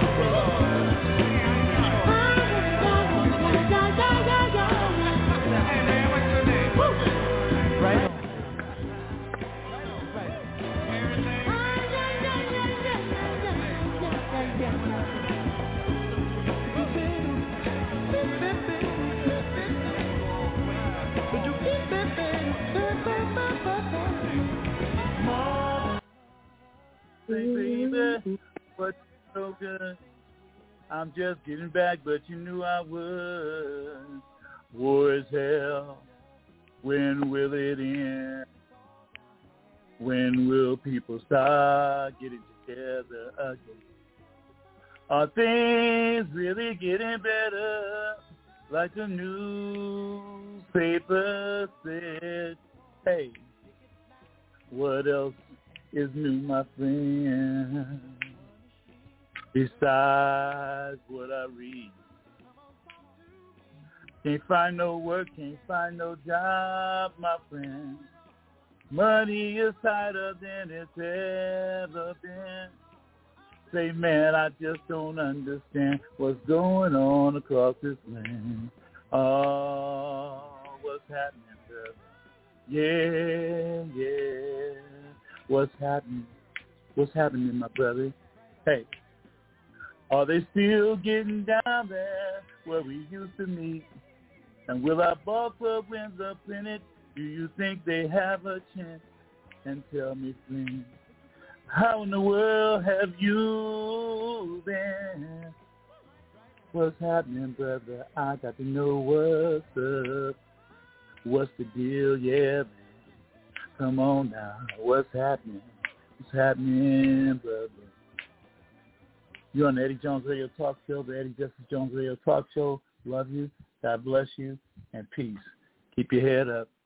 Baby, what's so good? I'm just getting back, but you knew I would. War is hell. When will it end? When will people start getting together again? Are things really getting better? Like the newspaper said. Hey, what else is new, my friend, besides what I read? Can't find no work, can't find no job, my friend. Money is tighter than it's ever been. Say, man, I just don't understand what's going on across this land. Oh, what's happening, brother? Yeah, yeah. What's happening? What's happening, my brother? Hey, are they still getting down there where we used to meet? And will our ball club win the pennant? Do you think they have a chance? And tell me, friend, how in the world have you been? What's happening, brother? I got to know what's up. What's the deal? Yeah, man. Come on now. What's happening? What's happening, brother? You're on the Eddie Jones Radio Talk Show, the Eddie Justice Jones Radio Talk Show. Love you. God bless you. And peace. Keep your head up.